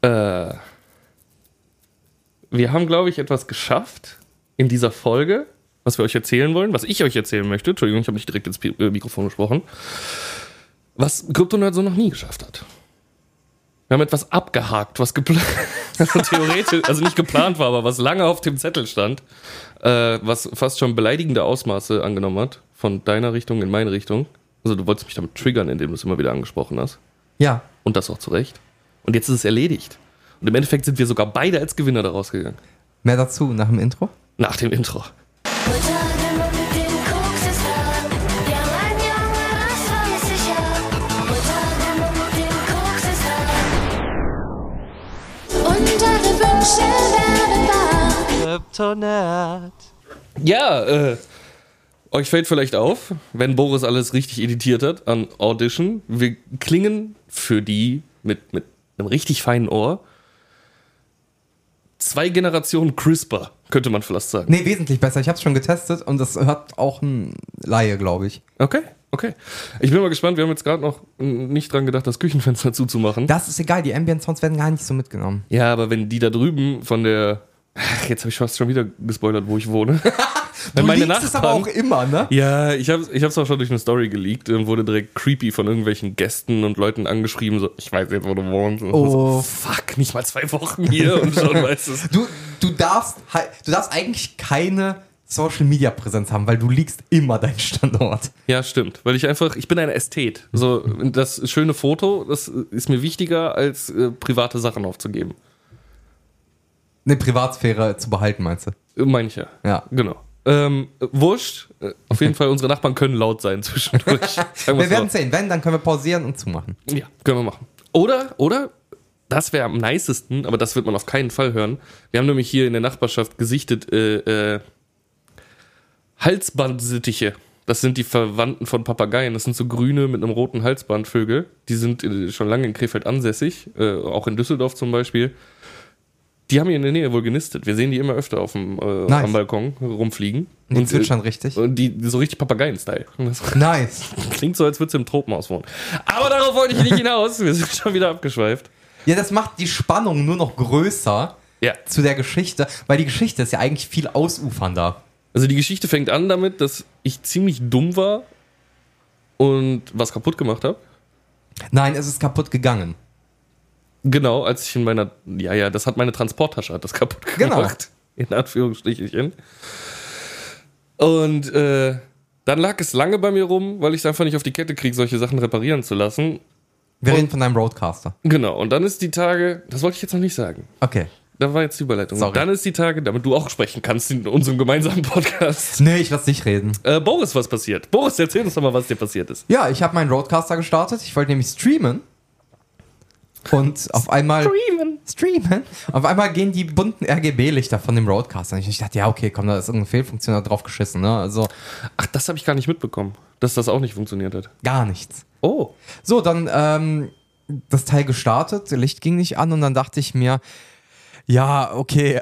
Wir haben, glaube ich, etwas geschafft in dieser Folge, was wir euch erzählen wollen, was ich euch erzählen möchte. Entschuldigung, ich habe nicht direkt ins Mikrofon gesprochen. Was Kryptoner so noch nie geschafft hat. Wir haben etwas abgehakt, was theoretisch, also nicht geplant war, aber was lange auf dem Zettel stand, was fast schon beleidigende Ausmaße angenommen hat, von deiner Richtung in meine Richtung. Also du wolltest mich damit triggern, indem du es immer wieder angesprochen hast. Ja. Und das auch zu Recht. Und jetzt ist es erledigt. Und im Endeffekt sind wir sogar beide als Gewinner daraus gegangen. Mehr dazu nach dem Intro? Nach dem Intro. Kryptonat. Ja, euch fällt vielleicht auf, wenn Boris alles richtig editiert hat an Audition, wir klingen für die mit einem richtig feinen Ohr 2 Generationen crisper, könnte man vielleicht sagen. Nee, wesentlich besser. Ich hab's schon getestet und das hört auch ein Laie, glaube ich. Okay. Ich bin mal gespannt, wir haben jetzt gerade noch nicht dran gedacht, das Küchenfenster zuzumachen. Das ist egal, die Ambient Sounds werden gar nicht so mitgenommen. Ja, aber wenn die da drüben von der... Ach, jetzt habe ich fast schon wieder gespoilert, wo ich wohne. Du liegst es aber auch immer, ne? Ja, ich hab's auch schon durch eine Story geleakt und wurde direkt creepy von irgendwelchen Gästen und Leuten angeschrieben, so, ich weiß jetzt, wo du wohnst. Und oh. So, fuck, nicht mal 2 Wochen hier und schon weißt es. Du darfst eigentlich keine Social-Media-Präsenz haben, weil du liegst immer deinen Standort. Ja, stimmt, weil ich bin ein Ästhet. So, das schöne Foto, das ist mir wichtiger, als private Sachen aufzugeben. Eine Privatsphäre zu behalten, meinst du? Meine ich ja. Ja. Genau. Wurscht. Auf jeden Fall, unsere Nachbarn können laut sein zwischendurch. Wir werden sehen. Wenn, dann können wir pausieren und zumachen. Ja, können wir machen. Oder, das wäre am nicesten, aber das wird man auf keinen Fall hören. Wir haben nämlich hier in der Nachbarschaft gesichtet Halsbandsittiche. Das sind die Verwandten von Papageien. Das sind so grüne mit einem roten Halsbandvögel. Die sind schon lange in Krefeld ansässig, auch in Düsseldorf zum Beispiel. Die haben hier in der Nähe wohl genistet. Wir sehen die immer öfter am Balkon rumfliegen. Und die zwitschern richtig. Und die so richtig Papageien-Style. Nice. Klingt so, als würdest du im Tropenhaus wohnen. Aber darauf wollte ich nicht hinaus. Wir sind schon wieder abgeschweift. Ja, das macht die Spannung nur noch größer zu der Geschichte, weil die Geschichte ist ja eigentlich viel ausufernder. Also die Geschichte fängt an damit, dass ich ziemlich dumm war und was kaputt gemacht habe. Nein, es ist kaputt gegangen. Genau, als ich in meiner, das hat meine Transporttasche hat das kaputt gemacht. Genau. In Anführungsstrichen. Und dann lag es lange bei mir rum, weil ich es einfach nicht auf die Kette kriege, solche Sachen reparieren zu lassen. Wir reden von deinem Roadcaster. Genau, und dann ist die Tage, das wollte ich jetzt noch nicht sagen. Okay. Da war jetzt die Überleitung. Sorry. Dann ist die Tage, damit du auch sprechen kannst in unserem gemeinsamen Podcast. Nee, ich lass nicht reden. Boris, was passiert? Boris, erzähl uns doch mal, was dir passiert ist. Ja, ich habe meinen Roadcaster gestartet. Ich wollte nämlich streamen. Und auf einmal... Streamen. Auf einmal gehen die bunten RGB-Lichter von dem Roadcaster. Und ich dachte, ja, okay, komm, da ist irgendeine Fehlfunktion da drauf geschissen, ne? Also... Ach, das habe ich gar nicht mitbekommen, dass das auch nicht funktioniert hat. Gar nichts. Oh. So, dann das Teil gestartet, das Licht ging nicht an und dann dachte ich mir, ja, okay,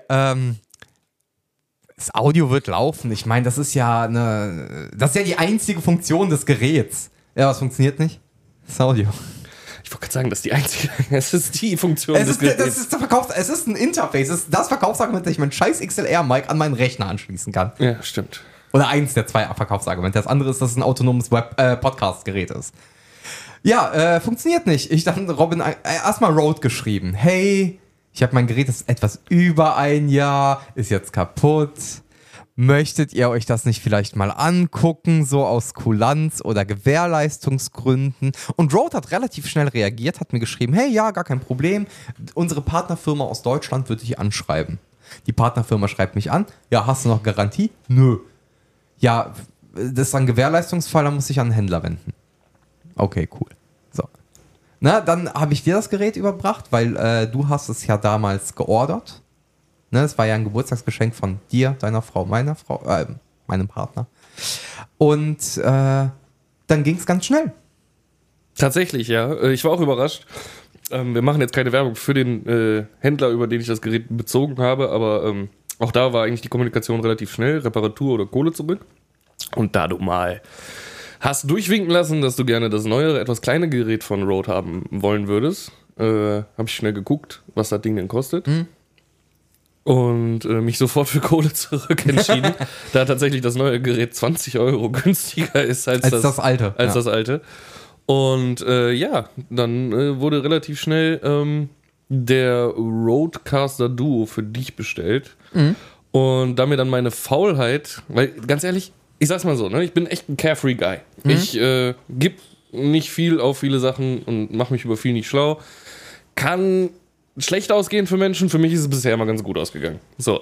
das Audio wird laufen. Ich meine, das ist ja die einzige Funktion des Geräts. Ja, was funktioniert nicht? Das Audio. Ich wollte gerade sagen, das ist die einzige, es ist die Funktion des Geräts. Es ist ein Interface, es ist das Verkaufsargument, dass ich mein scheiß XLR-Mic an meinen Rechner anschließen kann. Ja, stimmt. Oder eins der 2 Verkaufsargumente. Das andere ist, dass es ein autonomes Podcast-Gerät ist. Ja, funktioniert nicht. Ich dann Robin erstmal Road geschrieben. Hey, ich habe mein Gerät, das ist etwas über 1 Jahr, ist jetzt kaputt. Möchtet ihr euch das nicht vielleicht mal angucken, so aus Kulanz- oder Gewährleistungsgründen? Und Road hat relativ schnell reagiert, hat mir geschrieben, hey, ja, gar kein Problem. Unsere Partnerfirma aus Deutschland wird dich anschreiben. Die Partnerfirma schreibt mich an. Ja, hast du noch Garantie? Nö. Ja, das ist ein Gewährleistungsfall, da muss ich an den Händler wenden. Okay, cool. So. Na, dann habe ich dir das Gerät überbracht, weil du hast es ja damals geordert. Ne, es war ja ein Geburtstagsgeschenk von dir, deiner Frau, meiner Frau, meinem Partner. Und dann ging es ganz schnell. Tatsächlich, ja. Ich war auch überrascht. Wir machen jetzt keine Werbung für den Händler, über den ich das Gerät bezogen habe, aber auch da war eigentlich die Kommunikation relativ schnell. Reparatur oder Kohle zurück. Und da du mal hast durchwinken lassen, dass du gerne das neuere, etwas kleine Gerät von Rode haben wollen würdest, habe ich schnell geguckt, was das Ding denn kostet. Und mich sofort für Kohle zurück entschieden, da tatsächlich das neue Gerät 20 Euro günstiger ist als das alte. Das alte. Und dann wurde relativ schnell der Rodecaster Duo für dich bestellt. Und da mir dann meine Faulheit, weil ganz ehrlich, ich sag's mal so, ne, ich bin echt ein Carefree-Guy. Ich gebe nicht viel auf viele Sachen und mache mich über viel nicht schlau. Kann schlecht ausgehen für Menschen, für mich ist es bisher immer ganz gut ausgegangen. So,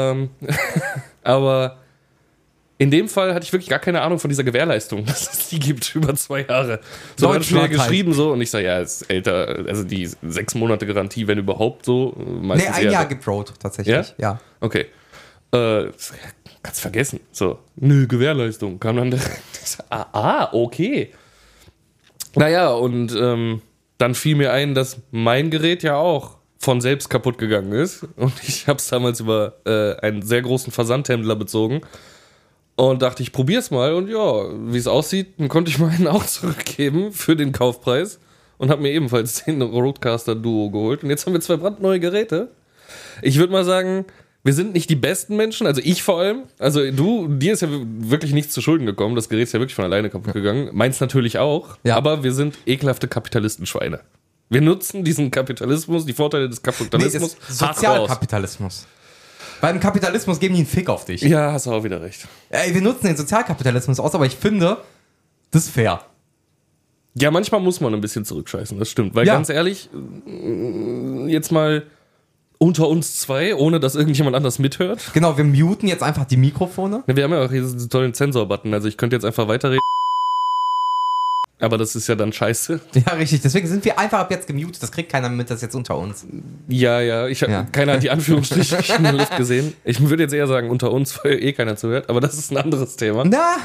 aber in dem Fall hatte ich wirklich gar keine Ahnung von dieser Gewährleistung, dass es die gibt über 2 Jahre. So hat mir geschrieben so und ich sage, ja, ist älter, also die 6 Monate Garantie, wenn überhaupt so. Nee, ein Jahr gibt Rode tatsächlich, ja. Okay. Kannst vergessen. So, nö, Gewährleistung. Kam dann okay. Naja, und dann fiel mir ein, dass mein Gerät ja auch von selbst kaputt gegangen ist. Und ich habe es damals über einen sehr großen Versandhändler bezogen. Und dachte, ich probier's mal. Und ja, wie es aussieht, dann konnte ich meinen auch zurückgeben für den Kaufpreis. Und habe mir ebenfalls den Rodecaster Duo geholt. Und jetzt haben wir 2 brandneue Geräte. Ich würde mal sagen, wir sind nicht die besten Menschen, also ich vor allem. Also dir ist ja wirklich nichts zu Schulden gekommen. Das Gerät ist ja wirklich von alleine kaputt gegangen. Meins natürlich auch. Ja. Aber wir sind ekelhafte Kapitalistenschweine. Wir nutzen diesen Kapitalismus, die Vorteile des Kapitalismus. Nee, Sozialkapitalismus. Beim Kapitalismus geben die einen Fick auf dich. Ja, hast du auch wieder recht. Wir nutzen den Sozialkapitalismus aus, aber ich finde, das ist fair. Ja, manchmal muss man ein bisschen zurückscheißen, das stimmt. Weil ganz ehrlich, jetzt mal unter uns 2, ohne dass irgendjemand anders mithört. Genau, wir muten jetzt einfach die Mikrofone. Ja, wir haben ja auch diesen tollen Zensor-Button, also ich könnte jetzt einfach weiterreden. Aber das ist ja dann scheiße. Ja, richtig. Deswegen sind wir einfach ab jetzt gemutet. Das kriegt keiner mit, das ist jetzt unter uns. Ja. Keiner hat die Anführungsstriche in der Luft gesehen. Ich würde jetzt eher sagen unter uns, weil keiner zuhört. Aber das ist ein anderes Thema.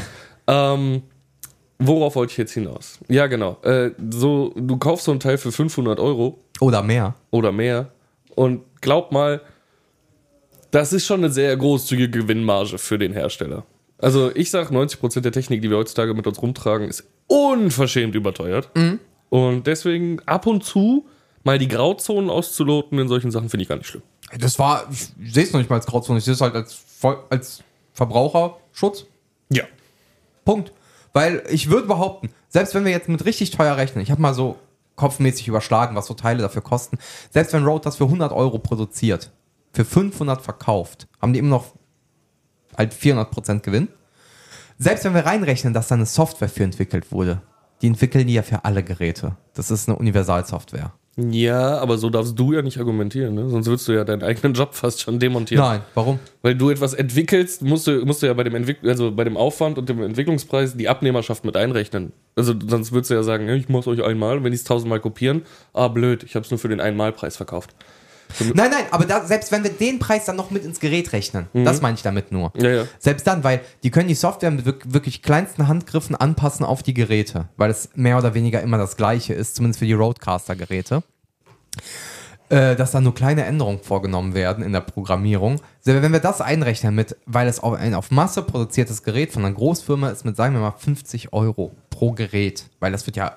Worauf wollte ich jetzt hinaus? Ja, genau. Du kaufst so ein Teil für 500 Euro. Oder mehr. Und glaub mal, das ist schon eine sehr großzügige Gewinnmarge für den Hersteller. Also ich sag, 90% der Technik, die wir heutzutage mit uns rumtragen, ist unverschämt überteuert. Und deswegen ab und zu mal die Grauzonen auszuloten in solchen Sachen finde ich gar nicht schlimm. Ich sehe es noch nicht mal als Grauzone, ich sehe es halt als Verbraucherschutz. Ja. Punkt. Weil ich würde behaupten, selbst wenn wir jetzt mit richtig teuer rechnen, ich habe mal so kopfmäßig überschlagen, was so Teile dafür kosten, selbst wenn Rode das für 100 Euro produziert, für 500 verkauft, haben die immer noch halt 400% Gewinn. Selbst wenn wir reinrechnen, dass da eine Software für entwickelt wurde, die entwickeln die ja für alle Geräte. Das ist eine Universalsoftware. Ja, aber so darfst du ja nicht argumentieren, ne? Sonst würdest du ja deinen eigenen Job fast schon demontieren. Nein, warum? Weil du etwas entwickelst, musst du ja bei dem Aufwand und dem Entwicklungspreis die Abnehmerschaft mit einrechnen. Also sonst würdest du ja sagen, ich mach's euch einmal, wenn die es 1000-mal kopieren, blöd, ich hab's nur für den Einmalpreis verkauft. Nein, aber selbst wenn wir den Preis dann noch mit ins Gerät rechnen, das meine ich damit nur. Ja. Selbst dann, weil die können die Software mit wirklich kleinsten Handgriffen anpassen auf die Geräte, weil es mehr oder weniger immer das Gleiche ist, zumindest für die Rodecaster-Geräte. Dass da nur kleine Änderungen vorgenommen werden in der Programmierung. Wenn wir das einrechnen weil es ein auf Masse produziertes Gerät von einer Großfirma ist mit, sagen wir mal, 50 Euro pro Gerät, weil das wird ja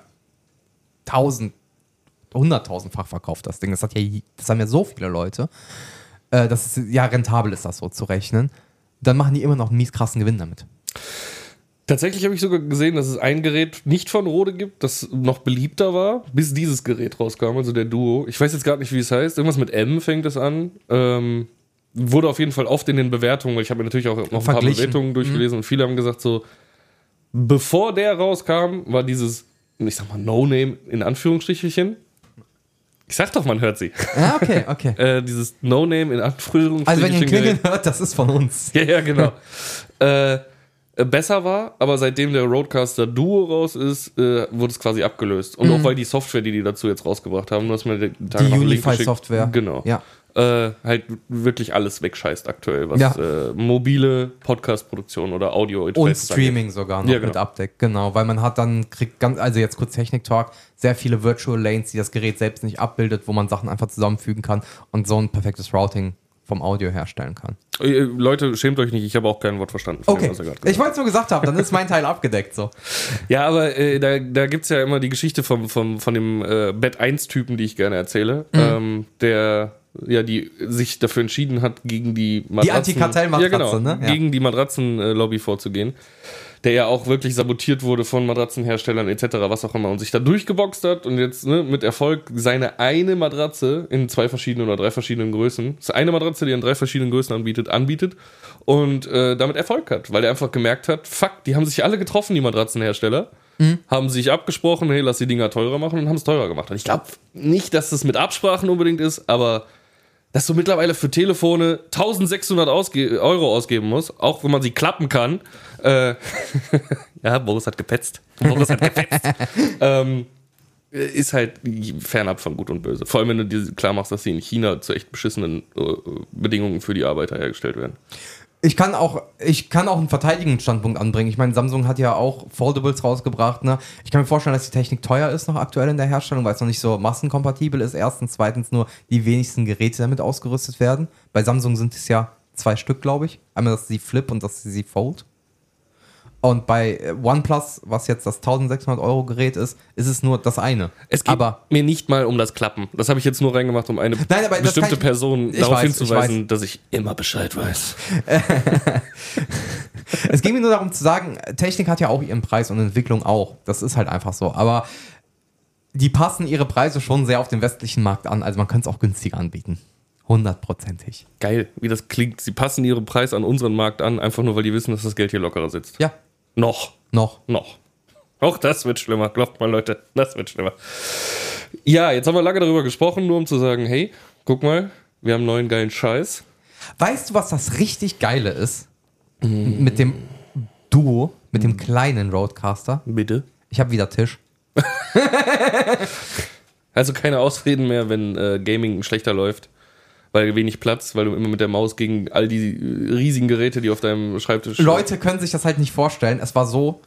100.000-fach verkauft, das Ding. Das haben ja so viele Leute. Das ist ja rentabel, ist das so zu rechnen. Dann machen die immer noch einen mies krassen Gewinn damit. Tatsächlich habe ich sogar gesehen, dass es ein Gerät nicht von Rode gibt, das noch beliebter war, bis dieses Gerät rauskam, also der Duo. Ich weiß jetzt gar nicht, wie es heißt. Irgendwas mit M fängt es an. Wurde auf jeden Fall oft in den Bewertungen, weil ich habe mir natürlich auch noch ein paar Bewertungen durchgelesen und viele haben gesagt so, bevor der rauskam, war dieses, ich sag mal, No-Name in Anführungsstrichelchen. Ich sag doch, man hört sie. Ja, okay. Dieses No-Name in Anführungsstrichen. Also wenn ihr ein Klingeln hört, das ist von uns. Ja, genau. Besser war, aber seitdem der Rodecaster Duo raus ist, wurde es quasi abgelöst. Und auch weil die Software, die dazu jetzt rausgebracht haben, du hast mir den Tag die Unify-Software. Genau. Ja. Halt wirklich alles wegscheißt aktuell, was mobile Podcast-Produktion oder Audio und Streaming sogar noch mit abdeckt, genau, weil man hat dann, also jetzt kurz Technik-Talk, sehr viele Virtual Lanes, die das Gerät selbst nicht abbildet, wo man Sachen einfach zusammenfügen kann und so ein perfektes Routing vom Audio herstellen kann. Leute, schämt euch nicht, ich habe auch kein Wort verstanden von dem, Okay, was er gerade gesagt ich wollte es nur gesagt haben, dann ist mein Teil abgedeckt. So. Ja, aber da gibt es ja immer die Geschichte von dem Bett 1-Typen, die ich gerne erzähle, der die sich dafür entschieden hat, gegen die Matratzen... Die Anti-Kartell-Matratze, ne? Ja. Gegen die Matratzenlobby vorzugehen. Der ja auch wirklich sabotiert wurde von Matratzenherstellern etc., was auch immer, und sich da durchgeboxt hat und jetzt mit Erfolg seine eine Matratze in 2 verschiedenen oder 3 verschiedenen Größen, das ist eine Matratze, die in 3 verschiedenen Größen anbietet und damit Erfolg hat, weil er einfach gemerkt hat, fuck, die haben sich alle getroffen, die Matratzenhersteller, haben sich abgesprochen, hey, lass die Dinger teurer machen und haben es teurer gemacht. Und ich glaube nicht, dass das mit Absprachen unbedingt ist, aber dass du mittlerweile für Telefone 1600 Euro ausgeben musst, auch wenn man sie klappen kann. Ja, Boris hat gepetzt. Ist halt fernab von Gut und Böse. Vor allem, wenn du dir klar machst, dass sie in China zu echt beschissenen Bedingungen für die Arbeiter hergestellt werden. Ich kann auch einen Verteidigungsstandpunkt anbringen. Ich meine, Samsung hat ja auch Foldables rausgebracht. Ne? Ich kann mir vorstellen, dass die Technik teuer ist noch aktuell in der Herstellung, weil es noch nicht so massenkompatibel ist. Erstens, zweitens nur die wenigsten Geräte damit ausgerüstet werden. Bei Samsung sind es ja 2 Stück, glaube ich. Einmal das Z Flip und das Z Fold. Und bei OnePlus, was jetzt das 1600 Euro Gerät ist es nur das eine. Es geht mir nicht mal um das Klappen. Das habe ich jetzt nur reingemacht, um eine bestimmte Person darauf hinzuweisen, dass ich immer Bescheid weiß. Es ging mir nur darum zu sagen, Technik hat ja auch ihren Preis und Entwicklung auch. Das ist halt einfach so. Aber die passen ihre Preise schon sehr auf den westlichen Markt an. Also man könnte es auch günstiger anbieten. 100%ig. Geil, wie das klingt. Sie passen ihren Preis an unseren Markt an, einfach nur, weil die wissen, dass das Geld hier lockerer sitzt. Ja. Noch. Auch das wird schlimmer. Glaubt mal, Leute, das wird schlimmer. Ja, jetzt haben wir lange darüber gesprochen, nur um zu sagen, hey, guck mal, wir haben neuen geilen Scheiß. Weißt du, was das richtig Geile ist? Mit dem Duo, mit dem kleinen Rodecaster. Bitte? Ich habe wieder Tisch. Also keine Ausreden mehr, wenn Gaming schlechter läuft. Weil wenig Platz, weil du immer mit der Maus gegen all die riesigen Geräte, die auf deinem Schreibtisch... Leute können sich das halt nicht vorstellen. Es war so,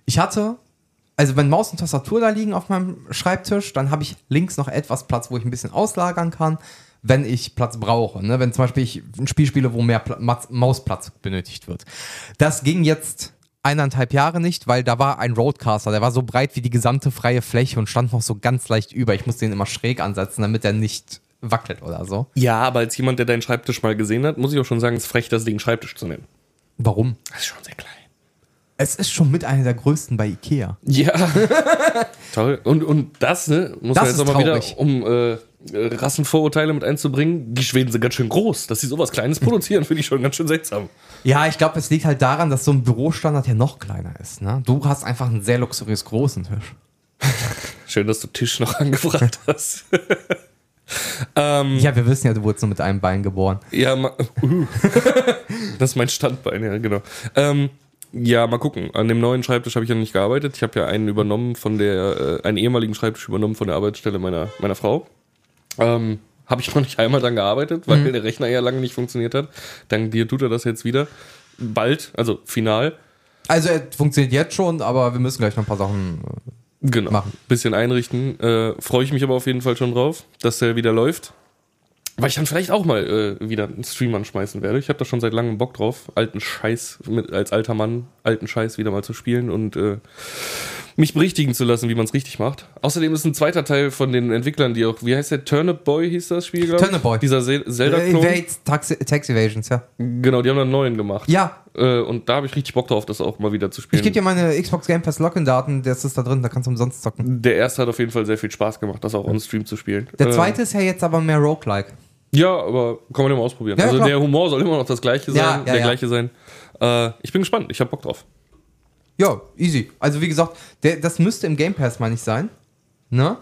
also wenn Maus und Tastatur da liegen auf meinem Schreibtisch, dann habe ich links noch etwas Platz, wo ich ein bisschen auslagern kann, wenn ich Platz brauche. Ne? Wenn zum Beispiel ich ein Spiel spiele, wo mehr Mausplatz benötigt wird. Das ging jetzt 1,5 Jahre nicht, weil da war ein Rodecaster, der war so breit wie die gesamte freie Fläche und stand noch so ganz leicht über. Ich musste den immer schräg ansetzen, damit er nicht wackelt oder so. Ja, aber als jemand, der deinen Schreibtisch mal gesehen hat, muss ich auch schon sagen, es ist frech, das Ding Schreibtisch zu nennen. Warum? Das ist schon sehr klein. Es ist schon mit einer der größten bei Ikea. Ja. Toll. Und das, ne, muss man jetzt auch mal wieder, um Rassenvorurteile mit einzubringen, die Schweden sind ganz schön groß. Dass sie sowas Kleines produzieren, finde ich schon ganz schön seltsam. Ja, ich glaube, es liegt halt daran, dass so ein Bürostandard ja noch kleiner ist. Ne? Du hast einfach einen sehr luxuriös großen Tisch. Schön, dass du Tisch noch angebracht hast. Ja, wir wissen ja, du wurdest nur mit einem Bein geboren. Ja, das ist mein Standbein, ja, genau. Ja, mal gucken. An dem neuen Schreibtisch habe ich ja noch nicht gearbeitet. Ich habe ja einen übernommen einen ehemaligen Schreibtisch übernommen von der Arbeitsstelle meiner Frau. Habe ich noch nicht einmal dran gearbeitet, weil der Rechner ja lange nicht funktioniert hat. Dank dir tut er das jetzt wieder. Bald, also final. Also er funktioniert jetzt schon, aber wir müssen gleich noch ein paar Sachen machen. Bisschen einrichten. Freue ich mich aber auf jeden Fall schon drauf, dass der wieder läuft. Weil ich dann vielleicht auch mal wieder einen Stream anschmeißen werde. Ich habe da schon seit langem Bock drauf, alten Scheiß, als alter Mann, alten Scheiß wieder mal zu spielen und mich berichtigen zu lassen, wie man es richtig macht. Außerdem ist ein zweiter Teil von den Entwicklern, die auch, wie heißt der? Turnip Boy hieß das Spiel, glaube ich? Turnip Boy. Dieser Zelda-Klon. Tax Evasions, ja. Genau, die haben dann einen neuen gemacht. Ja. Und da habe ich richtig Bock drauf, das auch mal wieder zu spielen. Ich gebe dir meine Xbox Game Pass Login-Daten, das ist da drin, da kannst du umsonst zocken. Der erste hat auf jeden Fall sehr viel Spaß gemacht, das auch on-stream zu spielen. Der zweite ist ja jetzt aber mehr Roguelike. Ja, aber kann man ja mal ausprobieren. Ja, also klar. Der Humor soll immer noch das gleiche sein. Ja. Gleiche sein. Ich bin gespannt, ich habe Bock drauf. Ja, easy. Also wie gesagt, das müsste im Game Pass, meine ich, sein. Ne?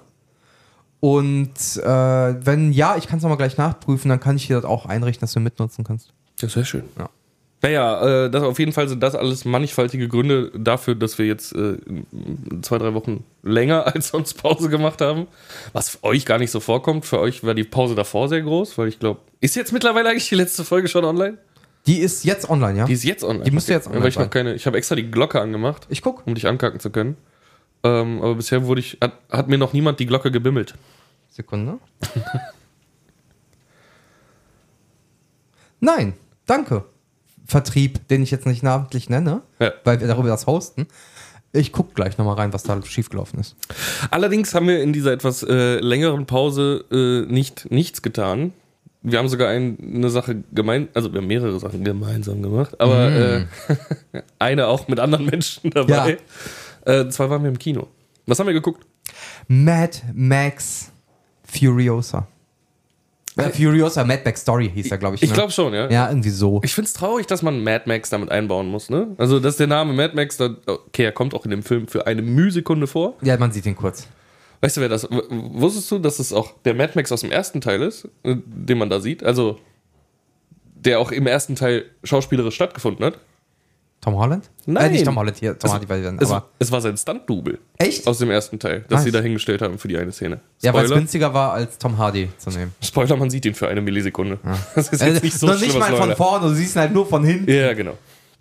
Und wenn ja, ich kann es nochmal gleich nachprüfen, dann kann ich dir das auch einrichten, dass du mitnutzen kannst. Das wäre schön. Ja. Naja, das auf jeden Fall sind das alles mannigfaltige Gründe dafür, dass wir jetzt 2-3 Wochen länger als sonst Pause gemacht haben. Was für euch gar nicht so vorkommt. Für euch war die Pause davor sehr groß, weil ich glaube, ist jetzt mittlerweile eigentlich die letzte Folge schon online? Die ist jetzt online, ja? Die ist jetzt online. Die müsste jetzt online sein. Ich habe extra die Glocke angemacht. Ich guck. Um dich ankacken zu können. Aber bisher hat mir noch niemand die Glocke gebimmelt. Sekunde. Nein, danke. Vertrieb, den ich jetzt nicht namentlich nenne, weil wir darüber das hosten. Ich gucke gleich nochmal rein, was da schiefgelaufen ist. Allerdings haben wir in dieser etwas längeren Pause nichts getan. Wir haben sogar eine Sache also wir haben mehrere Sachen gemeinsam gemacht, aber eine auch mit anderen Menschen dabei. Ja. Zwar waren wir im Kino. Was haben wir geguckt? Mad Max Furiosa. Furiosa, Mad Max Story hieß er, glaube ich. Ich glaube schon, ja. Ja, irgendwie so. Ich finde es traurig, dass man Mad Max damit einbauen muss, ne? Also, dass der Name Mad Max, okay, er kommt auch in dem Film für eine Mühsekunde vor. Ja, man sieht ihn kurz. Weißt du, wer das... Wusstest du, dass es auch der Mad Max aus dem ersten Teil ist, den man da sieht? Also, der auch im ersten Teil schauspielerisch stattgefunden hat? Tom Holland? Nein. Nicht Tom Holland hier. Tom Hardy, es war sein Stunt-Double. Echt? Aus dem ersten Teil, das sie da hingestellt haben für die eine Szene. Ja, weil es günstiger war, als Tom Hardy zu nehmen. Spoiler, man sieht ihn für eine Millisekunde. Ja. Das ist jetzt nicht so noch nicht mal von vorne, du siehst ihn halt nur von hinten. Ja, genau.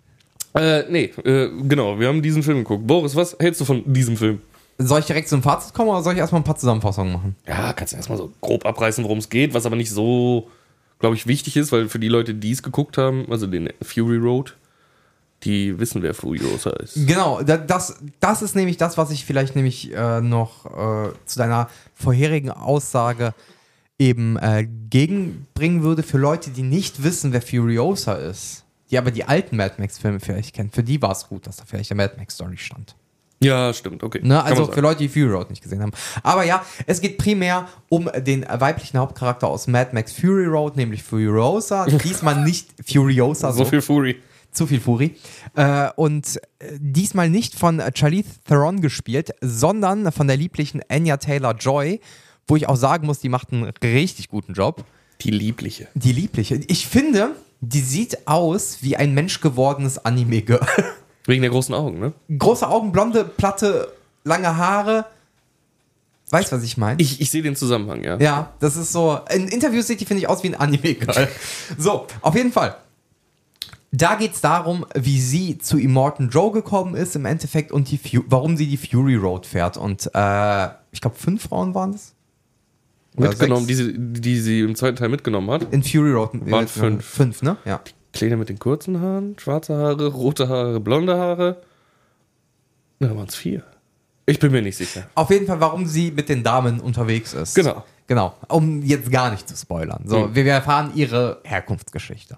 Genau, wir haben diesen Film geguckt. Boris, was hältst du von diesem Film? Soll ich direkt zum Fazit kommen oder soll ich erstmal ein paar Zusammenfassungen machen? Ja, kannst du erstmal so grob abreißen, worum es geht, was aber nicht so, glaube ich, wichtig ist, weil für die Leute, die es geguckt haben, also den Fury Road, die wissen, wer Furiosa ist. Genau, das ist nämlich das, was ich vielleicht noch zu deiner vorherigen Aussage eben gegenbringen würde. Für Leute, die nicht wissen, wer Furiosa ist, die aber die alten Mad Max-Filme vielleicht kennen, für die war es gut, dass da vielleicht der Mad Max-Story stand. Ja, stimmt, okay. Ne, also für Leute, die Fury Road nicht gesehen haben. Aber ja, es geht primär um den weiblichen Hauptcharakter aus Mad Max Fury Road, nämlich Furiosa. Diesmal nicht Furiosa. So viel Fury. Zu viel Fury. Und diesmal nicht von Charlize Theron gespielt, sondern von der lieblichen Anya Taylor-Joy, wo ich auch sagen muss, die macht einen richtig guten Job. Die Liebliche. Die Liebliche. Ich finde, die sieht aus wie ein menschgewordenes Anime-Girl. Wegen der großen Augen, ne? Große Augen, blonde, platte, lange Haare. Weißt du, was ich meine? Ich sehe den Zusammenhang, ja. Ja, das ist so. In Interviews sieht die, finde ich, aus wie ein Anime-Girl. So, auf jeden Fall. Da geht es darum, wie sie zu Immortan Joe gekommen ist im Endeffekt und warum sie die Fury Road fährt. Und ich glaube, 5 Frauen waren es. Mitgenommen, die sie im zweiten Teil mitgenommen hat. In Fury Road waren 5. 5, ne? Ja. Kleine mit den kurzen Haaren, schwarze Haare, rote Haare, blonde Haare. Na, waren es 4. Ich bin mir nicht sicher. Auf jeden Fall, warum sie mit den Damen unterwegs ist. Genau. Um jetzt gar nicht zu spoilern. So, wir erfahren ihre Herkunftsgeschichte.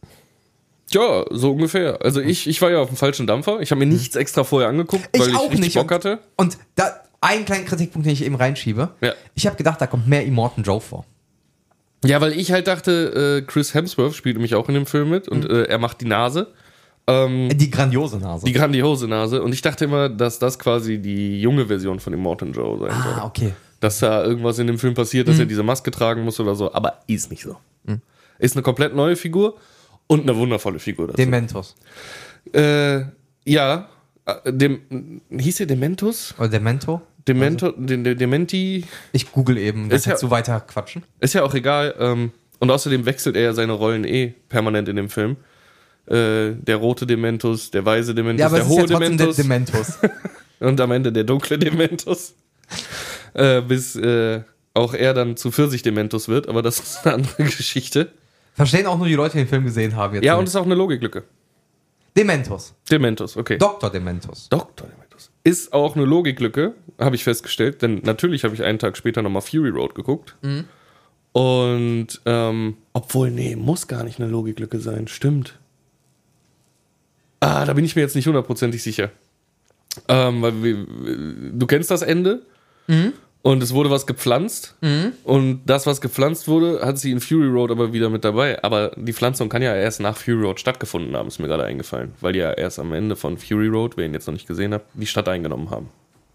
Ja, so ungefähr. Also ich war ja auf dem falschen Dampfer. Ich habe mir nichts extra vorher angeguckt, weil ich richtig Bock hatte. Und da einen kleinen Kritikpunkt, den ich eben reinschiebe. Ja. Ich habe gedacht, da kommt mehr Immortan Joe vor. Ja, weil ich halt dachte, Chris Hemsworth spielt nämlich auch in dem Film mit und er macht die Nase. Die grandiose Nase. Die grandiose Nase. Und ich dachte immer, dass das quasi die junge Version von Immortan Joe sein soll. Okay. Dass da irgendwas in dem Film passiert, dass er diese Maske tragen muss oder so. Aber ist nicht so. Ist eine komplett neue Figur und eine wundervolle Figur dazu. Dementos. Ja. Hieß der Dementus? Oder Demento? Dementi. Ich google eben, dann kannst du weiter quatschen. Ist ja auch egal. Und außerdem wechselt er ja seine Rollen permanent in dem Film. Der rote Dementus, der weiße Dementus, ja, aber der hohe ja Dementus. Der Dementus. Und am Ende der dunkle Dementus. Bis auch er dann zu Pfirsich-Dementus wird, aber das ist eine andere Geschichte. Verstehen auch nur die Leute, die den Film gesehen haben. Jetzt ja, und es ist auch eine Logiklücke. Dementus, okay. Dr. Dementus. Ist auch eine Logiklücke, habe ich festgestellt, denn natürlich habe ich einen Tag später nochmal Fury Road geguckt. Und, obwohl, muss gar nicht eine Logiklücke sein, stimmt. Da bin ich mir jetzt nicht hundertprozentig sicher. Weil du kennst das Ende und es wurde was gepflanzt und das, was gepflanzt wurde, hat sie in Fury Road aber wieder mit dabei. Aber die Pflanzung kann ja erst nach Fury Road stattgefunden haben, ist mir gerade eingefallen. Weil die ja erst am Ende von Fury Road, wer ihn jetzt noch nicht gesehen hat, die Stadt eingenommen haben.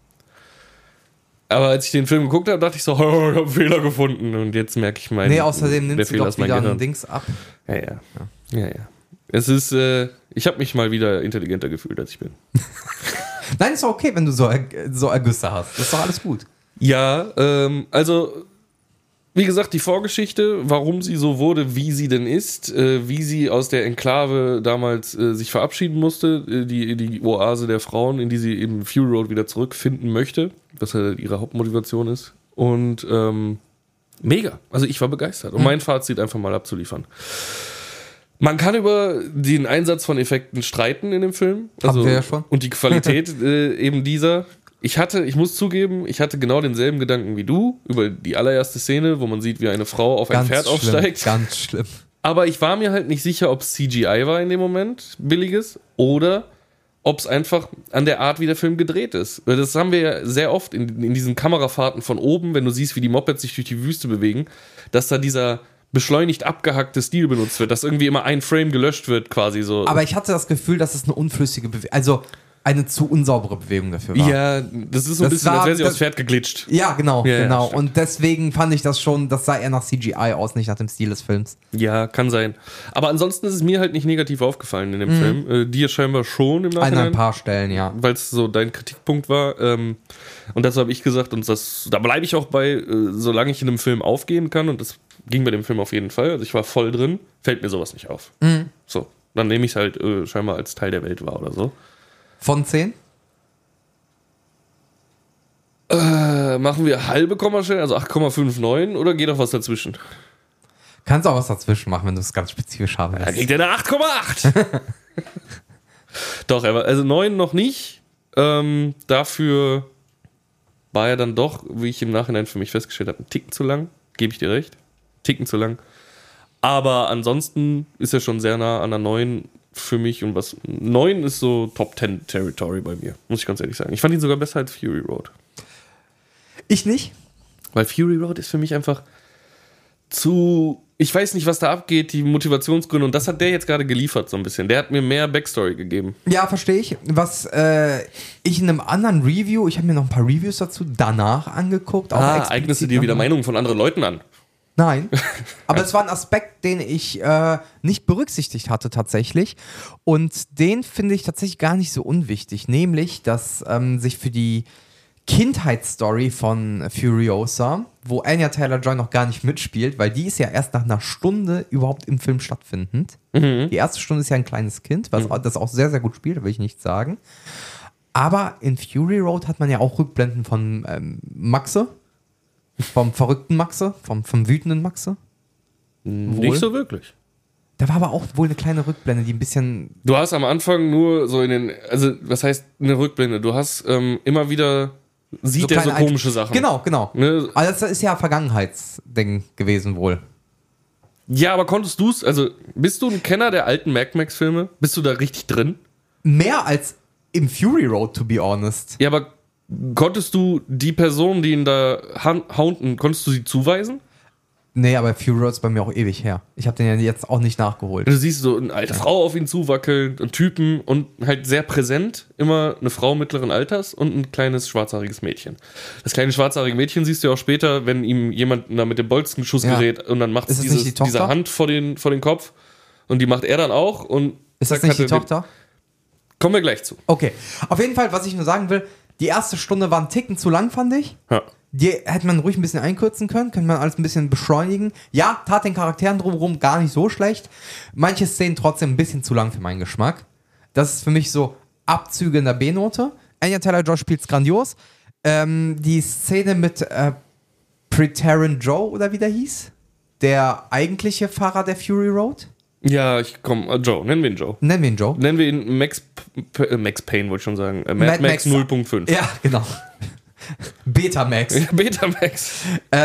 Aber als ich den Film geguckt habe, dachte ich so, ich habe einen Fehler gefunden. Und jetzt merke ich außerdem nimmt sie doch wieder ein Dings ab. Ja. Es ist, ich habe mich mal wieder intelligenter gefühlt, als ich bin. Nein, ist doch okay, wenn du so Ergüsse hast. Das ist doch alles gut. Ja, also, wie gesagt, die Vorgeschichte, warum sie so wurde, wie sie denn ist, wie sie aus der Enklave damals sich verabschieden musste, die Oase der Frauen, in die sie eben Fury Road wieder zurückfinden möchte, was halt ihre Hauptmotivation ist. Und mega. Also ich war begeistert. Um mein Fazit einfach mal abzuliefern. Man kann über den Einsatz von Effekten streiten in dem Film. Haben wir ja schon. Und die Qualität eben dieser. Ich muss zugeben, ich hatte genau denselben Gedanken wie du über die allererste Szene, wo man sieht, wie eine Frau auf ein Pferd aufsteigt. Ganz schlimm. Aber ich war mir halt nicht sicher, ob es CGI war in dem Moment, billiges, oder ob es einfach an der Art, wie der Film gedreht ist. Das haben wir ja sehr oft in diesen Kamerafahrten von oben, wenn du siehst, wie die Mopeds sich durch die Wüste bewegen, dass da dieser beschleunigt abgehackte Stil benutzt wird, dass irgendwie immer ein Frame gelöscht wird, quasi so. Aber ich hatte das Gefühl, dass es eine unflüssige Bewegung, also eine zu unsaubere Bewegung dafür war. Ja, das ist so ein bisschen, als wäre sie aufs Pferd geglitscht. Ja, genau, Ja, genau. ja, und deswegen fand ich das schon, das sah eher nach CGI aus, nicht nach dem Stil des Films. Ja, kann sein. Aber ansonsten ist es mir halt nicht negativ aufgefallen in dem Film. Dir scheinbar schon im An Nachhinein. ein paar Stellen, ja. Weil es so dein Kritikpunkt war. Und dazu habe ich gesagt, und da bleibe ich auch bei, solange ich in einem Film aufgehen kann, und das ging bei dem Film auf jeden Fall, also ich war voll drin, fällt mir sowas nicht auf. So, dann nehme ich es halt scheinbar als Teil der Welt wahr oder so. Von 10? Machen wir halbe Kommastellen, also 8,59, oder geht auch was dazwischen? Kannst auch was dazwischen machen, wenn du es ganz spezifisch haben Dann willst. kriegt er eine 8,8. Doch, also 9 noch nicht. Dafür war er dann doch, wie ich im Nachhinein für mich festgestellt habe, ein Ticken zu lang. Gebe ich dir recht. Ticken zu lang. Aber ansonsten ist er schon sehr nah an der 9 für mich. Und 9 ist so Top 10 Territory bei mir, muss ich ganz ehrlich sagen. Ich fand ihn sogar besser als Fury Road. Ich nicht. Weil Fury Road ist für mich einfach ich weiß nicht, was da abgeht, die Motivationsgründe, und das hat der jetzt gerade geliefert so ein bisschen. Der hat mir mehr Backstory gegeben. Ja, verstehe ich. Was ich in einem anderen Review, ich habe mir noch ein paar Reviews dazu danach angeguckt. Eignest du dir wieder Meinungen von anderen Leuten an? Nein, aber es war ein Aspekt, den ich nicht berücksichtigt hatte tatsächlich, und den finde ich tatsächlich gar nicht so unwichtig, nämlich, dass sich für die Kindheitsstory von Furiosa, wo Anya Taylor-Joy noch gar nicht mitspielt, weil die ist ja erst nach einer Stunde überhaupt im Film stattfindend. Die erste Stunde ist ja ein kleines Kind, was das auch sehr, sehr gut spielt, will ich nicht sagen. Aber in Fury Road hat man ja auch Rückblenden von Maxe, vom verrückten Maxe, vom wütenden Maxe. Nicht so wirklich. Da war aber auch wohl eine kleine Rückblende, die ein bisschen... Du hast am Anfang nur so also was heißt eine Rückblende? Du hast immer wieder, sieht er so komische Sachen. Genau. Ne? Also das ist ja Vergangenheitsding gewesen wohl. Ja, aber konntest du es, also bist du ein Kenner der alten Mad Max-Filme? Bist du da richtig drin? Mehr als im Fury Road, to be honest. Ja, aber konntest du die Person, die ihn da haunten, konntest du sie zuweisen? Nee, aber Fury Road ist bei mir auch ewig her. Ich habe den ja jetzt auch nicht nachgeholt. Du siehst so eine alte Frau auf ihn zuwackeln, einen Typen und halt sehr präsent immer eine Frau mittleren Alters und ein kleines schwarzhaariges Mädchen. Das kleine schwarzhaarige Mädchen siehst du ja auch später, wenn ihm jemand da mit dem Bolzenschuss gerät und dann macht es diese Hand vor den Kopf und die macht er dann auch. Und ist das nicht die Tochter? Kommen wir gleich zu. Okay, auf jeden Fall, was ich nur sagen will, die erste Stunde war ein Ticken zu lang, fand ich. Ja. Die hätte man ruhig ein bisschen einkürzen können, könnte man alles ein bisschen beschleunigen. Ja, tat den Charakteren drumherum gar nicht so schlecht. Manche Szenen trotzdem ein bisschen zu lang für meinen Geschmack. Das ist für mich so Abzüge in der B-Note. Anya Taylor-Joy spielt's grandios. Die Szene mit Preteran Joe, oder wie der hieß, der eigentliche Fahrer der Fury Road. Ja, Joe, nennen wir ihn Joe. Nennen wir ihn Max Payne, wollte ich schon sagen. Mad Max 0.5. Ja, genau. Betamax. Betamax.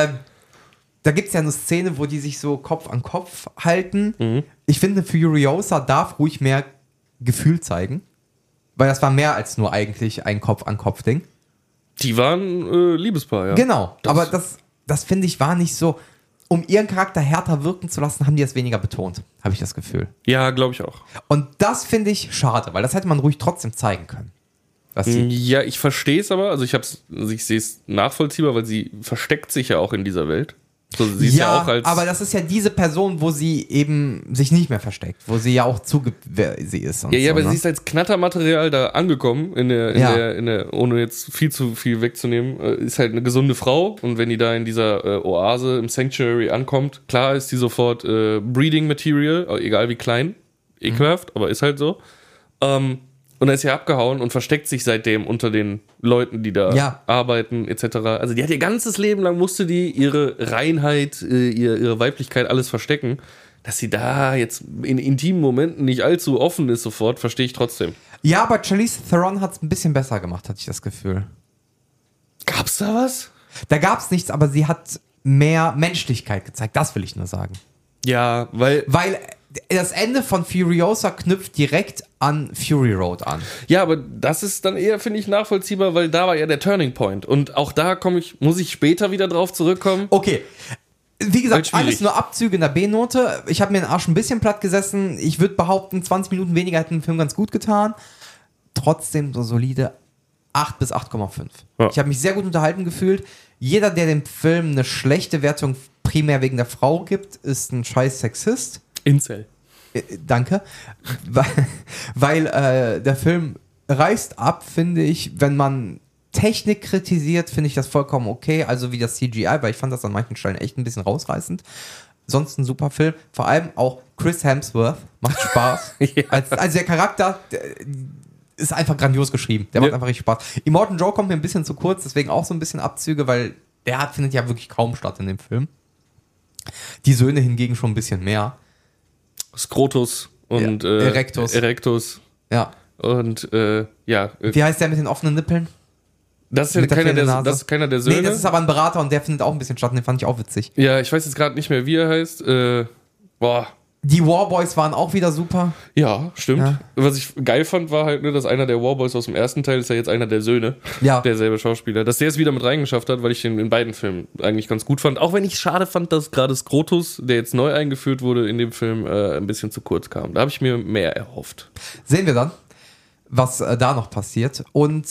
Da gibt es ja eine Szene, wo die sich so Kopf an Kopf halten. Ich finde, Furiosa darf ruhig mehr Gefühl zeigen. Weil das war mehr als nur eigentlich ein Kopf-an-Kopf-Ding. Die waren Liebespaar, ja. Genau, aber das finde ich war nicht so... Um ihren Charakter härter wirken zu lassen, haben die das weniger betont, habe ich das Gefühl. Ja, glaube ich auch. Und das finde ich schade, weil das hätte man ruhig trotzdem zeigen können. Ja, ich verstehe es aber, also ich sehe es nachvollziehbar, weil sie versteckt sich ja auch in dieser Welt. So, sie ist ja auch als aber das ist ja diese Person, wo sie eben sich nicht mehr versteckt, wo sie ja auch zugibt, wer sie ist. Und ja, so, aber ne? sie ist als Knattermaterial da angekommen, ohne jetzt viel zu viel wegzunehmen, ist halt eine gesunde Frau, und wenn die da in dieser Oase im Sanctuary ankommt, klar ist die sofort Breeding Material, egal wie klein, ekelhaft, aber ist halt so. Und dann ist sie abgehauen und versteckt sich seitdem unter den Leuten, die da arbeiten, etc. Also die hat ihr ganzes Leben lang, musste die ihre Reinheit, ihre Weiblichkeit, alles verstecken. dass sie da jetzt in intimen Momenten nicht allzu offen ist sofort, verstehe ich trotzdem. Ja, aber Charlize Theron hat es ein bisschen besser gemacht, hatte ich das Gefühl. Gab's da was? Da gab es nichts, aber sie hat mehr Menschlichkeit gezeigt, das will ich nur sagen. Ja, weil das Ende von Furiosa knüpft direkt an Fury Road an. Ja, aber das ist dann eher, finde ich, nachvollziehbar, weil da war ja der Turning Point. Und auch da muss ich später wieder drauf zurückkommen. Okay. Wie gesagt, schwierig. alles nur Abzüge in der B-Note. Ich habe mir den Arsch ein bisschen platt gesessen. Ich würde behaupten, 20 Minuten weniger hätten den Film ganz gut getan. Trotzdem so solide 8 bis 8,5. Ja. Ich habe mich sehr gut unterhalten gefühlt. Jeder, der dem Film eine schlechte Wertung primär wegen der Frau gibt, ist ein scheiß Sexist. Incel. Danke. Weil der Film reißt ab, finde ich, wenn man Technik kritisiert, finde ich das vollkommen okay. Also wie das CGI, weil ich fand das an manchen Stellen echt ein bisschen rausreißend. Sonst ein super Film. Vor allem auch Chris Hemsworth macht Spaß. Ja. Also der Charakter ist einfach grandios geschrieben. Der macht einfach richtig Spaß. Immortan Joe kommt mir ein bisschen zu kurz, deswegen auch so ein bisschen Abzüge, weil der findet ja wirklich kaum statt in dem Film. Die Söhne hingegen schon ein bisschen mehr. Skrotus und Erectus. Ja. Und Wie heißt der mit den offenen Nippeln? das ist ja das ist keiner der Söhne. Nee, das ist aber ein Berater und der findet auch ein bisschen statt und den fand ich auch witzig. Ja, ich weiß jetzt gerade nicht mehr, wie er heißt. Die Warboys waren auch wieder super. Ja, stimmt. Ja. Was ich geil fand, war halt, dass einer der Warboys aus dem ersten Teil ist ja jetzt einer der Söhne. Ja. Derselbe Schauspieler. Dass der es wieder mit reingeschafft hat, weil ich den in beiden Filmen eigentlich ganz gut fand. Auch wenn ich schade fand, dass gerade Skrotus, der jetzt neu eingeführt wurde in dem Film, ein bisschen zu kurz kam. Da habe ich mir mehr erhofft. Sehen wir dann, was da noch passiert. Und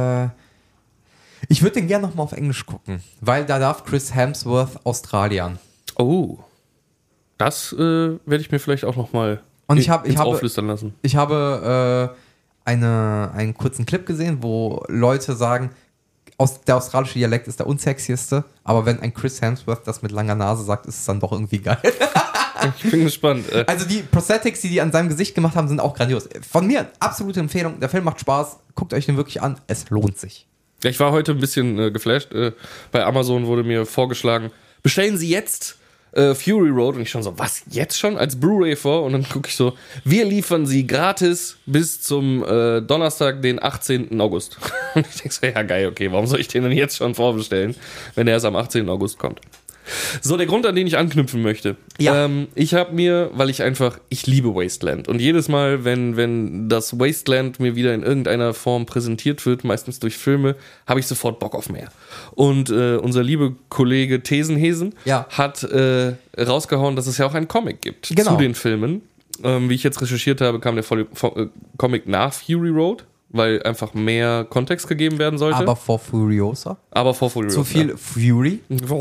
ich würde den gerne nochmal auf Englisch gucken, weil da darf Chris Hemsworth Australiern. Oh. Das werde ich mir vielleicht auch nochmal auflistern lassen. Ich habe einen kurzen Clip gesehen, wo Leute sagen, der australische Dialekt ist der unsexieste, aber wenn ein Chris Hemsworth das mit langer Nase sagt, ist es dann doch irgendwie geil. Ich bin gespannt. Also die Prosthetics, die an seinem Gesicht gemacht haben, sind auch grandios. Von mir absolute Empfehlung. Der Film macht Spaß. Guckt euch den wirklich an. Es lohnt sich. Ja, ich war heute ein bisschen geflasht. Bei Amazon wurde mir vorgeschlagen, bestellen Sie jetzt Fury Road. Und ich schon so, was, jetzt schon? Als Blu-ray vor? Und dann gucke ich so, wir liefern Sie gratis bis zum Donnerstag, den 18. August. Und ich denke so, ja geil, okay, warum soll ich den denn jetzt schon vorbestellen, wenn der erst am 18. August kommt? So, der Grund, an den ich anknüpfen möchte. Ja. Ich habe mir, weil ich liebe Wasteland. Und jedes Mal, wenn das Wasteland mir wieder in irgendeiner Form präsentiert wird, meistens durch Filme, habe ich sofort Bock auf mehr. Und unser liebe Kollege Thesenhesen hat rausgehauen, dass es ja auch einen Comic gibt zu den Filmen. Wie ich jetzt recherchiert habe, kam der Comic nach Fury Road, weil einfach mehr Kontext gegeben werden sollte. Aber vor Furiosa. Zu viel Fury.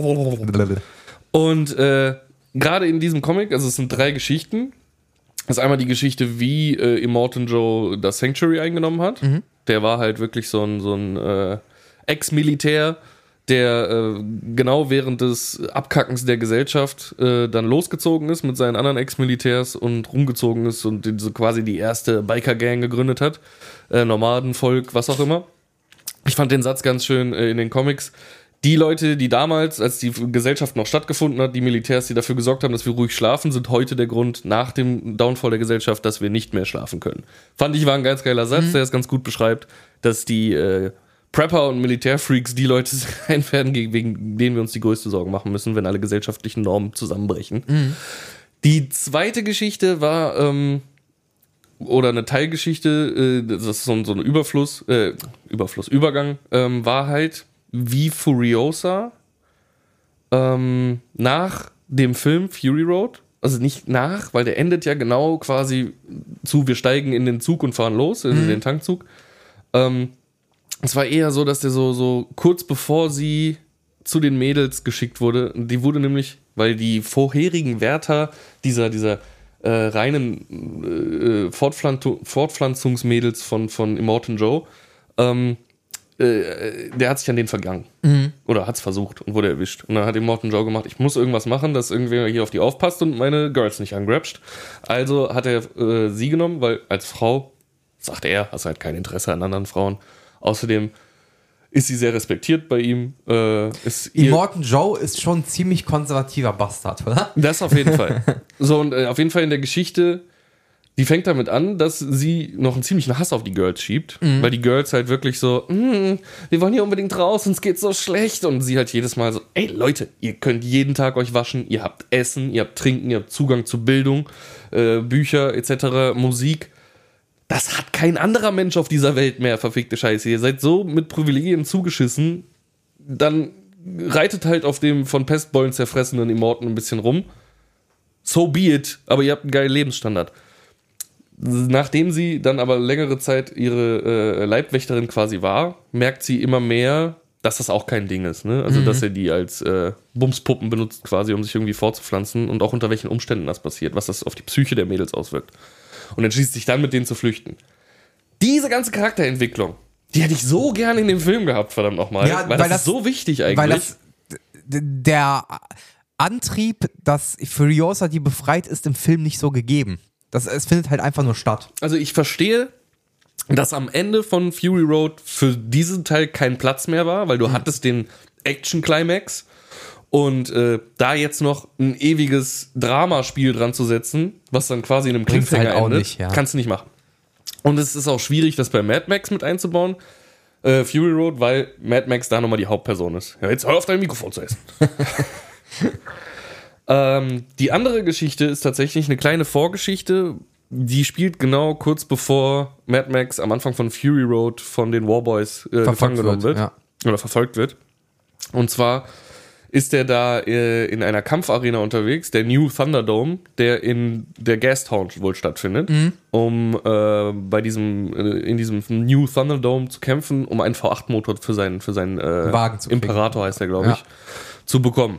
Und gerade in diesem Comic, also es sind 3 Geschichten. Das ist einmal die Geschichte, wie Immortan Joe das Sanctuary eingenommen hat. Mhm. Der war halt wirklich so ein Ex-Militär, der genau während des Abkackens der Gesellschaft dann losgezogen ist mit seinen anderen Ex-Militärs und rumgezogen ist und quasi die erste Biker-Gang gegründet hat. Nomadenvolk, was auch immer. Ich fand den Satz ganz schön in den Comics. Die Leute, die damals, als die Gesellschaft noch stattgefunden hat, die Militärs, die dafür gesorgt haben, dass wir ruhig schlafen, sind heute der Grund nach dem Downfall der Gesellschaft, dass wir nicht mehr schlafen können. Fand ich, war ein ganz geiler Satz, der es ganz gut beschreibt, dass die Prepper und Militärfreaks die Leute sein werden, wegen denen wir uns die größte Sorgen machen müssen, wenn alle gesellschaftlichen Normen zusammenbrechen. Mhm. Die zweite Geschichte war, oder eine Teilgeschichte, das ist so ein Übergang, war halt, wie Furiosa nach dem Film Fury Road, also nicht nach, weil der endet ja genau quasi wir steigen in den Zug und fahren los, in den Tankzug. Es war eher so, dass der so kurz bevor sie zu den Mädels geschickt wurde, die wurde nämlich, weil die vorherigen Wärter dieser reinen Fortpflanzungsmädels von Immortan Joe, der hat sich an den vergangen. Mhm. Oder hat es versucht und wurde erwischt. Und dann hat Immortan Joe gemacht, ich muss irgendwas machen, dass irgendwer hier auf die aufpasst und meine Girls nicht angrapscht. Also hat er sie genommen, weil als Frau, sagt er, hast halt kein Interesse an anderen Frauen. Außerdem ist sie sehr respektiert bei ihm. Immortan Joe ist schon ein ziemlich konservativer Bastard, oder? Das auf jeden Fall. So, und auf jeden Fall in der Geschichte, die fängt damit an, dass sie noch einen ziemlichen Hass auf die Girls schiebt, weil die Girls halt wirklich so, wir wollen hier unbedingt raus, uns geht's so schlecht. Und sie halt jedes Mal so, ey Leute, ihr könnt jeden Tag euch waschen, ihr habt Essen, ihr habt Trinken, ihr habt Zugang zu Bildung, Bücher etc., Musik. Das hat kein anderer Mensch auf dieser Welt mehr, verfickte Scheiße. Ihr seid so mit Privilegien zugeschissen, dann reitet halt auf dem von Pestbeulen zerfressenen Immortan ein bisschen rum. So be it, aber ihr habt einen geilen Lebensstandard. Nachdem sie dann aber längere Zeit ihre Leibwächterin quasi war, merkt sie immer mehr, dass das auch kein Ding ist. Ne? Also, dass er die als Bumspuppen benutzt quasi, um sich irgendwie fortzupflanzen und auch unter welchen Umständen das passiert, was das auf die Psyche der Mädels auswirkt. Und entschließt sich dann, mit denen zu flüchten. Diese ganze Charakterentwicklung, die hätte ich so gerne in dem Film gehabt, verdammt nochmal. Ja, weil das ist so wichtig eigentlich. Weil der Antrieb, dass Furiosa die befreit, ist im Film nicht so gegeben. Es findet halt einfach nur statt. Also ich verstehe, dass am Ende von Fury Road für diesen Teil kein Platz mehr war, weil du hattest den Action-Climax und da jetzt noch ein ewiges Dramaspiel dran zu setzen, was dann quasi in einem Bringt's Cliffhanger halt auch endet, nicht, ja. kannst du nicht machen. Und es ist auch schwierig, das bei Mad Max mit einzubauen, Fury Road, weil Mad Max da nochmal die Hauptperson ist. Ja, jetzt hör auf, dein Mikrofon zu essen. Die andere Geschichte ist tatsächlich eine kleine Vorgeschichte, die spielt genau kurz bevor Mad Max am Anfang von Fury Road von den Warboys gefangen genommen wird. Ja. Oder verfolgt wird. Und zwar ist er da in einer Kampfarena unterwegs, der New Thunderdome, der in der Gastown wohl stattfindet, um in diesem New Thunderdome zu kämpfen, um einen V8-Motor für seinen Wagen zu kriegen. Imperator, heißt der, glaube ich, zu bekommen.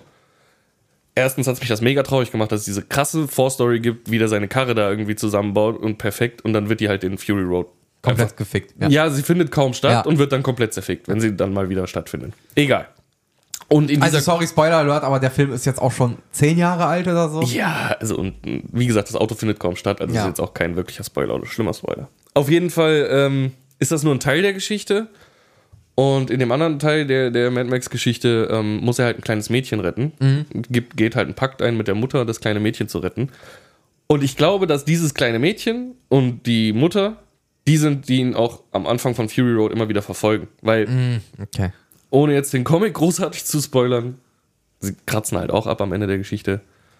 Erstens hat es mich das mega traurig gemacht, dass es diese krasse Vorstory gibt, wie der seine Karre da irgendwie zusammenbaut und perfekt, und dann wird die halt in Fury Road Komplett gefickt. Ja, sie findet kaum statt und wird dann komplett zerfickt, wenn sie dann mal wieder stattfindet. Egal. Und in Also sorry, Spoiler Alert, aber der Film ist jetzt auch schon 10 Jahre alt oder so. Ja, also und wie gesagt, das Auto findet kaum statt, also ist jetzt auch kein wirklicher Spoiler oder schlimmer Spoiler. Auf jeden Fall ist das nur ein Teil der Geschichte, und in dem anderen Teil der Mad Max-Geschichte muss er halt ein kleines Mädchen retten. Geht halt einen Pakt ein mit der Mutter, das kleine Mädchen zu retten. Und ich glaube, dass dieses kleine Mädchen und die Mutter, die ihn auch am Anfang von Fury Road immer wieder verfolgen. Weil, ohne jetzt den Comic großartig zu spoilern, sie kratzen halt auch ab am Ende der Geschichte.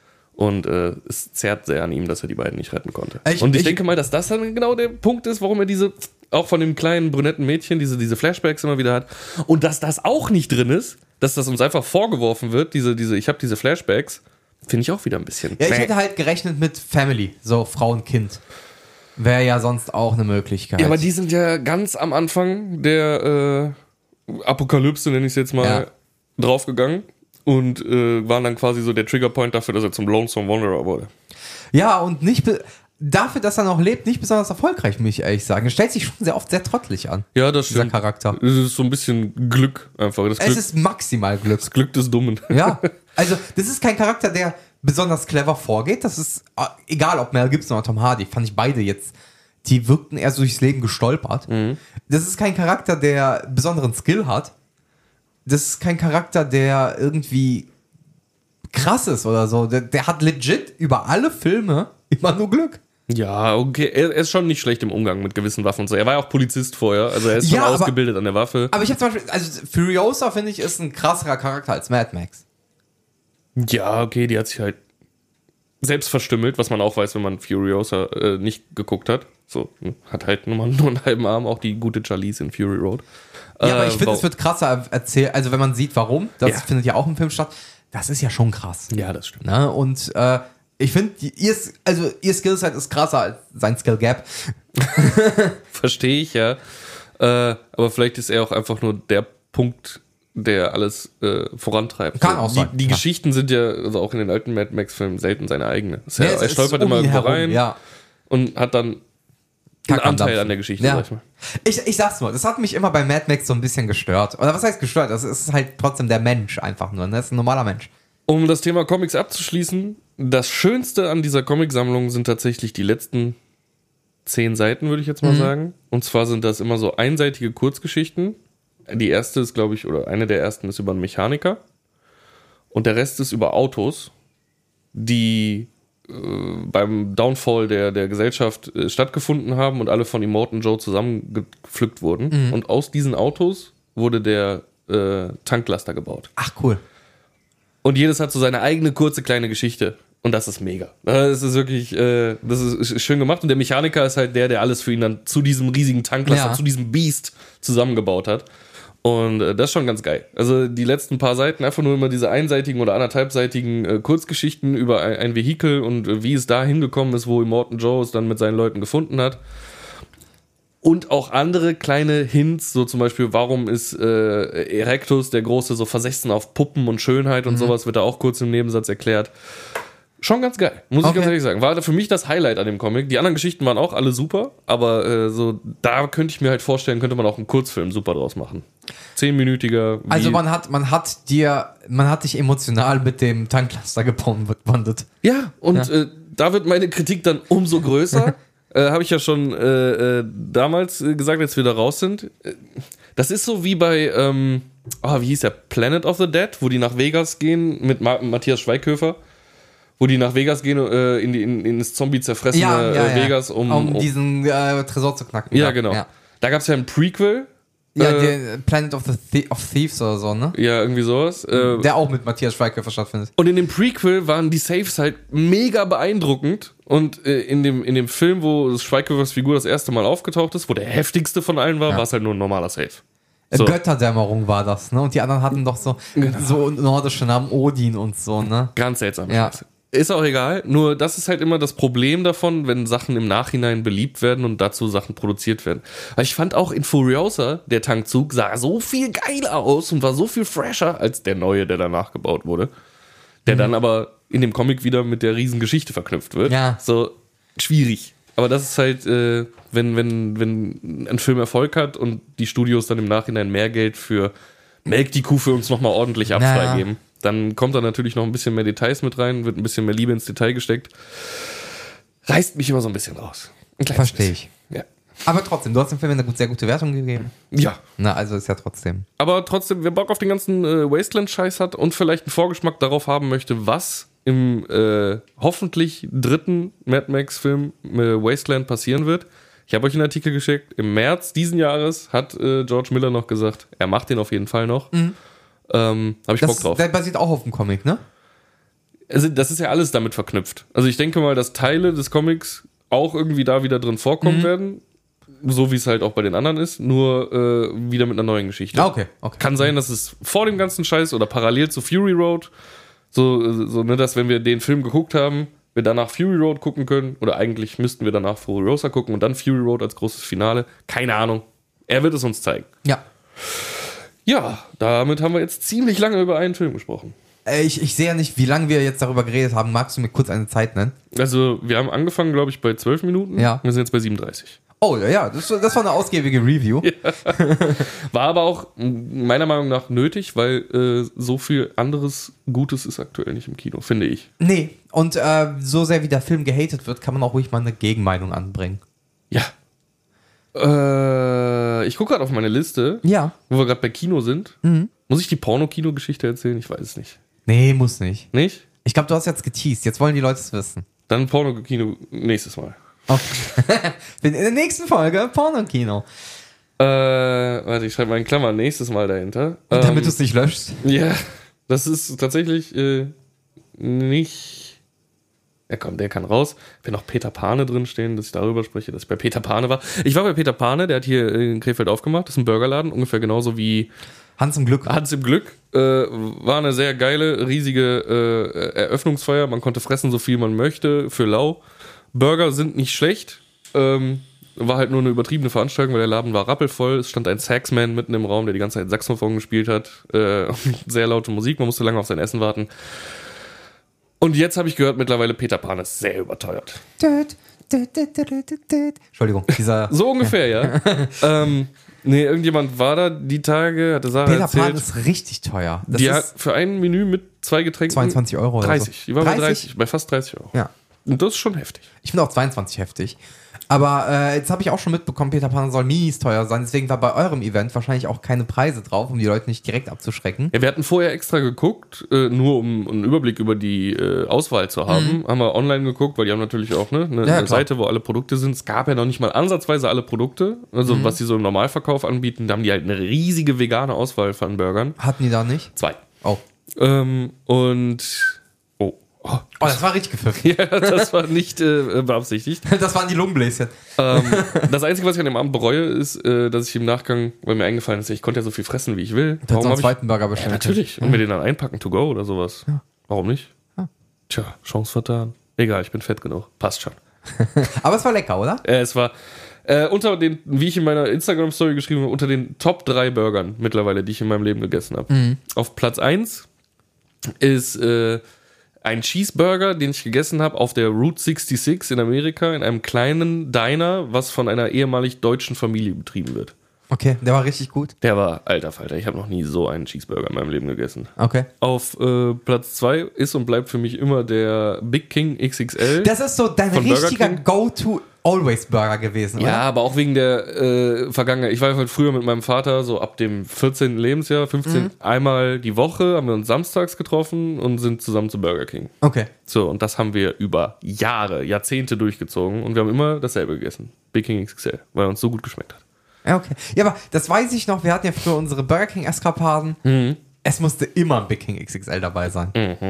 Und es zerrt sehr an ihm, dass er die beiden nicht retten konnte. Ich denke mal, dass das dann genau der Punkt ist, warum er auch von dem kleinen brünetten Mädchen diese Flashbacks immer wieder hat. Und dass das auch nicht drin ist, dass das uns einfach vorgeworfen wird, ich habe diese Flashbacks, finde ich auch wieder ein bisschen. Ja, ich hätte halt gerechnet mit Family, so Frau und Kind. Wäre ja sonst auch eine Möglichkeit. Ja, aber die sind ja ganz am Anfang der Apokalypse, nenne ich es jetzt mal, draufgegangen. Und waren dann quasi so der Triggerpoint dafür, dass er zum Lonesome Wanderer wurde. Ja, und dafür, dass er noch lebt, nicht besonders erfolgreich, muss ich ehrlich sagen. Er stellt sich schon sehr oft sehr trottelig an. Ja, das stimmt. Dieser Charakter. Es ist so ein bisschen Glück einfach. Es ist maximal Glück. Das Glück des Dummen. Ja, also das ist kein Charakter, der besonders clever vorgeht. Das ist, egal ob Mel Gibson oder Tom Hardy, fand ich beide jetzt, die wirkten eher so durchs Leben gestolpert. Das ist kein Charakter, der besonderen Skill hat. Das ist kein Charakter, der irgendwie krass ist oder so. Der hat legit über alle Filme immer nur Glück. Ja, okay. Er ist schon nicht schlecht im Umgang mit gewissen Waffen und so. Er war ja auch Polizist vorher, also er ist schon ausgebildet an der Waffe. Aber ich habe zum Beispiel, also Furiosa, finde ich, ist ein krasserer Charakter als Mad Max. Ja, okay, die hat sich halt selbst verstümmelt, was man auch weiß, wenn man Furiosa nicht geguckt hat. So, hat halt nur einen halben Arm, auch die gute Charlize in Fury Road. Ja, aber ich finde, es wird krasser erzählt, also wenn man sieht, warum, das findet ja auch im Film statt, das ist ja schon krass. Ja, das stimmt. Ne? Und ich finde, ihr Skillset ist krasser als sein Skill Gap. Verstehe ich, ja. Aber vielleicht ist er auch einfach nur der Punkt, der alles vorantreibt. Kann auch sein. Die Geschichten sind ja, also auch in den alten Mad Max-Filmen, selten seine eigene. Er stolpert immer irgendwo rein und hat dann einen Anteil an der Geschichte, sag ich mal. Ich sag's nur, das hat mich immer bei Mad Max so ein bisschen gestört. Oder was heißt gestört? Das ist halt trotzdem der Mensch einfach nur. Das ist ein normaler Mensch. Um das Thema Comics abzuschließen, das Schönste an dieser Comicsammlung sind tatsächlich die letzten 10 Seiten, würde ich jetzt mal sagen. Und zwar sind das immer so einseitige Kurzgeschichten, Die erste ist, glaube ich, oder eine der ersten ist über einen Mechaniker. Und der Rest ist über Autos, die beim Downfall der Gesellschaft stattgefunden haben und alle von Immortan Joe zusammengepflückt wurden. Und aus diesen Autos wurde der Tanklaster gebaut. Ach, cool. Und jedes hat so seine eigene kurze kleine Geschichte. Und das ist mega. Das ist wirklich, das ist schön gemacht. Und der Mechaniker ist halt der alles für ihn dann zu diesem riesigen Tanklaster, zu diesem Beast zusammengebaut hat. Und das ist schon ganz geil. Also die letzten paar Seiten, einfach nur immer diese einseitigen oder anderthalbseitigen Kurzgeschichten über ein Vehikel und wie es da hingekommen ist, wo Immortan Joe es dann mit seinen Leuten gefunden hat. Und auch andere kleine Hints, so zum Beispiel, warum ist Erectus, der Große, so versessen auf Puppen und Schönheit und sowas, wird da auch kurz im Nebensatz erklärt. Schon ganz geil, muss ich ganz ehrlich sagen. War für mich das Highlight an dem Comic. Die anderen Geschichten waren auch alle super, aber so da könnte ich mir halt vorstellen, könnte man auch einen Kurzfilm super draus machen. 10-minütiger. Also man hat dich emotional mit dem Tanklaster gebondet. Ja, und da wird meine Kritik dann umso größer. Habe ich ja schon damals gesagt, als wir da raus sind. Das ist so wie bei, wie hieß der? Planet of the Dead, wo die nach Vegas gehen mit Matthias Schweighöfer. Wo die nach Vegas gehen, in das Zombie-zerfressene Vegas, um diesen Tresor zu knacken. Ja, genau. Ja. Da gab es ja ein Prequel. Ja, Planet of Thieves oder so, ne? Ja, irgendwie sowas. Der auch mit Matthias Schweighöfer stattfindet. Und in dem Prequel waren die Saves halt mega beeindruckend. Und in dem Film, wo Schweighöfers Figur das erste Mal aufgetaucht ist, wo der heftigste von allen war, war es halt nur ein normaler Save. So. Götterdämmerung war das, ne? Und die anderen hatten doch so nordische Namen, Odin und so, ne? Ganz seltsam. Ja. Ist auch egal, nur das ist halt immer das Problem davon, wenn Sachen im Nachhinein beliebt werden und dazu Sachen produziert werden. Weil ich fand auch in Furiosa, der Tankzug sah so viel geiler aus und war so viel fresher als der neue, der danach gebaut wurde. Der dann aber in dem Comic wieder mit der riesen Geschichte verknüpft wird. Ja. So, schwierig. Aber das ist halt, wenn ein Film Erfolg hat und die Studios dann im Nachhinein mehr Geld für Melk die Kuh für uns nochmal ordentlich abfreigeben. Dann kommt da natürlich noch ein bisschen mehr Details mit rein, wird ein bisschen mehr Liebe ins Detail gesteckt. Reißt mich immer so ein bisschen raus. Verstehe ich. Ja. Aber trotzdem, du hast dem Film eine sehr gute Wertung gegeben. Ja. Na, also ist ja trotzdem. Aber trotzdem, wer Bock auf den ganzen Wasteland-Scheiß hat und vielleicht einen Vorgeschmack darauf haben möchte, was im hoffentlich dritten Mad Max-Film Wasteland passieren wird. Ich habe euch einen Artikel geschickt. Im März diesen Jahres hat George Miller noch gesagt, er macht den auf jeden Fall noch. Habe ich Bock drauf. Der basiert auch auf dem Comic, ne? Also das ist ja alles damit verknüpft. Also ich denke mal, dass Teile des Comics auch irgendwie da wieder drin vorkommen werden. So wie es halt auch bei den anderen ist. Nur wieder mit einer neuen Geschichte. Okay. Kann sein, dass es vor dem ganzen Scheiß oder parallel zu Fury Road so ne, dass wenn wir den Film geguckt haben, wir danach Fury Road gucken können. Oder eigentlich müssten wir danach Furiosa gucken und dann Fury Road als großes Finale. Keine Ahnung. Er wird es uns zeigen. Ja. Ja, damit haben wir jetzt ziemlich lange über einen Film gesprochen. Ich sehe ja nicht, wie lange wir jetzt darüber geredet haben. Magst du mir kurz eine Zeit nennen? Also, wir haben angefangen, glaube ich, bei 12 Minuten. Ja. Wir sind jetzt bei 37. Oh, ja, das war eine ausgiebige Review. Ja. War aber auch meiner Meinung nach nötig, weil so viel anderes Gutes ist aktuell nicht im Kino, finde ich. Nee, und so sehr wie der Film gehatet wird, kann man auch ruhig mal eine Gegenmeinung anbringen. Ja. Ich gucke gerade auf meine Liste, wo wir gerade bei Kino sind. Muss ich die Porno-Kino-Geschichte erzählen? Ich weiß es nicht. Nee, muss nicht. Nicht? Ich glaube, du hast jetzt geteased. Jetzt wollen die Leute es wissen. Dann Porno-Kino nächstes Mal. Okay. In der nächsten Folge Porno-Kino. Warte, ich schreibe mal in Klammern nächstes Mal dahinter. Damit du es nicht löschst. Ja, das ist tatsächlich nicht... Ja komm, der kann raus. Wenn noch Peter Pane drinstehen, dass ich darüber spreche, dass ich bei Peter Pane war. Ich war bei Peter Pane, der hat hier in Krefeld aufgemacht. Das ist ein Burgerladen, ungefähr genauso wie Hans im Glück. Hans im Glück. War eine sehr geile, riesige Eröffnungsfeier. Man konnte fressen, so viel man möchte, für lau. Burger sind nicht schlecht. War halt nur eine übertriebene Veranstaltung, weil der Laden war rappelvoll. Es stand ein Saxman mitten im Raum, der die ganze Zeit Saxophon gespielt hat. Sehr laute Musik, man musste lange auf sein Essen warten. Und jetzt habe ich gehört, mittlerweile Peter Pan ist sehr überteuert. Entschuldigung, dieser... So ungefähr, ja. Nee, irgendjemand war da die Tage, hatte Sarah Peter erzählt. Pan ist richtig teuer. Das die ist hat für ein Menü mit 2 Getränken 22 Euro 30. Oder so. Die war bei 30, bei fast 30 Euro. Ja. Und das ist schon heftig. Ich finde auch 22 heftig. Aber jetzt habe ich auch schon mitbekommen, Peter Pan soll mies teuer sein. Deswegen war bei eurem Event wahrscheinlich auch keine Preise drauf, um die Leute nicht direkt abzuschrecken. Ja, wir hatten vorher extra geguckt, nur um einen Überblick über die Auswahl zu haben. Haben wir online geguckt, weil die haben natürlich auch eine Seite, wo alle Produkte sind. Es gab ja noch nicht mal ansatzweise alle Produkte, also was die so im Normalverkauf anbieten. Da haben die halt eine riesige vegane Auswahl von Burgern. Hatten die da nicht? 2. Oh. Oh, das war richtig gepfiffen. ja, das war nicht beabsichtigt. Das waren die Lungenbläschen. Das Einzige, was ich an dem Abend bereue, ist, dass ich im Nachgang, weil mir eingefallen ist, ich konnte ja so viel fressen, wie ich will. Du hast einen zweiten Burger bestellt. Ja, natürlich. Und mir den dann einpacken to go oder sowas. Ja. Warum nicht? Ja. Tja, Chance vertan. Egal, ich bin fett genug. Passt schon. Aber es war lecker, oder? Es war unter den, wie ich in meiner Instagram-Story geschrieben habe, unter den Top 3 Burgern mittlerweile, die ich in meinem Leben gegessen habe. Auf Platz 1 ist ein Cheeseburger, den ich gegessen habe auf der Route 66 in Amerika, in einem kleinen Diner, was von einer ehemalig deutschen Familie betrieben wird. Okay, der war richtig gut. Der war alter Falter. Ich habe noch nie so einen Cheeseburger in meinem Leben gegessen. Okay. Auf Platz 2 ist und bleibt für mich immer der Big King XXL. Das ist so dein richtiger Go-To-Always-Burger gewesen, oder? Ja, aber auch wegen der Vergangenheit. Ich war halt früher mit meinem Vater, so ab dem 14. Lebensjahr, 15, einmal die Woche, haben wir uns samstags getroffen und sind zusammen zu Burger King. Okay. So, und das haben wir über Jahrzehnte durchgezogen und wir haben immer dasselbe gegessen. Big King XXL, weil er uns so gut geschmeckt hat. Ja, okay. Ja, aber das weiß ich noch, wir hatten ja früher unsere Burger King Eskapaden. Es musste immer ein Big King XXL dabei sein.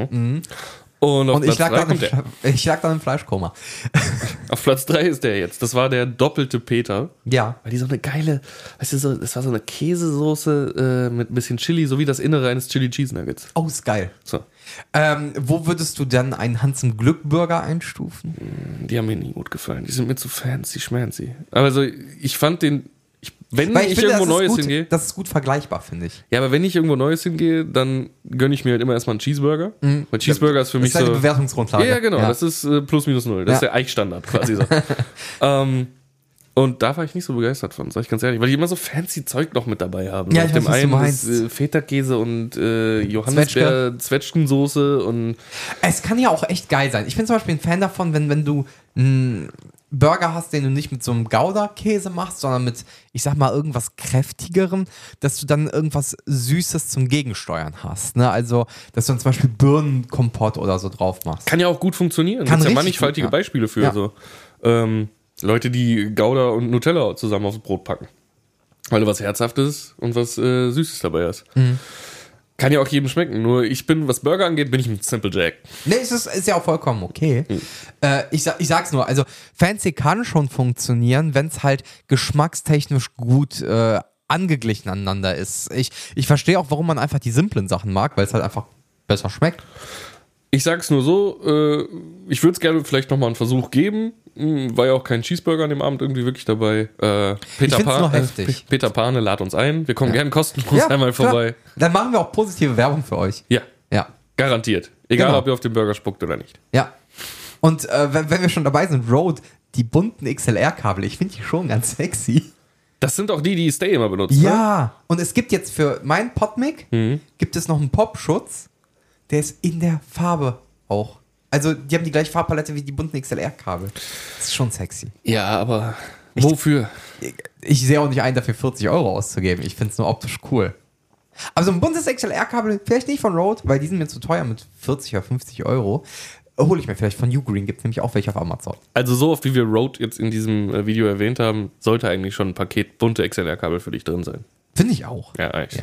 Und auf ich Platz 3 kommt der. Ich lag dann im Fleischkoma. Auf Platz 3 ist der jetzt. Das war der doppelte Peter. Ja. Weil die so eine geile, weißt du, das war so eine Käsesoße mit ein bisschen Chili, so wie das Innere eines Chili Cheese Nuggets. Oh, ist geil. So. Wo würdest du dann einen Hans im Glück Burger einstufen? Die haben mir nie gut gefallen. Die sind mir zu fancy, schmancy. Also ich fand den, wenn ich finde, irgendwo Neues hingehe. Das ist gut vergleichbar, finde ich. Ja, aber wenn ich irgendwo Neues hingehe, dann gönne ich mir halt immer erstmal einen Cheeseburger. Weil Cheeseburger ist für mich das ist so. eine Bewertungsgrundlage. Ja, genau. Ja. Das ist plus minus null. Das ist der Eichstandard quasi so. Und da war ich nicht so begeistert von, sag ich ganz ehrlich, weil die immer so fancy Zeug noch mit dabei haben. Ja, auf dem einen ist Feta-Käse und Johannisbeer-Zwetschgensoße und. Es kann ja auch echt geil sein. Ich bin zum Beispiel ein Fan davon, wenn du einen Burger hast, den du nicht mit so einem Gouda-Käse machst, sondern mit, ich sag mal, irgendwas Kräftigerem, dass du dann irgendwas Süßes zum Gegensteuern hast. Ne? Also, dass du dann zum Beispiel Birnenkompott oder so drauf machst. Kann ja auch gut funktionieren. Kann Gibt ja richtig mannigfaltige gut, ja. Beispiele für. Ja. So. Leute, die Gouda und Nutella zusammen aufs Brot packen. Weil du was Herzhaftes und was Süßes dabei hast. Kann ja auch jedem schmecken. Nur ich bin, was Burger angeht, bin ich ein Simple Jack. Nee, ist ja auch vollkommen okay. Ich sag's nur, also fancy kann schon funktionieren, wenn es halt geschmackstechnisch gut angeglichen aneinander ist. Ich verstehe auch, warum man einfach die simplen Sachen mag, weil es halt einfach besser schmeckt. Ich sag's nur so, ich würde es gerne vielleicht nochmal einen Versuch geben. War ja auch kein Cheeseburger an dem Abend irgendwie wirklich dabei. Peter Pane, lad uns ein. Wir kommen gerne kostenlos einmal vorbei. Klar. Dann machen wir auch positive Werbung für euch. Ja. Garantiert. Egal, Genau. ob ihr auf den Burger spuckt oder nicht. Ja. Und wenn wir schon dabei sind, Rode, die bunten XLR-Kabel, ich finde die schon ganz sexy. Das sind auch die Stay immer benutzt. Ja. Ne? Und es gibt jetzt für meinen Podmic gibt es noch einen Popschutz, der ist in der Farbe auch. Also die haben die gleiche Farbpalette wie die bunten XLR-Kabel. Das ist schon sexy. Ja, aber wofür? Ich sehe auch nicht ein, dafür 40 Euro auszugeben. Ich finde es nur optisch cool. Aber so ein buntes XLR-Kabel, vielleicht nicht von Rode, weil die sind mir zu teuer mit 40 oder 50 Euro. Hole ich mir vielleicht von Ugreen, gibt es nämlich auch welche auf Amazon. Also so oft wie wir Rode jetzt in diesem Video erwähnt haben, sollte eigentlich schon ein Paket bunte XLR-Kabel für dich drin sein. Finde ich auch. Ja, eigentlich.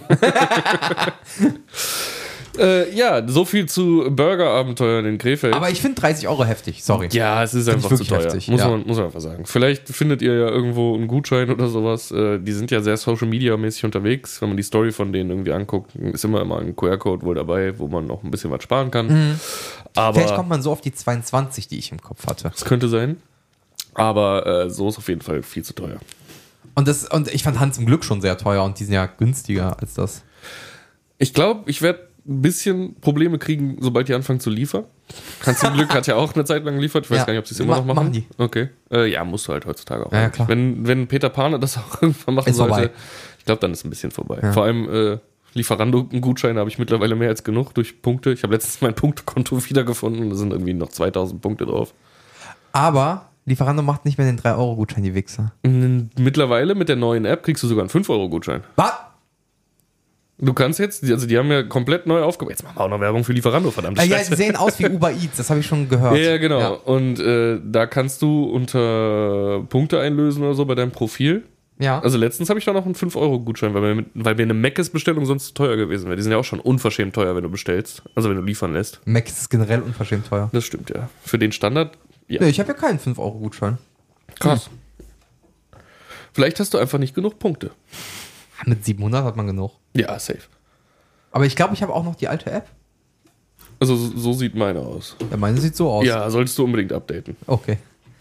Ja. So viel zu Burger-Abenteuern in Krefeld. Aber ich finde 30 Euro heftig, sorry. Ja, es ist einfach zu teuer. Heftig, muss man einfach sagen. Vielleicht findet ihr ja irgendwo einen Gutschein oder sowas. Die sind ja sehr Social-Media-mäßig unterwegs. Wenn man die Story von denen irgendwie anguckt, ist immer ein QR-Code wohl dabei, wo man noch ein bisschen was sparen kann. Aber vielleicht kommt man so auf die 22, die ich im Kopf hatte. Das könnte sein. Aber so ist auf jeden Fall viel zu teuer. Und ich fand Hans im Glück schon sehr teuer und die sind ja günstiger als das. Ich glaube, ich werde ein bisschen Probleme kriegen, sobald die anfangen zu liefern. Hans im Glück hat ja auch eine Zeit lang geliefert. Ich weiß gar nicht, ob sie es immer noch machen. Machen die. Okay. Ja, musst du halt heutzutage auch. Ja, klar. Wenn Peter Pane das auch irgendwann machen ist sollte, vorbei. ich glaube, dann ist ein bisschen vorbei. Ja. Vor allem Lieferando-Gutscheine habe ich mittlerweile mehr als genug durch Punkte. Ich habe letztens mein Punktekonto wiedergefunden. Da sind irgendwie noch 2000 Punkte drauf. Aber Lieferando macht nicht mehr den 3-Euro-Gutschein, die Wichser. Mittlerweile mit der neuen App kriegst du sogar einen 5-Euro-Gutschein. Was? Du kannst jetzt, also die haben ja komplett neu aufgebaut. Jetzt machen wir auch noch Werbung für Lieferando, verdammt. Ja, die sehen aus wie Uber Eats, das habe ich schon gehört. Ja, genau. Ja. Und da kannst du unter Punkte einlösen oder so bei deinem Profil. Ja. Also letztens habe ich da noch einen 5-Euro-Gutschein, weil mir eine Mc's-Bestellung sonst zu teuer gewesen wäre. Die sind ja auch schon unverschämt teuer, wenn du bestellst. Also wenn du liefern lässt. Mac ist generell unverschämt teuer. Das stimmt, ja. Für den Standard, ja. Nee, ich habe ja keinen 5-Euro-Gutschein. Krass. Vielleicht hast du einfach nicht genug Punkte. Mit 700 hat man genug. Ja, safe. Aber ich glaube, ich habe auch noch die alte App. Also so sieht meine aus. Ja, meine sieht so aus. Ja, solltest du unbedingt updaten. Okay.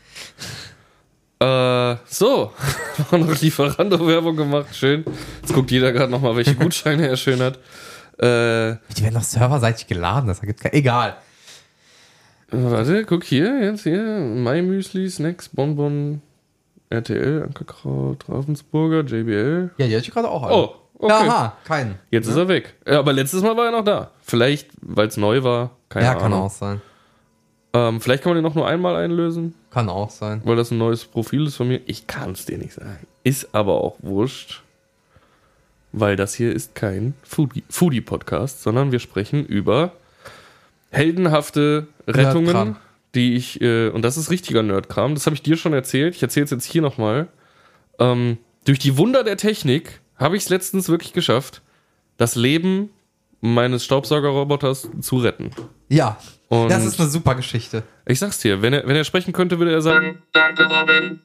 So, noch Lieferando-Werbung gemacht, schön. Jetzt guckt jeder gerade nochmal, welche Gutscheine er schön hat. Die werden noch serverseitig geladen, das ergibt kein... Egal. Warte, guck hier, jetzt hier. My Müsli, Snacks, Bonbon, RTL, Ankerkraut, Ravensburger, JBL. Ja, die hatte ich gerade auch an. Oh, okay. Aha, keinen. Jetzt ist er weg. Ja, aber letztes Mal war er noch da. Vielleicht, weil es neu war, keine Ahnung. Kann auch sein. Vielleicht kann man den noch nur einmal einlösen, Kann auch sein. weil das ein neues Profil ist von mir. Ich kann es dir nicht sagen. Ist aber auch wurscht, weil das hier ist kein Foodie-Podcast, sondern wir sprechen über heldenhafte Rettungen, Nerdkram. die ich, und das ist richtiger Nerdkram, das habe ich dir schon erzählt, ich erzähle es jetzt hier nochmal. Durch die Wunder der Technik habe ich es letztens wirklich geschafft, das Leben meines Staubsaugerroboters zu retten. Ja, Und das ist eine super Geschichte. ich sag's dir, wenn er sprechen könnte, würde er sagen, danke Robin.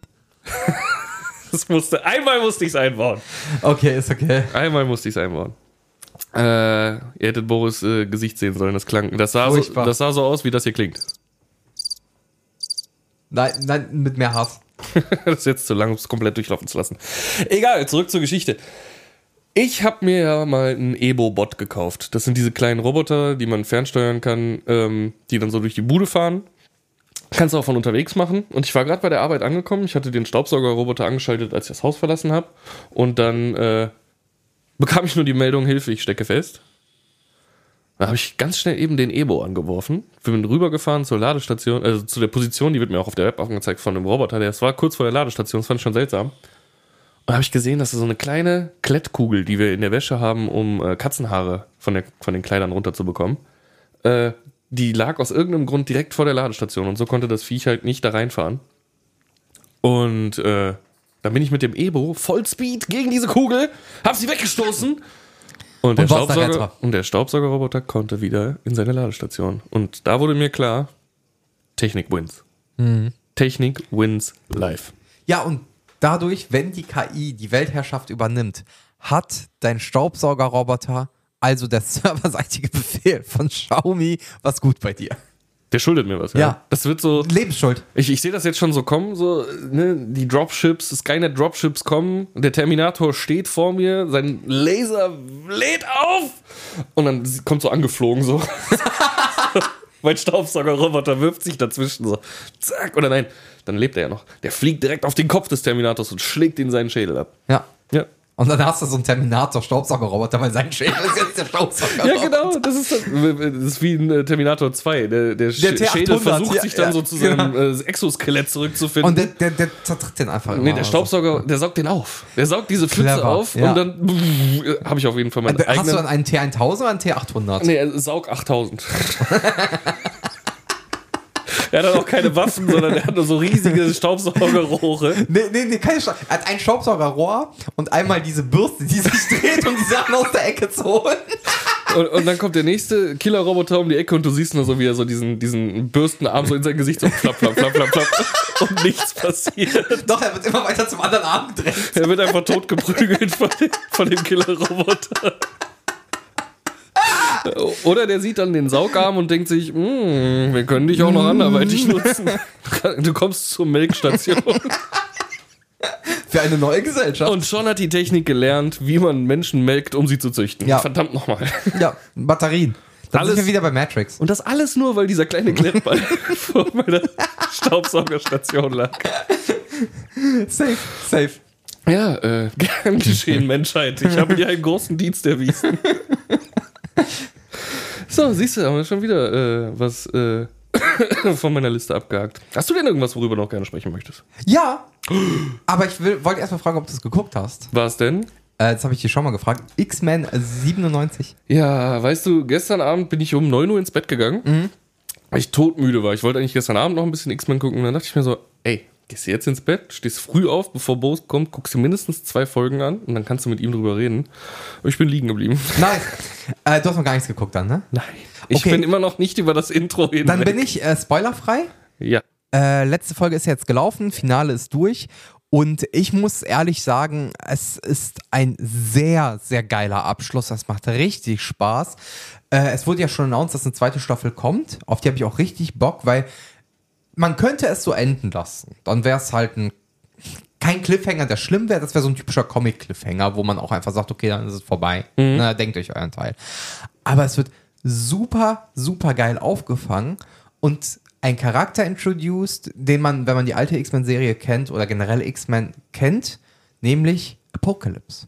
Einmal musste ich es einbauen. Okay, ist okay. Einmal musste ich es einbauen. Ihr hättet Boris Gesicht sehen sollen, das sah so aus, wie das hier klingt. Nein, mit mehr Hass. Das ist jetzt zu lang, um es komplett durchlaufen zu lassen. Egal, zurück zur Geschichte. Ich habe mir ja mal einen Ebo-Bot gekauft. Das sind diese kleinen Roboter, die man fernsteuern kann, die dann so durch die Bude fahren. Kannst du auch von unterwegs machen. Und ich war gerade bei der Arbeit angekommen. Ich hatte den Staubsaugerroboter angeschaltet, als ich das Haus verlassen habe. Und dann bekam ich nur die Meldung, Hilfe, ich stecke fest. Da habe ich ganz schnell eben den Ebo angeworfen. Bin rübergefahren zur Ladestation, also zu der Position, die wird mir auch auf der Web angezeigt von dem Roboter. Das war kurz vor der Ladestation, das fand ich schon seltsam. Und da habe ich gesehen, dass so eine kleine Klettkugel, die wir in der Wäsche haben, um Katzenhaare von den Kleidern runterzubekommen, die lag aus irgendeinem Grund direkt vor der Ladestation. Und so konnte das Viech halt nicht da reinfahren. Und dann bin ich mit dem Ebo Vollspeed gegen diese Kugel, hab sie weggestoßen. Und der Staubsaugerroboter konnte wieder in seine Ladestation. Und da wurde mir klar, Technik wins. Technik wins live. Ja, und dadurch, wenn die KI die Weltherrschaft übernimmt, hat dein Staubsaugerroboter, also der serverseitige Befehl von Xiaomi, was gut bei dir. Der schuldet mir was, ja. Ja. Das wird so. Lebensschuld. Ich sehe das jetzt schon so kommen, so, ne, die Dropships, Skynet Dropships kommen, der Terminator steht vor mir, sein Laser lädt auf und dann kommt so angeflogen, so. Mein Staubsaugerroboter wirft sich dazwischen, so, zack, oder nein, dann lebt er ja noch. Der fliegt direkt auf den Kopf des Terminators und schlägt ihn seinen Schädel ab. Ja. Ja. Und dann hast du so einen Terminator-Staubsaugerroboter, weil sein Schädel ist jetzt der Staubsaugerroboter. Ja, genau, das ist wie ein Terminator 2. Der Schädel versucht sich dann so zu seinem Exoskelett zurückzufinden. Und der zertritt den einfach immer. Nee, der Staubsauger, der saugt den auf. Der saugt diese Pfütze Clever, auf ja. und dann habe ich auf jeden Fall meinen eigenen... Hast du dann einen T1000 oder einen T800? Nee, Saug 8000. Er hat dann auch keine Waffen, sondern er hat nur so riesige Staubsaugerrohre. Nee, keine Er hat ein Staubsaugerrohr und einmal diese Bürste, die sich dreht, um die Sachen aus der Ecke zu holen. Und dann kommt der nächste Killerroboter um die Ecke und du siehst nur so, wie er so diesen Bürstenarm so in sein Gesicht so flapp, flapp, flapp, flapp, flapp und nichts passiert. Doch, er wird immer weiter zum anderen Arm gedrängt. Er wird einfach tot geprügelt von dem Killerroboter. Oder der sieht dann den Saugarm und denkt sich, wir können dich auch noch anderweitig nutzen. Du kommst zur Melkstation. Für eine neue Gesellschaft. Und schon hat die Technik gelernt, wie man Menschen melkt, um sie zu züchten. Ja. Verdammt nochmal. Ja, Batterien. Dann sind wir wieder bei Matrix. Und das alles nur, weil dieser kleine Klettball vor meiner Staubsaugerstation lag. Safe. Ja, gern geschehen, Menschheit. Ich habe dir einen großen Dienst erwiesen. So, siehst du, haben wir schon wieder was von meiner Liste abgehakt. Hast du denn irgendwas, worüber du noch gerne sprechen möchtest? Ja, aber wollte erstmal fragen, ob du es geguckt hast. Was denn? Das habe ich dir schon mal gefragt. X-Men 97. Ja, weißt du, gestern Abend bin ich um 9 Uhr ins Bett gegangen, weil ich todmüde war. Ich wollte eigentlich gestern Abend noch ein bisschen X-Men gucken und dann dachte ich mir so, ey, gehst du jetzt ins Bett, stehst früh auf, bevor Bo kommt, guckst dir mindestens 2 Folgen an und dann kannst du mit ihm drüber reden. Und ich bin liegen geblieben. Nein, du hast noch gar nichts geguckt dann, ne? Nein. Ich bin immer noch nicht über das Intro hinweg. Dann bin ich spoilerfrei. Ja. Letzte Folge ist jetzt gelaufen, Finale ist durch. Und ich muss ehrlich sagen, es ist ein sehr, sehr geiler Abschluss. Das macht richtig Spaß. Es wurde ja schon announced, dass eine zweite Staffel kommt. Auf die habe ich auch richtig Bock, weil man könnte es so enden lassen. Dann wäre es halt kein Cliffhanger, der schlimm wäre. Das wäre so ein typischer Comic-Cliffhanger, wo man auch einfach sagt, okay, dann ist es vorbei. Na, denkt euch euren Teil. Aber es wird super, super geil aufgefangen und ein Charakter introduced, den man, wenn man die alte X-Men-Serie kennt oder generell X-Men kennt, nämlich Apocalypse.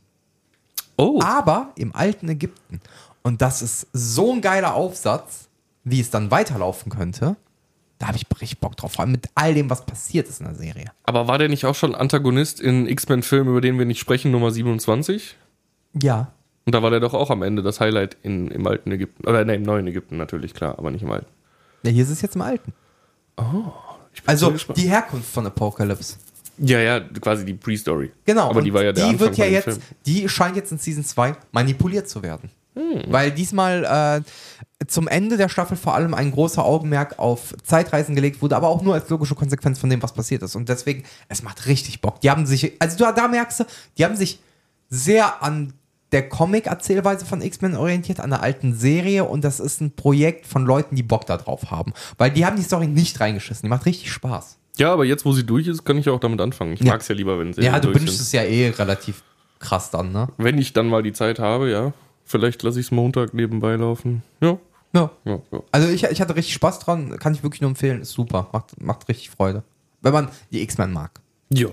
Oh. Aber im alten Ägypten. Und das ist so ein geiler Aufsatz, wie es dann weiterlaufen könnte. Da habe ich richtig Bock drauf, vor allem mit all dem, was passiert ist in der Serie. Aber war der nicht auch schon Antagonist in X-Men-Filmen, über den wir nicht sprechen, Nummer 27? Ja. Und da war der doch auch am Ende das Highlight im alten Ägypten. Oder im neuen Ägypten natürlich, klar, aber nicht im alten. Ja, hier ist es jetzt im alten. Oh. Also die Herkunft von Apocalypse. Ja, quasi die Pre-Story. Genau. Aber die war ja der Anfang wird ja von dem jetzt, Film. die scheint jetzt in Season 2 manipuliert zu werden. Weil diesmal zum Ende der Staffel vor allem ein großer Augenmerk auf Zeitreisen gelegt wurde, aber auch nur als logische Konsequenz von dem, was passiert ist. Und deswegen, es macht richtig Bock. Die haben sich, also da merkst du, die haben sich sehr an der Comic-Erzählweise von X-Men orientiert, an der alten Serie, und das ist ein Projekt von Leuten, die Bock da drauf haben. Weil die haben die Story nicht reingeschissen. Die macht richtig Spaß. Ja, aber jetzt, wo sie durch ist, kann ich ja auch damit anfangen. Ich mag es ja lieber, wenn sie Ja, du durch bingest sind. es ja eh relativ krass dann, ne? Wenn ich dann mal die Zeit habe, ja. Vielleicht lasse ich es Montag nebenbei laufen. Ja. Ja. Ja. Also ich hatte richtig Spaß dran, kann ich wirklich nur empfehlen, ist super, macht richtig Freude. Wenn man die X-Men mag. Ja.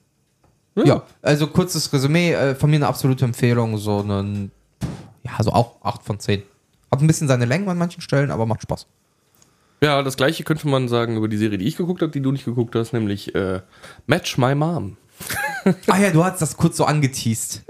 Ja, also kurzes Resümee, von mir eine absolute Empfehlung, so auch 8 von 10. Hat ein bisschen seine Längen an manchen Stellen, aber macht Spaß. Ja, das gleiche könnte man sagen über die Serie, die ich geguckt habe, die du nicht geguckt hast, nämlich Match My Mom. Ah ja, du hast das kurz so angeteased.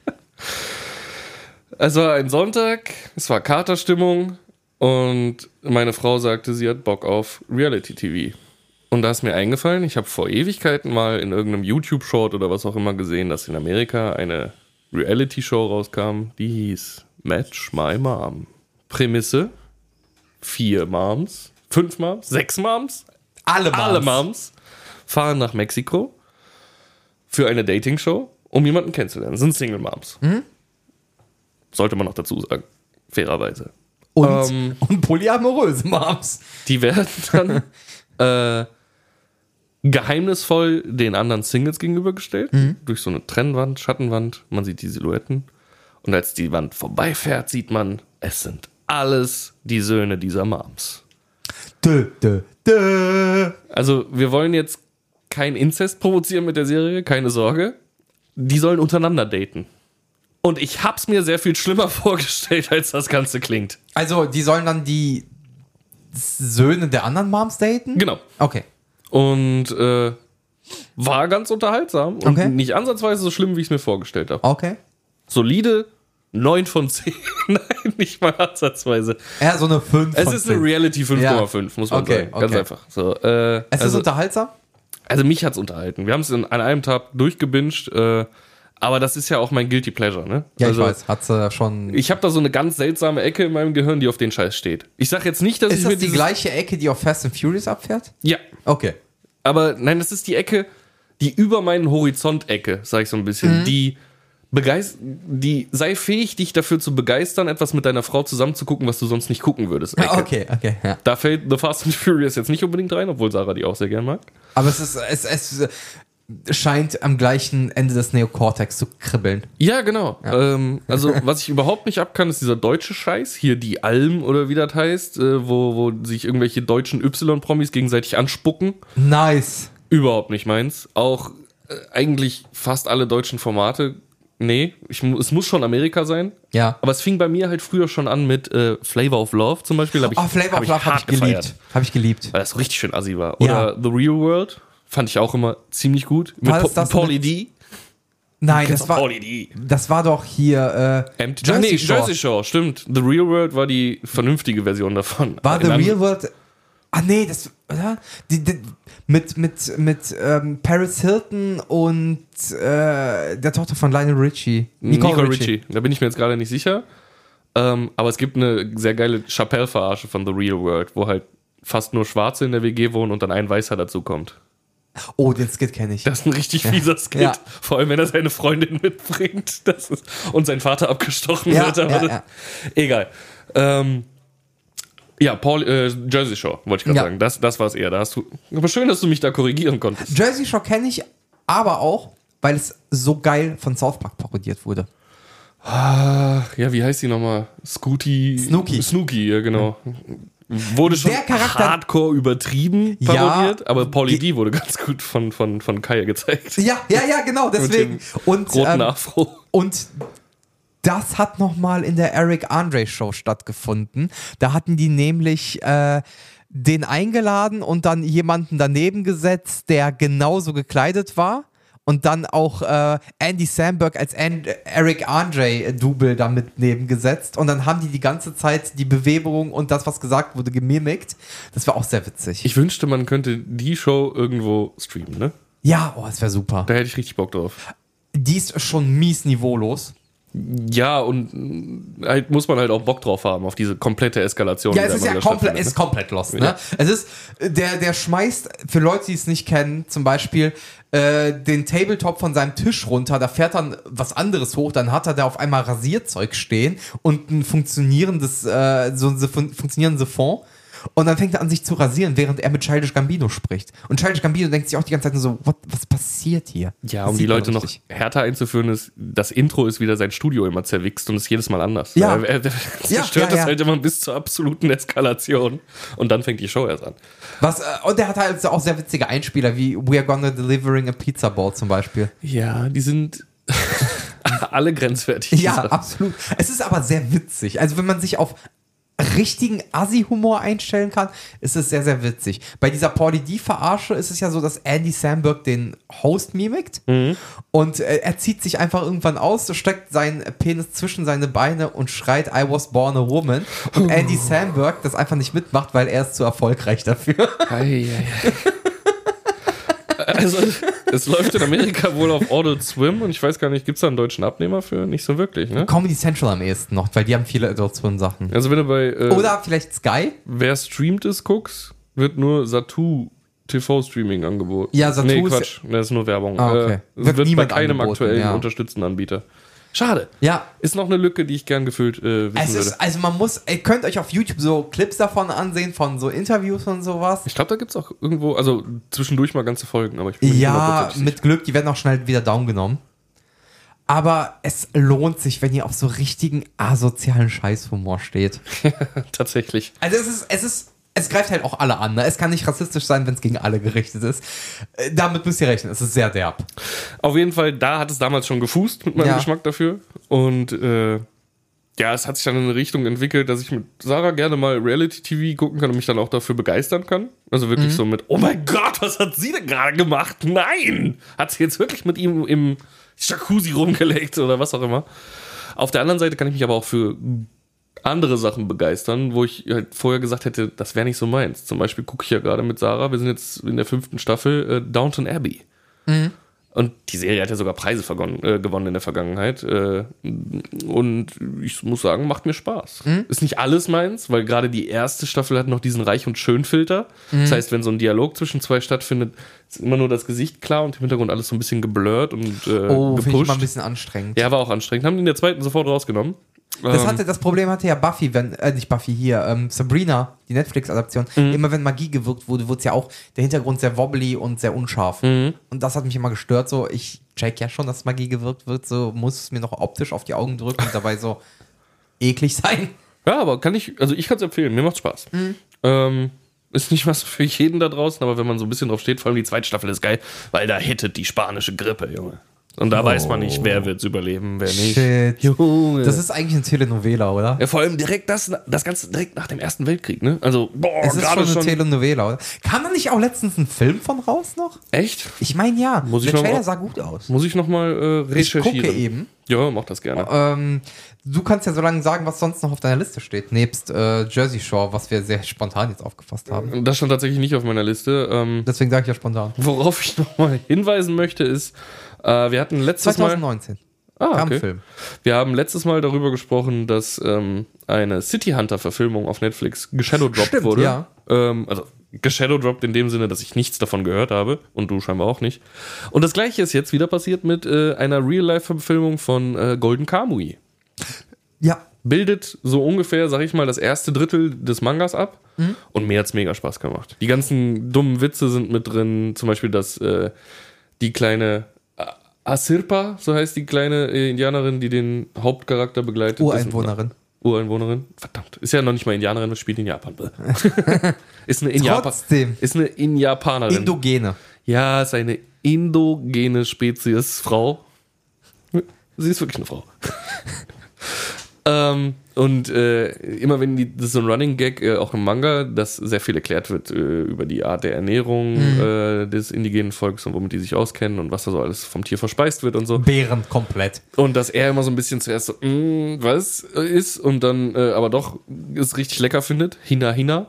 Es war ein Sonntag, es war Katerstimmung und meine Frau sagte, sie hat Bock auf Reality-TV. Und da ist mir eingefallen, ich habe vor Ewigkeiten mal in irgendeinem YouTube-Short oder was auch immer gesehen, dass in Amerika eine Reality-Show rauskam, die hieß Match My Mom. Prämisse: 4 Moms, 5 Moms, 6 Moms, alle Moms fahren nach Mexiko für eine Dating-Show, um jemanden kennenzulernen. Das sind Single-Moms. Sollte man noch dazu sagen. Fairerweise. Und polyamoröse Moms. Die werden dann geheimnisvoll den anderen Singles gegenübergestellt. Durch so eine Trennwand, Schattenwand. Man sieht die Silhouetten. Und als die Wand vorbeifährt, sieht man, es sind alles die Söhne dieser Moms. Also wir wollen jetzt kein Inzest provozieren mit der Serie, keine Sorge. Die sollen untereinander daten. Und ich hab's mir sehr viel schlimmer vorgestellt, als das Ganze klingt. Also die sollen dann die Söhne der anderen Moms daten? Genau. Okay. Und war ganz unterhaltsam und nicht ansatzweise so schlimm, wie ich es mir vorgestellt habe. Okay. Solide 9 von 10. Nein, nicht mal ansatzweise. Ja, so eine 5 Es von ist 10. eine Reality 5,5, muss man sagen. Ganz einfach. So, Es ist unterhaltsam? Also mich hat's unterhalten. Wir haben es an einem Tag durchgebinged, aber das ist ja auch mein Guilty Pleasure, ne? Ja, also, ich weiß. Hat's schon... Ich habe da so eine ganz seltsame Ecke in meinem Gehirn, die auf den Scheiß steht. Ich sag jetzt nicht, dass Ist ich das mir die gleiche Ecke, die auf Fast and Furious abfährt? Ja. Okay. Aber nein, das ist die Ecke, die über meinen Horizont-Ecke, sag ich so ein bisschen, die sei fähig, dich dafür zu begeistern, etwas mit deiner Frau zusammen zu gucken, was du sonst nicht gucken würdest. Ecke. Okay. Ja. Da fällt The Fast and Furious jetzt nicht unbedingt rein, obwohl Sarah die auch sehr gern mag. Aber es scheint am gleichen Ende des Neokortex zu kribbeln. Ja, genau. Ja. Also, was ich überhaupt nicht abkann, ist dieser deutsche Scheiß. Hier die Alm oder wie das heißt, wo sich irgendwelche deutschen Y-Promis gegenseitig anspucken. Nice. Überhaupt nicht meins. Auch eigentlich fast alle deutschen Formate Nee, es muss schon Amerika sein. Ja. Aber es fing bei mir halt früher schon an mit Flavor of Love zum Beispiel. Flavor of Love habe ich geliebt. Habe ich geliebt. Weil das so richtig schön assi war. Oder The Real World fand ich auch immer ziemlich gut. Mit Pauly D. Nein, das war doch hier Jersey Shore, stimmt. The Real World war die vernünftige Version davon. War The Real World... nee, das... Oder? Mit Paris Hilton und der Tochter von Lionel Richie. Nicole Richie. Da bin ich mir jetzt gerade nicht sicher. Aber es gibt eine sehr geile Chappelle-Verarsche von The Real World, wo halt fast nur Schwarze in der WG wohnen und dann ein Weißer dazu kommt. Oh, den Skit kenne ich. Das ist ein richtig fieser Skit. Ja. Vor allem, wenn er seine Freundin mitbringt und sein Vater abgestochen wird. Aber egal. Jersey Shore, wollte ich gerade sagen. Das war es eher. Aber schön, dass du mich da korrigieren konntest. Jersey Shore kenne ich aber auch, weil es so geil von South Park parodiert wurde. Ja, wie heißt die nochmal? Snooki, ja, genau. Wurde schon hardcore übertrieben parodiert, aber Pauly D wurde ganz gut von Kaya gezeigt. Ja, genau, deswegen. Und roten Afro. Und das hat nochmal in der Eric Andre Show stattgefunden. Da hatten die nämlich den eingeladen und dann jemanden daneben gesetzt, der genauso gekleidet war. Und dann auch Andy Samberg als Eric Andre-Double damit nebengesetzt. Und dann haben die ganze Zeit die Bewegung und das, was gesagt wurde, gemimikt. Das war auch sehr witzig. Ich wünschte, man könnte die Show irgendwo streamen, ne? Ja, das wäre super. Da hätte ich richtig Bock drauf. Die ist schon mies niveaulos. Ja, und halt muss man halt auch Bock drauf haben, auf diese komplette Eskalation. Ja, es ist ja komplett lost, ne? Ja. Es ist, der schmeißt, für Leute, die es nicht kennen, zum Beispiel den Tabletop von seinem Tisch runter, da fährt dann was anderes hoch, dann hat er da auf einmal Rasierzeug stehen und ein funktionierendes Siphon. Und dann fängt er an, sich zu rasieren, während er mit Childish Gambino spricht. Und Childish Gambino denkt sich auch die ganze Zeit nur so, was passiert hier? Ja, um die Leute noch härter einzuführen, ist, das Intro ist wieder sein Studio immer zerwichst und ist jedes Mal anders. Ja. Er zerstört das halt immer bis zur absoluten Eskalation. Und dann fängt die Show erst an. Und er hat halt auch sehr witzige Einspieler, wie We're Gonna Delivering a Pizza Ball zum Beispiel. Ja, die sind alle grenzwertig. Ja, absolut. Es ist aber sehr witzig. Also wenn man sich auf richtigen Assi-Humor einstellen kann, ist es sehr, sehr witzig. Bei dieser Pauly D-Verarsche ist es ja so, dass Andy Samberg den Host mimikt und er zieht sich einfach irgendwann aus, steckt seinen Penis zwischen seine Beine und schreit I was born a woman und Andy Samberg das einfach nicht mitmacht, weil er ist zu erfolgreich dafür. Also, es läuft in Amerika wohl auf Adult Swim und ich weiß gar nicht, gibt es da einen deutschen Abnehmer für? Nicht so wirklich, ne? Comedy Central am ehesten noch, weil die haben viele Adult Swim Sachen. Also wenn du bei... Oder vielleicht Sky? Wer streamt es, guckst, wird nur Satu TV-Streaming angeboten. Ja, Satu ist... Quatsch, das ist nur Werbung. Okay. Wird niemand bei keinem angeboten, aktuellen unterstützenden Anbieter. Schade. Ja. Ist noch eine Lücke, die ich gern gefüllt wissen würde. Also ihr könnt euch auf YouTube so Clips davon ansehen, von so Interviews und sowas. Ich glaube, da gibt es auch irgendwo, also zwischendurch mal ganze Folgen, aber ich bin nicht mit Glück, die werden auch schnell wieder down genommen. Aber es lohnt sich, wenn ihr auf so richtigen asozialen Scheißhumor steht. Tatsächlich. Also es greift halt auch alle an. Ne? Es kann nicht rassistisch sein, wenn es gegen alle gerichtet ist. Damit müsst ihr rechnen. Es ist sehr derb. Auf jeden Fall, da hat es damals schon gefußt mit meinem Geschmack dafür. Und es hat sich dann in eine Richtung entwickelt, dass ich mit Sarah gerne mal Reality-TV gucken kann und mich dann auch dafür begeistern kann. Also wirklich so mit, oh mein Gott, was hat sie denn gerade gemacht? Nein! Hat sie jetzt wirklich mit ihm im Jacuzzi rumgelegt oder was auch immer. Auf der anderen Seite kann ich mich aber auch für andere Sachen begeistern, wo ich halt vorher gesagt hätte, das wäre nicht so meins. Zum Beispiel gucke ich ja gerade mit Sarah, wir sind jetzt in der 5. Staffel, Downton Abbey. Und die Serie hat ja sogar Preise gewonnen in der Vergangenheit. Und ich muss sagen, macht mir Spaß. Ist nicht alles meins, weil gerade die erste Staffel hat noch diesen Reich- und Schön-Filter. Das heißt, wenn so ein Dialog zwischen zwei stattfindet, ist immer nur das Gesicht klar und im Hintergrund alles so ein bisschen geblurrt und gepusht. Finde ich mal ein bisschen anstrengend. Ja, war auch anstrengend. Haben die in der 2. sofort rausgenommen. Das Problem hatte ja Buffy, Sabrina, die Netflix-Adaption. Immer wenn Magie gewirkt wurde, wurde es ja auch der Hintergrund sehr wobbly und sehr unscharf. Und das hat mich immer gestört. So, ich check ja schon, dass Magie gewirkt wird, so muss es mir noch optisch auf die Augen drücken und dabei so eklig sein. Ja, aber ich kann es empfehlen, mir macht's Spaß. Ist nicht was für jeden da draußen, aber wenn man so ein bisschen drauf steht, vor allem die 2. Staffel ist geil, weil da hittet die spanische Grippe, Junge. Und da weiß man nicht, wer wird's überleben, wer nicht. Shit. Junge. Das ist eigentlich eine Telenovela, oder? Ja, vor allem direkt das Ganze direkt nach dem Ersten Weltkrieg, ne? Also, boah, Es ist gerade schon eine schon. Telenovela, oder? Kam da nicht auch letztens ein Film von raus noch? Echt? Ich meine, ja. Muss ich Der noch Trailer mal- sah gut aus. Muss ich nochmal Ich recherchieren. gucke eben. Ja, mach das gerne. Du kannst ja so lange sagen, was sonst noch auf deiner Liste steht, nebst Jersey Shore, was wir sehr spontan jetzt aufgefasst haben. Das stand tatsächlich nicht auf meiner Liste. Deswegen sage ich ja spontan. Worauf ich nochmal hinweisen möchte, ist, wir hatten letztes Mal. 2019 Ah, kam okay. ein Film. Wir haben letztes Mal darüber gesprochen, dass eine City Hunter-Verfilmung auf Netflix geshadowdropped Stimmt, wurde. ja. Also geshadowdropped in dem Sinne, dass ich nichts davon gehört habe und du scheinbar auch nicht. Und das gleiche ist jetzt wieder passiert mit einer Real-Life-Verfilmung von Golden Kamui. Ja. Bildet so ungefähr, sag ich mal, das erste Drittel des Mangas ab. Und mir hat's mega Spaß gemacht. Die ganzen dummen Witze sind mit drin. Zum Beispiel, dass die kleine Asirpa, so heißt die kleine Indianerin, die den Hauptcharakter begleitet. Ureinwohnerin. Ureinwohnerin. Verdammt. Ist ja noch nicht mal Indianerin, das spielt in Japan. Ist eine Trotzdem. Ist eine In-Japanerin. Indogene. Ja, ist eine indogene Spezies Frau. Sie ist wirklich eine Frau. Und immer wenn das ist so ein Running Gag, auch im Manga, dass sehr viel erklärt wird über die Art der Ernährung des indigenen Volks und womit die sich auskennen und was da so alles vom Tier verspeist wird und so. Bären komplett. Und dass er immer so ein bisschen zuerst so, was ist und dann aber doch es richtig lecker findet. Hina.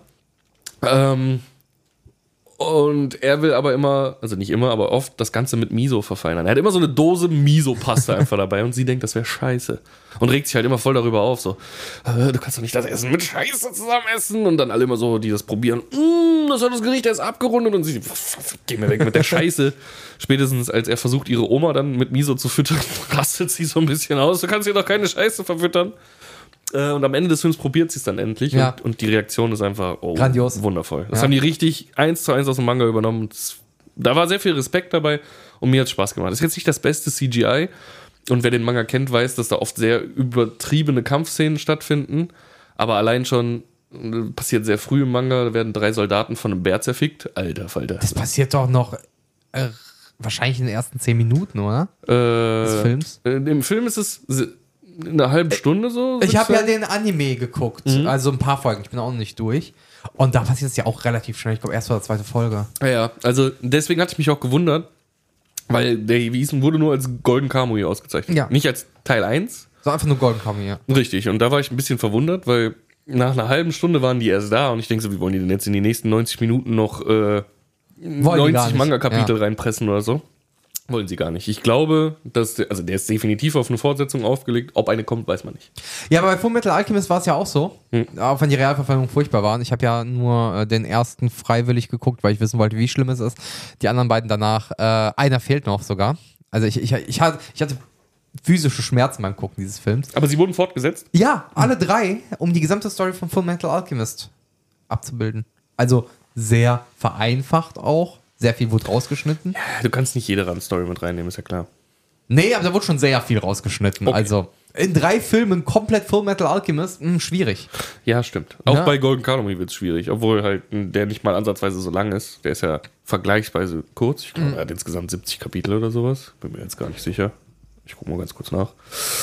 Und er will aber immer, also nicht immer, aber oft das Ganze mit Miso verfeinern. Er hat immer so eine Dose Miso-Pasta einfach dabei und sie denkt, das wäre scheiße. Und regt sich halt immer voll darüber auf, so, du kannst doch nicht das Essen mit Scheiße zusammen essen. Und dann alle immer so, die das probieren, das hat das Gericht erst abgerundet und sie, geh mir weg mit der Scheiße. Spätestens als er versucht, ihre Oma dann mit Miso zu füttern, rastet sie so ein bisschen aus. Du kannst ihr doch keine Scheiße verfüttern. Und am Ende des Films probiert sie es dann endlich. Ja. Und die Reaktion ist einfach Grandios. wundervoll. Das Ja. haben die richtig 1:1 aus dem Manga übernommen. Da war sehr viel Respekt dabei und mir hat Spaß gemacht. Das ist jetzt nicht das beste CGI. Und wer den Manga kennt, weiß, dass da oft sehr übertriebene Kampfszenen stattfinden. Aber allein schon passiert sehr früh im Manga, da werden 3 Soldaten von einem Bär zerfickt. Alter Falter. Das passiert doch noch wahrscheinlich in den ersten 10 Minuten, oder? Des Films. Im Film ist es eine halbe Stunde so. Ich habe würd ja sagen. den Anime geguckt, also ein paar Folgen. Ich bin auch noch nicht durch. Und da passiert es ja auch relativ schnell. Ich glaube, erste oder zweite Folge. Ja, also deswegen hatte ich mich auch gewundert, weil der Wiesen wurde nur als Golden Kamui ausgezeichnet. Ja. Nicht als Teil 1. So einfach nur Golden Kamuy, ja. Richtig, und da war ich ein bisschen verwundert, weil nach einer halben Stunde waren die erst da und ich denke so, wie wollen die denn jetzt in die nächsten 90 Minuten noch gar 90 nicht. Manga-Kapitel reinpressen oder so? Wollen sie gar nicht. Ich glaube, dass der ist definitiv auf eine Fortsetzung aufgelegt. Ob eine kommt, weiß man nicht. Ja, aber bei Fullmetal Alchemist war es ja auch so. Auch wenn die Realverfilmungen furchtbar waren. Ich habe ja nur den ersten freiwillig geguckt, weil ich wissen wollte, wie schlimm es ist. Die anderen beiden danach. Einer fehlt noch sogar. Also ich hatte physische Schmerzen beim Gucken dieses Films. Aber sie wurden fortgesetzt? Ja, alle 3, um die gesamte Story von Fullmetal Alchemist abzubilden. Also sehr vereinfacht auch. Sehr viel wurde rausgeschnitten. Du kannst nicht jede Randstory mit reinnehmen, ist ja klar. Nee, aber da wurde schon sehr viel rausgeschnitten. Okay. Also in 3 Filmen komplett Fullmetal Alchemist, schwierig. Ja, stimmt. Auch Ja. bei Golden Kamuy wird es schwierig, obwohl halt der nicht mal ansatzweise so lang ist. Der ist ja vergleichsweise kurz. Ich glaube, er hat insgesamt 70 Kapitel oder sowas. Bin mir jetzt gar nicht sicher. Ich gucke mal ganz kurz nach.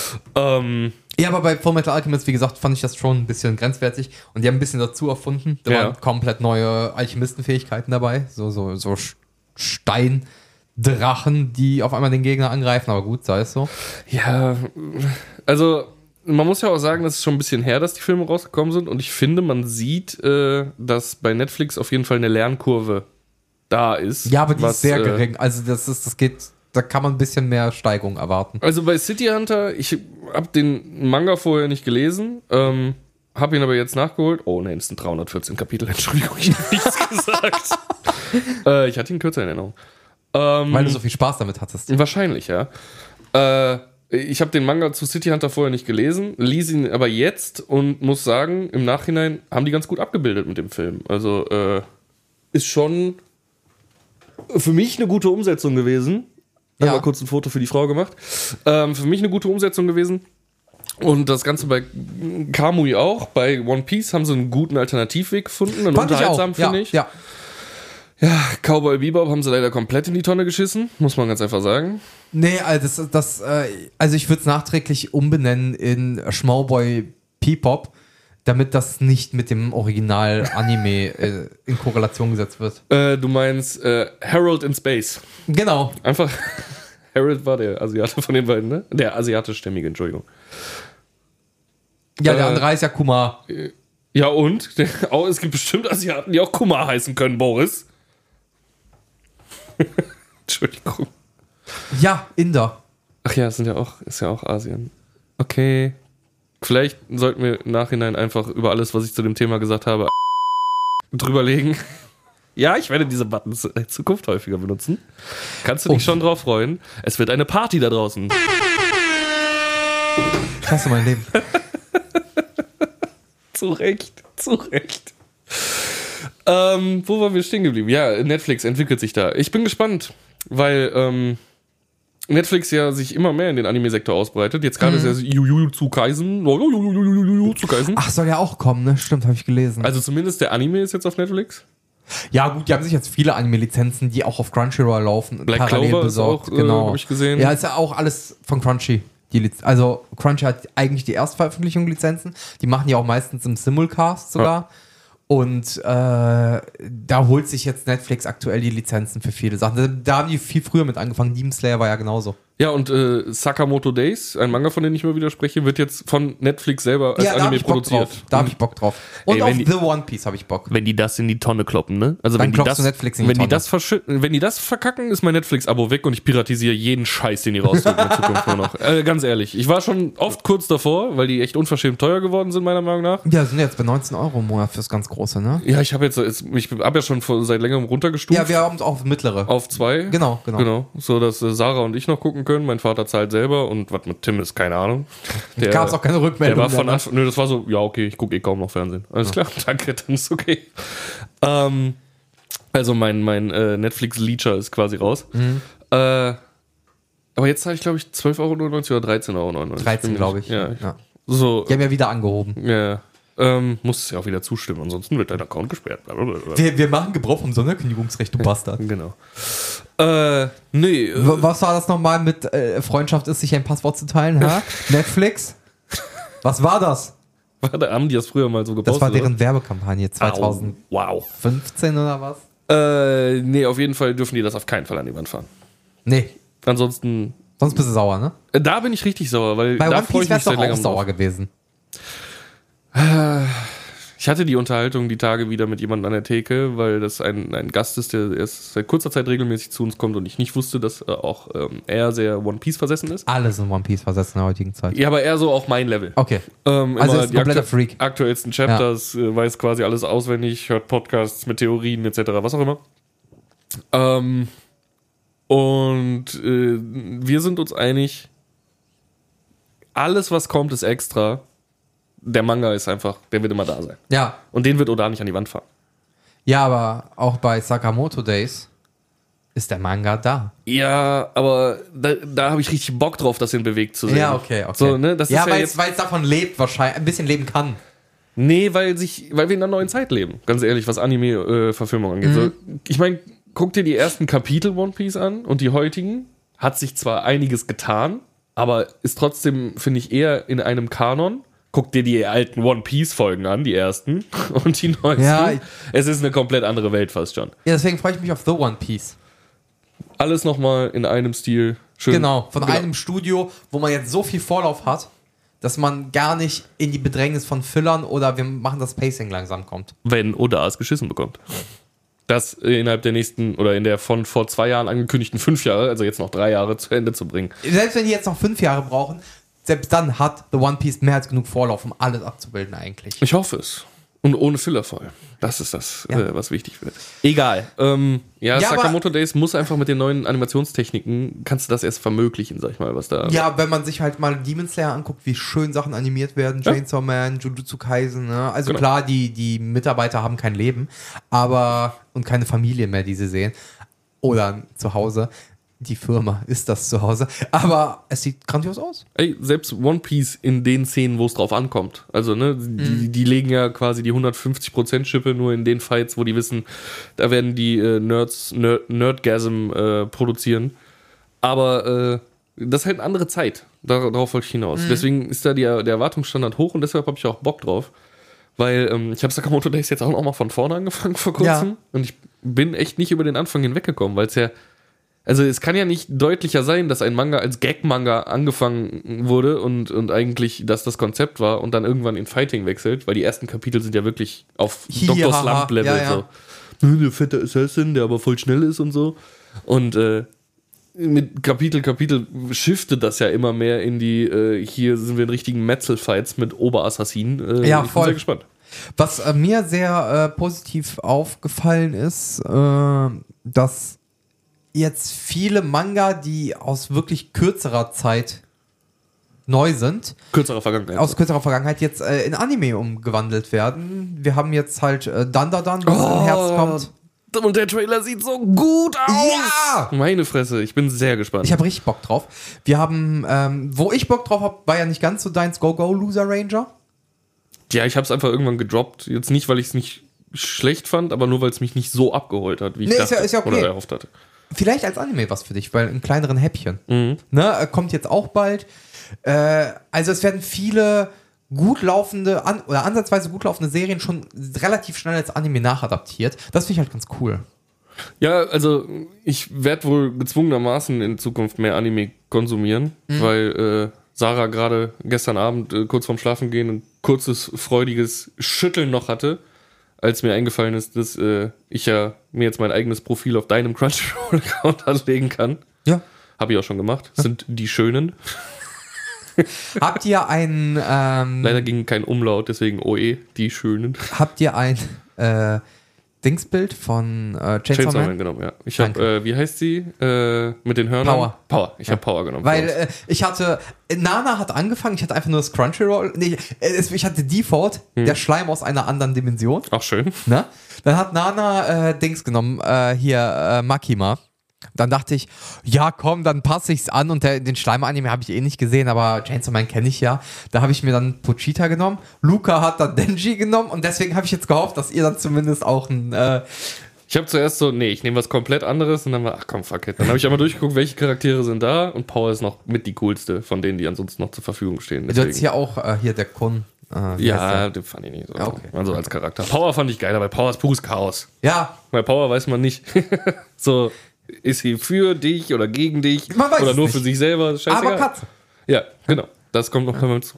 Ja, aber bei Fullmetal Alchemist, wie gesagt, fand ich das schon ein bisschen grenzwertig. Und die haben ein bisschen dazu erfunden. Da Ja. waren komplett neue Alchemistenfähigkeiten dabei. So Steindrachen, die auf einmal den Gegner angreifen. Aber gut, sei es so. Ja, also man muss ja auch sagen, das ist schon ein bisschen her, dass die Filme rausgekommen sind. Und ich finde, man sieht, dass bei Netflix auf jeden Fall eine Lernkurve da ist. Ja, aber die ist sehr äh, gering. Also da kann man ein bisschen mehr Steigung erwarten. Also bei City Hunter, ich habe den Manga vorher nicht gelesen, habe ihn aber jetzt nachgeholt. Oh ne, es sind 314 Kapitel, Entschuldigung, ich habe nichts gesagt. Ich hatte ihn kürzer in Erinnerung. Weil du so viel Spaß damit hattest. Wahrscheinlich, ja. Ich habe den Manga zu City Hunter vorher nicht gelesen, ließ ihn aber jetzt und muss sagen, im Nachhinein haben die ganz gut abgebildet mit dem Film. Also ist schon für mich eine gute Umsetzung gewesen. Ich habe mal kurz ein Foto für die Frau gemacht. Für mich eine gute Umsetzung gewesen. Und das Ganze bei Kamui auch. Bei One Piece haben sie einen guten Alternativweg gefunden. Und Fand ich auch. unterhaltsam, finde ich. Ja. Ja, Cowboy Bebop haben sie leider komplett in die Tonne geschissen, muss man ganz einfach sagen. Nee, also also ich würde es nachträglich umbenennen in Schmauboy Bebop, damit das nicht mit dem Original-Anime in Korrelation gesetzt wird. Du meinst Harold in Space. Genau. Einfach, Harold war der Asiate von den beiden, ne? Der asiatischstämmige, Entschuldigung. Ja, der andere heißt ja Kumar. Ja und? Es gibt bestimmt Asiaten, die auch Kumar heißen können, Boris. Entschuldigung. Ja, Inder. Ach ja, ist ja auch Asien. Okay. Vielleicht sollten wir im Nachhinein einfach über alles, was ich zu dem Thema gesagt habe, drüberlegen. Ja, ich werde diese Buttons in Zukunft häufiger benutzen. Kannst du dich schon drauf freuen? Es wird eine Party da draußen. Ich hasse mein Leben. Zu Recht. Wo waren wir stehen geblieben? Ja, Netflix entwickelt sich da. Ich bin gespannt, weil Netflix ja sich immer mehr in den Anime-Sektor ausbreitet. Jetzt gerade ist ja Jujutsu Kaisen. Ach, soll ja auch kommen, ne? Stimmt, habe ich gelesen. Also zumindest der Anime ist jetzt auf Netflix. Ja, gut, die haben sich jetzt viele Anime-Lizenzen, die auch auf Crunchyroll laufen, Black parallel Clover besorgt. ist auch, genau. habe ich gesehen. Ja, ist ja auch alles von Crunchy. Also Crunchy hat eigentlich die Erstveröffentlichung-Lizenzen. Die machen die auch meistens im Simulcast sogar. Ja. Und da holt sich jetzt Netflix aktuell die Lizenzen für viele Sachen. Da haben die viel früher mit angefangen. Demon Slayer war ja genauso. Ja, und Sakamoto Days, ein Manga, von dem ich immer wieder spreche, wird jetzt von Netflix selber als Anime produziert. Da habe ich Bock drauf. Und ey, auf The One Piece habe ich Bock. Wenn die das in die Tonne kloppen, ne? Also dann wenn die das, Netflix in die Tonne. Wenn die das verkacken, ist mein Netflix-Abo weg und ich piratisiere jeden Scheiß, den die rausdrücken in Zukunft nur noch. Ganz ehrlich. Ich war schon oft kurz davor, weil die echt unverschämt teuer geworden sind, meiner Meinung nach. Ja, sind jetzt bei 19 € im Monat fürs ganz Große, ne? Ja, ich habe ja schon seit längerem runtergestuft. Ja, wir haben es auf mittlere. Auf 2. Genau. So, dass Sarah und ich noch gucken können. Mein Vater zahlt selber und was mit Tim ist, keine Ahnung. Da gab es auch keine Rückmeldung. Der war von Anfang, das war so, ja okay, ich gucke kaum noch Fernsehen. Alles klar, danke, dann ist okay. Also mein Netflix-Leecher ist quasi raus. Aber jetzt zahle ich, glaube ich, 12,99 € oder 13,99 €. 13, glaube ich. Ja. So, die haben ja wieder angehoben. Ja. Muss es ja auch wieder zustimmen, ansonsten wird dein Account gesperrt. Wir machen Gebrauch vom Sonderkündigungsrecht, du Bastard. Genau. Nee. Was war das nochmal mit Freundschaft ist, sich ein Passwort zu teilen? Ha? Netflix? Was war das? Haben die das früher mal so gepostet? Das war deren Werbekampagne 2015 wow. oder was? Nee, auf jeden Fall dürfen die das auf keinen Fall an die Wand fahren. Nee. Ansonsten... Sonst bist du sauer, ne? Da bin ich richtig sauer, weil bei da One Piece wärst du auch sauer gewesen. Ich hatte die Unterhaltung die Tage wieder mit jemandem an der Theke, weil das ein Gast ist, der erst seit kurzer Zeit regelmäßig zu uns kommt und ich nicht wusste, dass auch er sehr One Piece versessen ist. Alle sind One Piece versessen in der heutigen Zeit. Ja, aber eher so auch mein Level. Okay. Also ist ein kompletter Freak. Aktuellsten Chapters, weiß quasi alles auswendig, hört Podcasts mit Theorien etc., was auch immer. Und wir sind uns einig, alles was kommt ist extra. Der Manga ist einfach, der wird immer da sein. Ja. Und den wird Oda nicht an die Wand fahren. Ja, aber auch bei Sakamoto Days ist der Manga da. Ja, aber da habe ich richtig Bock drauf, das in Bewegt zu sehen. Ja, okay. So, ne, das ja, ist weil es davon lebt, wahrscheinlich, ein bisschen leben kann. Nee, weil wir in einer neuen Zeit leben. Ganz ehrlich, was Anime-Verfilmung angeht. So, ich meine, guck dir die ersten Kapitel One Piece an und die heutigen. Hat sich zwar einiges getan, aber ist trotzdem, finde ich, eher in einem Kanon. Guck dir die alten One-Piece-Folgen an, die ersten und die neuesten. Ja, es ist eine komplett andere Welt fast schon. Ja, deswegen freue ich mich auf The One Piece. Alles nochmal in einem Stil. Schön. Genau, von einem Studio, wo man jetzt so viel Vorlauf hat, dass man gar nicht in die Bedrängnis von Fillern oder wir machen das Pacing langsam kommt. Wenn Oda es geschissen bekommt. Das innerhalb der nächsten oder in der von vor 2 Jahren angekündigten 5 Jahre, also jetzt noch 3 Jahre zu Ende zu bringen. Selbst wenn die jetzt noch 5 Jahre brauchen, selbst dann hat The One Piece mehr als genug Vorlauf, um alles abzubilden eigentlich. Ich hoffe es. Und ohne Filler voll. Das ist das, was wichtig wird. Egal. Sakamoto Days muss einfach mit den neuen Animationstechniken, kannst du das erst vermöglichen, sag ich mal, was da... Ja, wenn man sich halt mal Demon Slayer anguckt, wie schön Sachen animiert werden, Chainsaw Man, Jujutsu Kaisen, ne? Also klar, die Mitarbeiter haben kein Leben, und keine Familie mehr, die sie sehen. Oder zu Hause. die Firma ist das zu Hause. Aber es sieht grandios aus. Ey, selbst One Piece in den Szenen, wo es drauf ankommt. Also, ne, die legen ja quasi die 150% Schippe nur in den Fights, wo die wissen, da werden die Nerdgasm produzieren. Aber das ist halt eine andere Zeit. Darauf wollte ich hinaus. Deswegen ist da der Erwartungsstandard hoch und deshalb habe ich auch Bock drauf. Weil ich habe Sakamoto Days jetzt auch noch mal von vorne angefangen vor kurzem. Ja. Und ich bin echt nicht über den Anfang hinweggekommen, weil es ja. Also es kann ja nicht deutlicher sein, dass ein Manga als Gag-Manga angefangen wurde und eigentlich das Konzept war und dann irgendwann in Fighting wechselt, weil die ersten Kapitel sind ja wirklich auf Dr. Slump-Level so. Der fette Assassin, der aber voll schnell ist und so. Und mit Kapitel shiftet das ja immer mehr in die, hier sind wir in richtigen Metzel-Fights mit Oberassassinen. Ja, ich bin sehr gespannt. Was mir sehr positiv aufgefallen ist, dass jetzt viele Manga, die aus wirklich kürzerer Zeit neu sind. Kürzerer Vergangenheit. Aus kürzerer Vergangenheit jetzt in Anime umgewandelt werden. Wir haben jetzt halt Dandadan, was im Herbst kommt. Und der Trailer sieht so gut aus. Ja! Meine Fresse, ich bin sehr gespannt. Ich habe richtig Bock drauf. Wir haben, wo ich Bock drauf habe, war ja nicht ganz so deins Go-Go Loser Ranger. Ja, ich habe es einfach irgendwann gedroppt. Jetzt nicht, weil ich es nicht schlecht fand, aber nur, weil es mich nicht so abgeholt hat, wie ich dachte ist ja okay. Oder erhofft hatte. Vielleicht als Anime was für dich, weil in kleineren Häppchen. Ne, kommt jetzt auch bald. Also es werden viele gut laufende oder ansatzweise gut laufende Serien schon relativ schnell als Anime nachadaptiert. Das finde ich halt ganz cool. Ja, also ich werde wohl gezwungenermaßen in Zukunft mehr Anime konsumieren, weil Sarah gerade gestern Abend kurz vorm Schlafengehen ein kurzes, freudiges Schütteln noch hatte, als mir eingefallen ist, dass ich ja mir jetzt mein eigenes Profil auf deinem Crunchyroll-Account anlegen kann. Ja. Habe ich auch schon gemacht. Das sind die Schönen. Habt ihr ein... Leider ging kein Umlaut, deswegen OE, die Schönen. Habt ihr ein Dingsbild von Chainsaw Man genommen, ja. Ich habe, wie heißt sie? Mit den Hörnern? Power. Ich habe Power genommen. Weil ich hatte, Nana hat angefangen, ich hatte einfach nur das Crunchyroll, ich hatte Default, der Schleim aus einer anderen Dimension. Ach, schön. Ne? Dann hat Nana Dings genommen, Makima. Dann dachte ich, ja komm, dann passe ich's an und den Schleim-Anime habe ich eh nicht gesehen, aber Chainsaw Man kenne ich ja. Da habe ich mir dann Pochita genommen, Luca hat dann Denji genommen und deswegen habe ich jetzt gehofft, dass ihr dann zumindest auch ein... Ich habe zuerst so, ich nehme was komplett anderes und dann war, ach komm, fuck it. Dann habe ich einmal durchgeguckt, welche Charaktere sind da und Power ist noch mit die coolste von denen, die ansonsten noch zur Verfügung stehen. Deswegen. Du hast hier auch hier der Kun. Ja, den fand ich nicht so. Okay. Also als Charakter. Power fand ich geiler, weil Power ist pures Chaos. Ja. Bei Power weiß man nicht. So... Ist sie für dich oder gegen dich? Man weiß oder nur nicht. für sich selber? Scheißegal. Aber Katze. Ja, genau. Das kommt noch mal zu.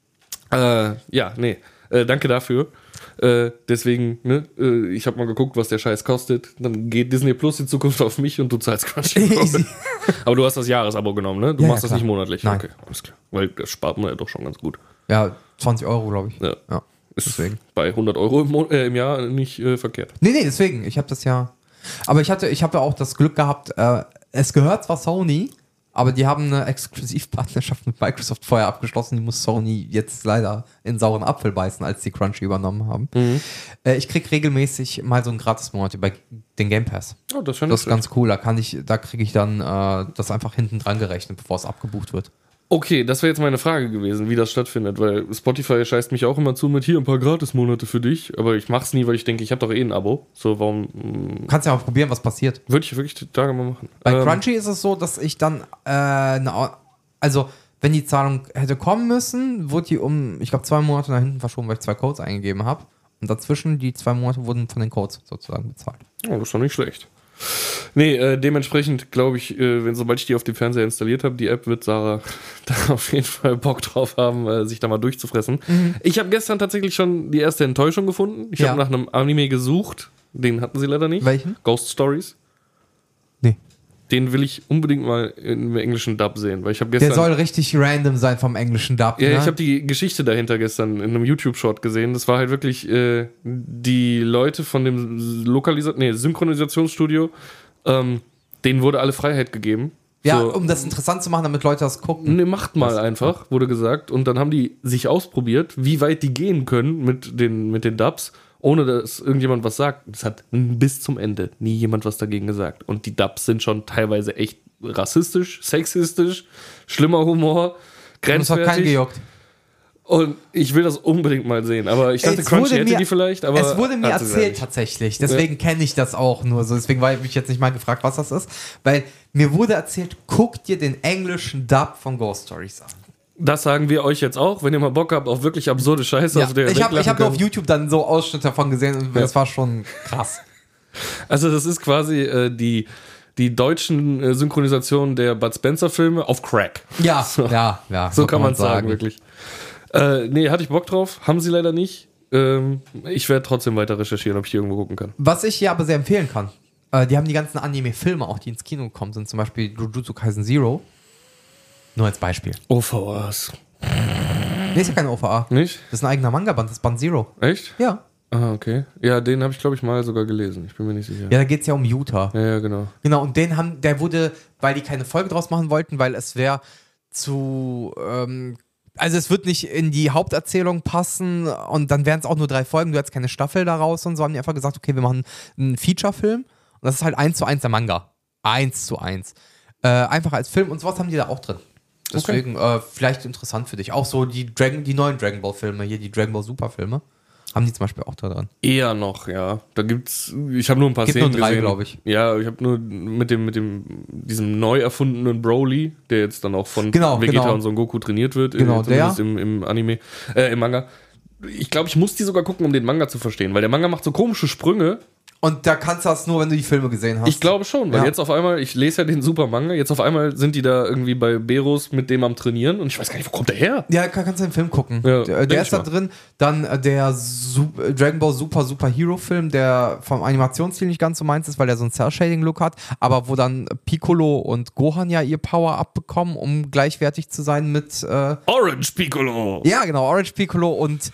Danke dafür. Deswegen, ne, ich habe mal geguckt, was der Scheiß kostet. Dann geht Disney Plus in Zukunft auf mich und du zahlst Crunchyroll. Aber du hast das Jahresabo genommen, ne? Du machst das nicht monatlich. Nein. Okay, alles klar. Weil das spart man ja doch schon ganz gut. Ja, 20 Euro, glaube ich. Ja. Ist deswegen. Bei 100 Euro im Jahr nicht verkehrt. Nee, deswegen. Ich habe das ja... Aber ich habe auch das Glück gehabt, es gehört zwar Sony, aber die haben eine Exklusivpartnerschaft mit Microsoft vorher abgeschlossen, die muss Sony jetzt leider in sauren Apfel beißen, als die Crunchy übernommen haben. Ich kriege regelmäßig mal so einen Gratis-Monat über den Game Pass. Oh, das ist ganz cool, da kriege ich dann das einfach hinten dran gerechnet, bevor es abgebucht wird. Okay, das wäre jetzt meine Frage gewesen, wie das stattfindet, weil Spotify scheißt mich auch immer zu mit hier ein paar Gratis-Monate für dich, aber ich mach's nie, weil ich denke, ich habe doch eh ein Abo. So, warum... Du kannst ja auch probieren, was passiert. Würde ich wirklich die Tage mal machen. Bei Crunchy ist es so, dass ich dann, also wenn die Zahlung hätte kommen müssen, wurde die ich glaube 2 Monate nach hinten verschoben, weil ich 2 Codes eingegeben habe. Und dazwischen, die 2 Monate wurden von den Codes sozusagen bezahlt. Oh, das ist doch nicht schlecht. Nee, dementsprechend glaube ich, sobald ich die auf dem Fernseher installiert habe, die App, wird Sarah da auf jeden Fall Bock drauf haben, sich da mal durchzufressen. Ich habe gestern tatsächlich schon die erste Enttäuschung gefunden. Ich habe nach einem Anime gesucht, den hatten sie leider nicht. Welchen? Ghost Stories. Nee. Den will ich unbedingt mal im englischen Dub sehen, weil ich habe gestern... Der soll richtig random sein vom englischen Dub. Ja, ne? ich habe die Geschichte dahinter gestern in einem YouTube-Short gesehen. Das war halt wirklich die Leute von dem Synchronisationsstudio, denen wurde alle Freiheit gegeben. Ja, so, um das interessant zu machen, damit Leute das gucken. Ne, macht mal wurde gesagt. Und dann haben die sich ausprobiert, wie weit die gehen können mit den Dubs. ohne dass irgendjemand was sagt. Es hat bis zum Ende nie jemand was dagegen gesagt. Und die Dubs sind schon teilweise echt rassistisch, sexistisch, schlimmer Humor, Das hat keinen grenzwertig. gejuckt. Und ich will das unbedingt mal sehen. Aber ich dachte, Crunchy hätte die vielleicht. Aber es wurde mir hat sie erzählt nicht. tatsächlich. Deswegen kenne ich das auch nur so. Deswegen habe ich jetzt nicht mal gefragt, was das ist. Weil mir wurde erzählt, guck dir den englischen Dub von Ghost Stories an. Das sagen wir euch jetzt auch, wenn ihr mal Bock habt auf wirklich absurde Scheiße, Ja, auf der ihr ich hab weglachen nur auf könnt. YouTube dann so Ausschnitte davon gesehen und das war schon krass. Also das ist quasi die deutschen Synchronisationen der Bud Spencer Filme auf Crack. Ja, So. ja. So kann man sagen, wirklich. Nee, hatte ich Bock drauf. Haben sie leider nicht. Ich werde trotzdem weiter recherchieren, ob ich die irgendwo gucken kann. Was ich hier aber sehr empfehlen kann, die haben die ganzen Anime-Filme auch, die ins Kino gekommen sind, zum Beispiel Jujutsu Kaisen Zero. Nur als Beispiel. OVAs. Nee, ist ja keine OVA. Nicht? Das ist ein eigener Manga-Band, das ist Band Zero. Echt? Ja. Ah, okay. Ja, den habe ich, glaube ich, mal sogar gelesen. Ich bin mir nicht sicher. Ja, da geht es ja um Utah. Ja, genau. Genau, und der wurde, weil die keine Folge draus machen wollten, weil es wäre zu, also es wird nicht in die Haupterzählung passen und dann wären es auch nur 3 Folgen, du hättest keine Staffel daraus und so, haben die einfach gesagt, okay, wir machen einen Feature-Film und das ist halt 1:1 der Manga. 1:1. Einfach als Film und sowas haben die da auch drin. Deswegen, vielleicht interessant für dich. Auch so die neuen Dragon Ball Filme, hier die Dragon Ball Super Filme, haben die zum Beispiel auch da dran. Eher noch, ja. Da gibt's, ich habe nur ein paar Gibt Szenen nur 3, gesehen. glaube ich. Ja, ich habe nur mit diesem neu erfundenen Broly, der jetzt dann auch von Vegeta und Son Goku trainiert wird, Genau, zumindest im Anime, im Manga. Ich glaube, ich muss die sogar gucken, um den Manga zu verstehen, weil der Manga macht so komische Sprünge. Und da kannst du das nur, wenn du die Filme gesehen hast. Ich glaube schon, weil Ja. jetzt auf einmal, ich lese ja den Super Manga, jetzt auf einmal sind die da irgendwie bei Beros mit dem am Trainieren und ich weiß gar nicht, wo kommt der her? Ja, kannst du den Film gucken. Ja, der denk ist da ich mal. drin. Dann der Dragon Ball Super Hero Film, der vom Animationsstil nicht ganz so meins ist, weil der so einen Cell-Shading-Look hat, aber wo dann Piccolo und Gohan ja ihr Power-Up bekommen, um gleichwertig zu sein mit Orange Piccolo! ja, genau, Orange Piccolo und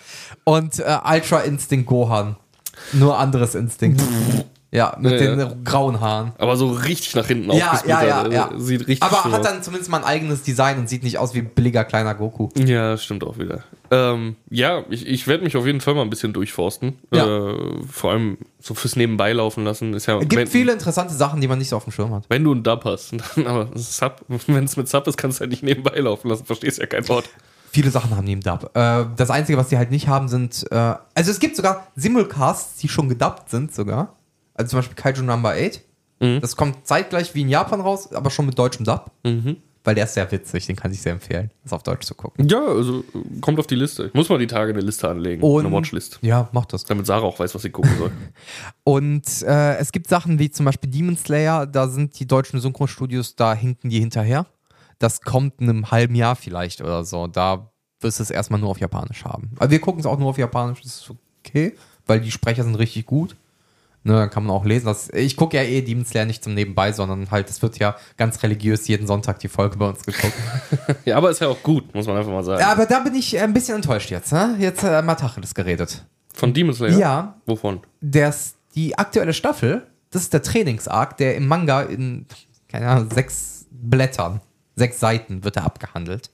Ultra Instinct Gohan. Nur anderes Instinkt. Ja, mit Ja, den grauen Haaren. Aber so richtig nach hinten Ja, aufgesplittert. ja. Sieht richtig Aber schlimm hat aus. dann zumindest mal ein eigenes Design und sieht nicht aus wie ein billiger kleiner Goku. Ja, stimmt auch wieder. Ja, ich werde mich auf jeden Fall mal ein bisschen durchforsten. Ja. Vor allem so fürs Nebenbei laufen lassen. Ist ja, Es gibt viele interessante Sachen, die man nicht so auf dem Schirm hat. wenn du einen Dub hast, dann, aber Sub, wenn es mit Sub ist, kannst du halt nicht nebenbei laufen lassen. Verstehst ja kein Wort. Viele Sachen haben die im Dub. Das Einzige, was die halt nicht haben, sind also es gibt sogar Simulcasts, die schon gedubbt sind sogar. Also zum Beispiel Kaiju Number 8. Das kommt zeitgleich wie in Japan raus, aber schon mit deutschem Dub. Weil der ist sehr witzig, den kann ich sehr empfehlen, das auf Deutsch zu gucken. Ja, also kommt auf die Liste. Ich muss mal die Tage eine Liste anlegen. Und- eine Watchlist. Ja, mach das. Damit Sarah auch weiß, was sie gucken soll. Und es gibt Sachen wie zum Beispiel Demon Slayer, da sind die deutschen Synchronstudios, da hinken die hinterher. Das kommt in einem halben Jahr vielleicht oder so. Da wirst du es erstmal nur auf Japanisch haben. Aber wir gucken es auch nur auf Japanisch, das ist okay, weil die Sprecher sind richtig gut. Ne, dann kann man auch lesen. Ich gucke ja Demon Slayer nicht zum Nebenbei, sondern halt, es wird ja ganz religiös jeden Sonntag die Folge bei uns geguckt. Ja, aber ist ja auch gut, muss man einfach mal sagen. Ja, aber da bin ich ein bisschen enttäuscht jetzt. Ne? Jetzt mal Tacheles geredet. Von Demon Slayer? Ja. Wovon? Die aktuelle Staffel, das ist der Trainingsarc, der im Manga in, keine Ahnung, 6 Blättern, 6 Seiten wird er abgehandelt.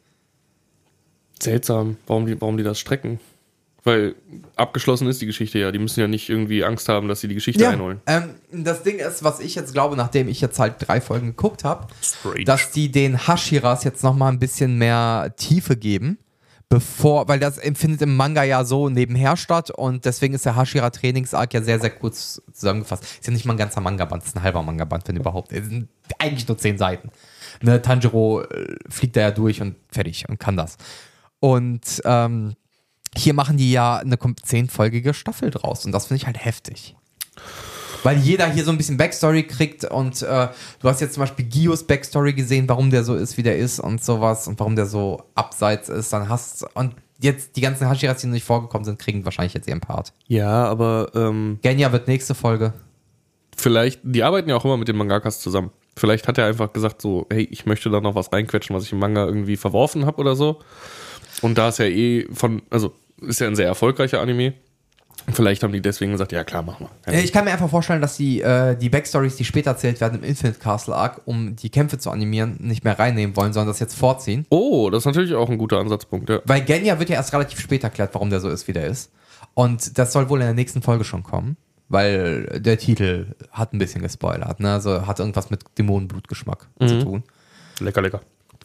Seltsam, warum die das strecken. Weil abgeschlossen ist die Geschichte ja. Die müssen ja nicht irgendwie Angst haben, dass sie die Geschichte einholen. Das Ding ist, was ich jetzt glaube, nachdem ich jetzt halt 3 Folgen geguckt habe, Strange. dass die den Hashiras jetzt nochmal ein bisschen mehr Tiefe geben, weil das findet im Manga ja so nebenher statt und deswegen ist der Hashira-Trainingsarc ja sehr, sehr kurz zusammengefasst. Ist ja nicht mal ein ganzer Manga-Band, ist ein halber Manga-Band, wenn überhaupt. Es sind eigentlich nur 10 Seiten. Ne, Tanjiro fliegt da ja durch und fertig und kann das. Und hier machen die ja eine 10-folgige Staffel draus und das finde ich halt heftig. Weil jeder hier so ein bisschen Backstory kriegt und du hast jetzt zum Beispiel Gios Backstory gesehen, warum der so ist, wie der ist und sowas und warum der so abseits ist. Und jetzt die ganzen Hashiras, die noch nicht vorgekommen sind, kriegen wahrscheinlich jetzt ihren Part. Ja, aber Genya wird nächste Folge. vielleicht, die arbeiten ja auch immer mit den Mangakas zusammen. Vielleicht hat er einfach gesagt so, hey, ich möchte da noch was reinquetschen, was ich im Manga irgendwie verworfen habe oder so. Und da ist ja ist ja ein sehr erfolgreicher Anime. Vielleicht haben die deswegen gesagt, ja klar, machen wir. Ich kann mir einfach vorstellen, dass die Backstories, die später erzählt werden im Infinite Castle Arc, um die Kämpfe zu animieren, nicht mehr reinnehmen wollen, sondern das jetzt vorziehen. Oh, das ist natürlich auch ein guter Ansatzpunkt, ja. Weil Genya wird ja erst relativ spät erklärt, warum der so ist, wie der ist. Und das soll wohl in der nächsten Folge schon kommen, weil der Titel hat ein bisschen gespoilert. Ne? Also hat irgendwas mit Dämonenblutgeschmack zu tun. Lecker, lecker.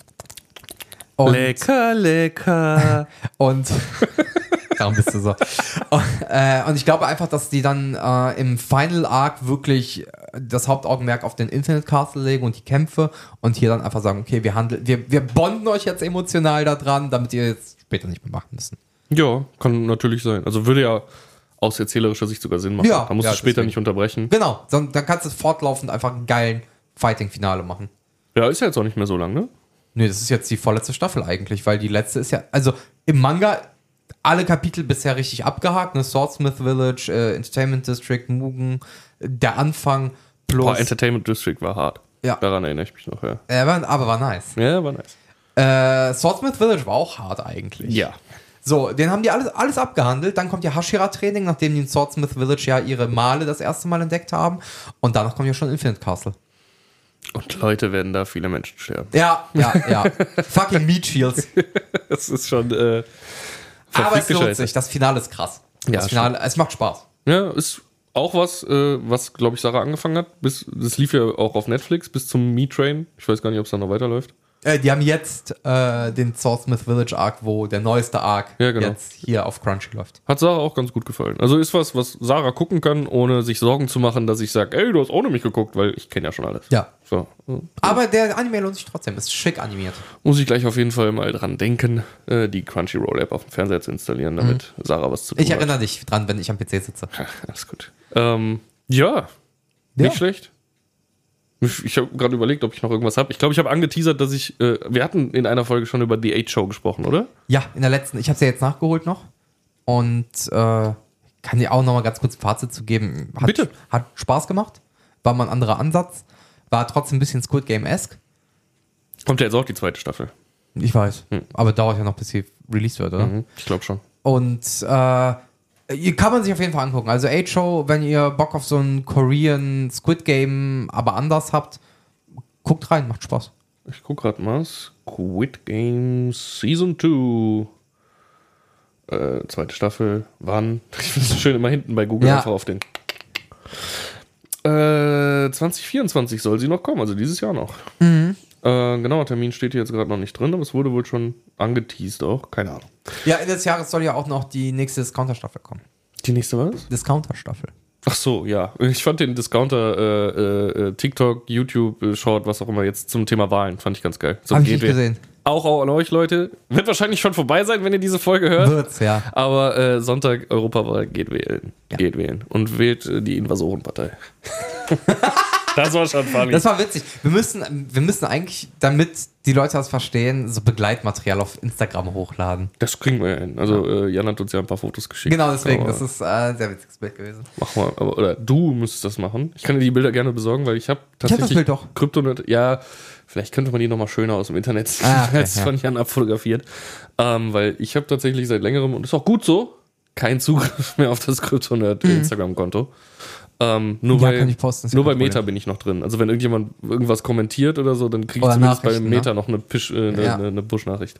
Und, lecker. und darum bist du so. Und ich glaube einfach, dass die dann im Final Arc wirklich das Hauptaugenmerk auf den Infinite Castle legen und die Kämpfe und hier dann einfach sagen, okay, wir bonden euch jetzt emotional da dran, damit ihr jetzt später nicht mehr machen müssen. Ja, kann natürlich sein. Also würde ja aus erzählerischer Sicht sogar Sinn machen. Ja, da musst du später deswegen. nicht unterbrechen. Genau, dann kannst du fortlaufend einfach einen geilen Fighting-Finale machen. Ja, ist ja jetzt auch nicht mehr so lang, ne? Nö, das ist jetzt die vorletzte Staffel eigentlich, weil die letzte ist ja, also im Manga alle Kapitel bisher richtig abgehakt, ne? Swordsmith Village, Entertainment District, Mugen, der Anfang plus... Boah, Entertainment District war hart. Ja. Daran erinnere ich mich noch, ja. Aber war nice. Ja, war nice. Swordsmith Village war auch hart eigentlich. Ja. So, den haben die alles abgehandelt. Dann kommt ja Hashira-Training, nachdem die in Swordsmith Village ja ihre Male das erste Mal entdeckt haben. Und danach kommt ja schon Infinite Castle. Und Leute werden da viele Menschen sterben. Ja. Fucking Meat Shields. Das ist schon Aber es verfickte lohnt Scheiße. sich. Das Finale ist krass. Ja, Das Finale, es macht Spaß. Ja, ist auch was glaube ich, Sarah angefangen hat. Das lief ja auch auf Netflix bis zum Meat Train. Ich weiß gar nicht, ob es da noch weiterläuft. Die haben jetzt den Swordsmith Village Arc, wo der neueste Arc Ja, genau. jetzt hier auf Crunchy läuft. Hat Sarah auch ganz gut gefallen. Also ist was Sarah gucken kann, ohne sich Sorgen zu machen, dass ich sage, ey, du hast ohne mich geguckt, weil ich kenne ja schon alles. Ja. So. Aber der Anime lohnt sich trotzdem. Ist schick animiert. Muss ich gleich auf jeden Fall mal dran denken, die Crunchyroll-App auf dem Fernseher zu installieren, damit Sarah was zu tun Ich erinnere dich dran, wenn ich am PC sitze. hat. Alles gut. Ja, nicht schlecht. Ich habe gerade überlegt, ob ich noch irgendwas habe. Ich glaube, ich habe angeteasert, dass wir hatten in einer Folge schon über The 8 Show gesprochen, oder? Ja, in der letzten. Ich habe es ja jetzt nachgeholt noch. Und kann dir auch noch mal ganz kurz ein Fazit zu geben. Bitte. Hat Spaß gemacht. War mal ein anderer Ansatz. War trotzdem ein bisschen Squid Game-esque. Kommt ja jetzt auch die zweite Staffel. Ich weiß. Aber dauert ja noch, bis sie released wird, oder? Ich glaube schon. Und kann man sich auf jeden Fall angucken. Also 8 Show, wenn ihr Bock auf so ein Korean Squid Game, aber anders habt, guckt rein, macht Spaß. Ich gucke gerade mal. Squid Game Season 2. Zweite Staffel. Wann? Ich finde es so schön immer hinten bei Google einfach auf den. 2024 soll sie noch kommen, also dieses Jahr noch. Genauer Termin steht hier jetzt gerade noch nicht drin, aber es wurde wohl schon angeteased auch. Keine Ahnung. Ja, Ende des Jahres soll ja auch noch die nächste Discounter-Staffel kommen. Die nächste was? Discounter-Staffel. Ach so, ja. Ich fand den Discounter TikTok, YouTube, Short, was auch immer jetzt zum Thema Wahlen, fand ich ganz geil. So Hab ich geht nicht gesehen. Auch an euch, Leute. Wird wahrscheinlich schon vorbei sein, wenn ihr diese Folge hört. Wird's, ja. Aber Sonntag Europawahl, geht wählen. Ja. Geht wählen. Und wählt die Invasorenpartei. Das war schon funny. Das war witzig. Wir müssen eigentlich, damit die Leute das verstehen, so Begleitmaterial auf Instagram hochladen. Das kriegen wir ja hin. Also Jan hat uns ja ein paar Fotos geschickt. Genau, deswegen. Aber Das ist ein sehr witziges Bild gewesen. mach mal, oder du müsstest das machen. Ich kann dir die Bilder gerne besorgen, weil ich habe tatsächlich das Bild doch. Kryptonet. Ja, vielleicht könnte man die nochmal schöner aus dem Internet ziehen, Okay, als von Jan abfotografiert. Weil ich habe tatsächlich seit längerem, und ist auch gut so, keinen Zugriff mehr auf das Kryptonet Instagram-Konto. Nur Ja, kann ich posten, ist ja nur bei kein Meta Problem. bin ich noch drin. Also wenn irgendjemand irgendwas kommentiert oder so, dann kriege ich Oder zumindest bei Nachrichten, Meta ne? noch eine Ja. eine Push-Nachricht.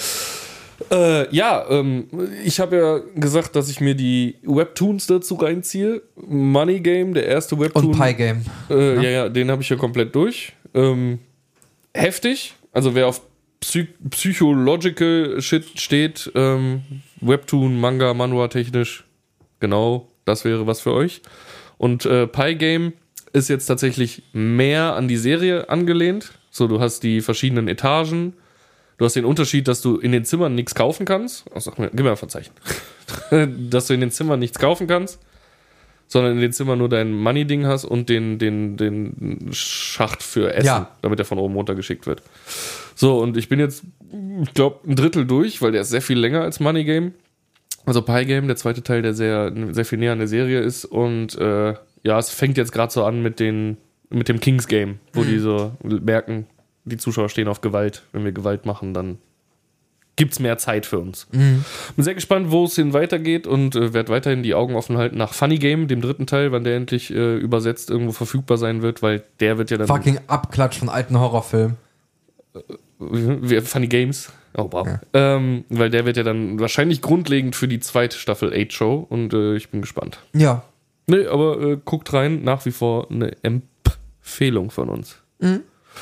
Ich habe ja gesagt, dass ich mir die Webtoons dazu reinziehe. Money Game, der erste Webtoon. Und Pie Game. Ja, den habe ich ja komplett durch. Heftig. Also wer auf Psychological Shit steht, Webtoon, Manga, Manhwa technisch, genau, das wäre was für euch. Und Pie Game ist jetzt tatsächlich mehr an die Serie angelehnt. So, du hast die verschiedenen Etagen. Du hast den Unterschied, dass du in den Zimmern nichts kaufen kannst. Oh, gib mir einfach ein Zeichen. Dass du in den Zimmern nichts kaufen kannst, sondern in den Zimmern nur dein Money-Ding hast und den Schacht für Essen, Ja. damit er von oben runter geschickt wird. So, und ich bin jetzt, ich glaube, ein Drittel durch, weil der ist sehr viel länger als Money Game. Also Pie Game, der zweite Teil, der sehr viel näher an der Serie ist. Und es fängt jetzt gerade so an mit dem Kings Game, wo die so merken, die Zuschauer stehen auf Gewalt. Wenn wir Gewalt machen, dann gibt's mehr Zeit für uns. Bin sehr gespannt, wo es hin weitergeht und werde weiterhin die Augen offen halten nach Funny Game, dem dritten Teil, wann der endlich übersetzt irgendwo verfügbar sein wird, weil der wird ja dann... Fucking Abklatsch von alten Horrorfilmen. Funny Games. Oh, wow. Ja. Weil der wird ja dann wahrscheinlich grundlegend für die zweite Staffel 8-Show und ich bin gespannt. Ja. Nee, aber guckt rein, nach wie vor eine Empfehlung von uns. Mhm.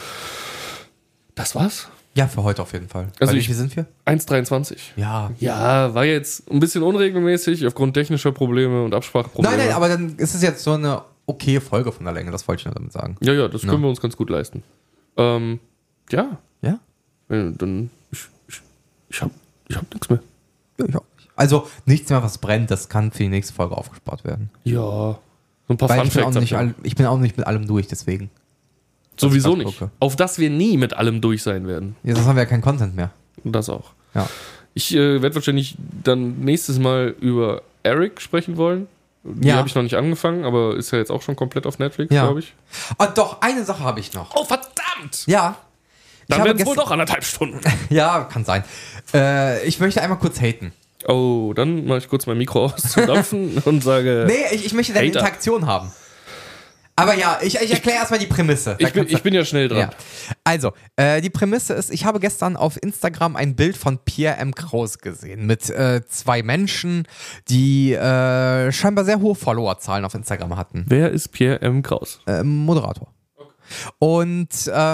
Das war's? Ja, für heute auf jeden Fall. Also Wie viel sind wir? 1,23. Ja. Ja, war jetzt ein bisschen unregelmäßig aufgrund technischer Probleme und Abspracheprobleme. Nein, aber dann ist es jetzt so eine okaye Folge von der Länge, das wollte ich nur damit sagen. Ja, das können wir uns ganz gut leisten. Ja. Ja? Dann, ich hab nichts mehr. Ja, ich auch nicht. Also nichts mehr, was brennt, das kann für die nächste Folge aufgespart werden. Ja, so ein paar Weil Fun Facts. ich bin auch nicht mit allem durch, deswegen. Sowieso ich nicht. gucke. Auf das wir nie mit allem durch sein werden. Jetzt haben wir ja keinen Content mehr. Das auch. Ja. Ich werde wahrscheinlich dann nächstes Mal über Eric sprechen wollen. Die Ja. habe ich noch nicht angefangen, aber ist ja jetzt auch schon komplett auf Netflix, Ja. glaube ich. Oh, doch, eine Sache habe ich noch. Oh, verdammt! Ja. Dann habe werden es wohl gestern- doch 1,5 Stunden. Ja, kann sein. Ich möchte einmal kurz haten. Oh, dann mache ich kurz mein Mikro aus zu dampfen und sage... Nee, ich möchte deine Hater. Interaktion haben. Aber ja, ich erkläre erstmal die Prämisse. Da Ich bin ja schnell dran. Ja. Also, die Prämisse ist, ich habe gestern auf Instagram ein Bild von Pierre M. Krause gesehen mit zwei Menschen, die scheinbar sehr hohe Followerzahlen auf Instagram hatten. Wer ist Pierre M. Kraus? Moderator. Okay. Und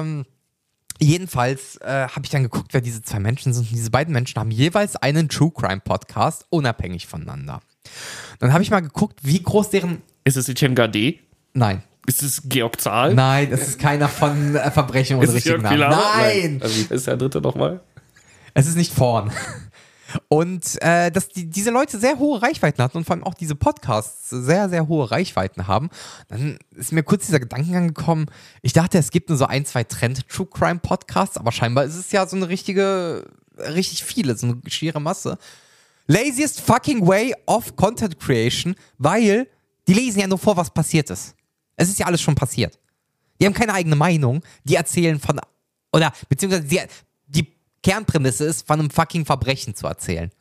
jedenfalls habe ich dann geguckt, wer diese zwei Menschen sind. Und diese beiden Menschen haben jeweils einen True Crime Podcast, unabhängig voneinander. Dann habe ich mal geguckt, wie groß deren... Ist es Etienne Gade? Nein. Ist es Georg Zahl? Nein, es ist keiner von Verbrechen ohne Ist es richtigen Jörg Namen. Pilawa? Nein! Wie ist der dritte nochmal? Es ist nicht vorn. Und dass diese Leute sehr hohe Reichweiten hatten und vor allem auch diese Podcasts sehr, sehr hohe Reichweiten haben, dann ist mir kurz dieser Gedankengang gekommen, ich dachte, es gibt nur so 1, 2 Trend-True-Crime-Podcasts, aber scheinbar ist es ja so eine richtig viele, so eine schiere Masse. Laziest fucking way of Content Creation, weil die lesen ja nur vor, was passiert ist. Es ist ja alles schon passiert. Die haben keine eigene Meinung, die erzählen von, oder beziehungsweise die Kernprämisse ist, von einem fucking Verbrechen zu erzählen.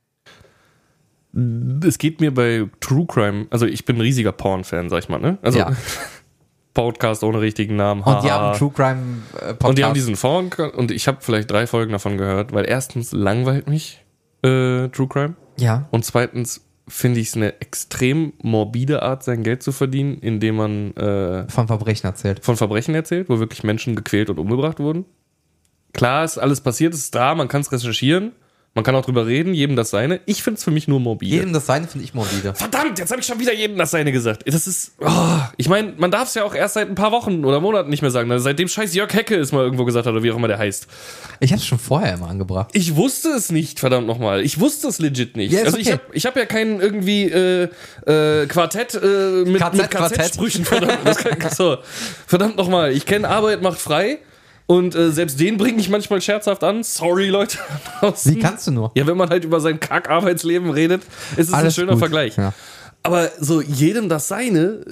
Es geht mir bei True Crime, also ich bin ein riesiger Porn-Fan, sag ich mal, ne? Also Ja. Podcast ohne richtigen Namen. Und die haha. haben einen True Crime Podcast. Und die haben diesen Porn und ich habe vielleicht 3 Folgen davon gehört, weil erstens langweilt mich True Crime Ja. und zweitens finde ich es eine extrem morbide Art, sein Geld zu verdienen, indem man Von Verbrechen erzählt. von Verbrechen erzählt, wo wirklich Menschen gequält und umgebracht wurden. Klar, ist alles passiert, ist da, man kann es recherchieren, man kann auch drüber reden, jedem das seine. Ich finde es für mich nur morbide. Jedem das Seine finde ich morbide. Verdammt, jetzt habe ich schon wieder jedem das seine gesagt. Das ist, ich meine, man darf es ja auch erst seit ein paar Wochen oder Monaten nicht mehr sagen. Also seitdem scheiß Jörg Hecke es mal irgendwo gesagt hat oder wie auch immer der heißt. Ich habe es schon vorher immer angebracht. Ich wusste es nicht, verdammt nochmal. Ich wusste es legit nicht. Ja, ist also okay. ich hab ja keinen irgendwie Quartett mit KZ-Sprüchen. Verdammt nochmal. Ich kenne Arbeit macht frei. Und selbst den bringe ich manchmal scherzhaft an. Sorry, Leute. Wie kannst du nur? Ja, wenn man halt über sein Kack-Arbeitsleben redet, ist es Alles ein schöner gut. Vergleich. Ja. Aber so jedem das seine.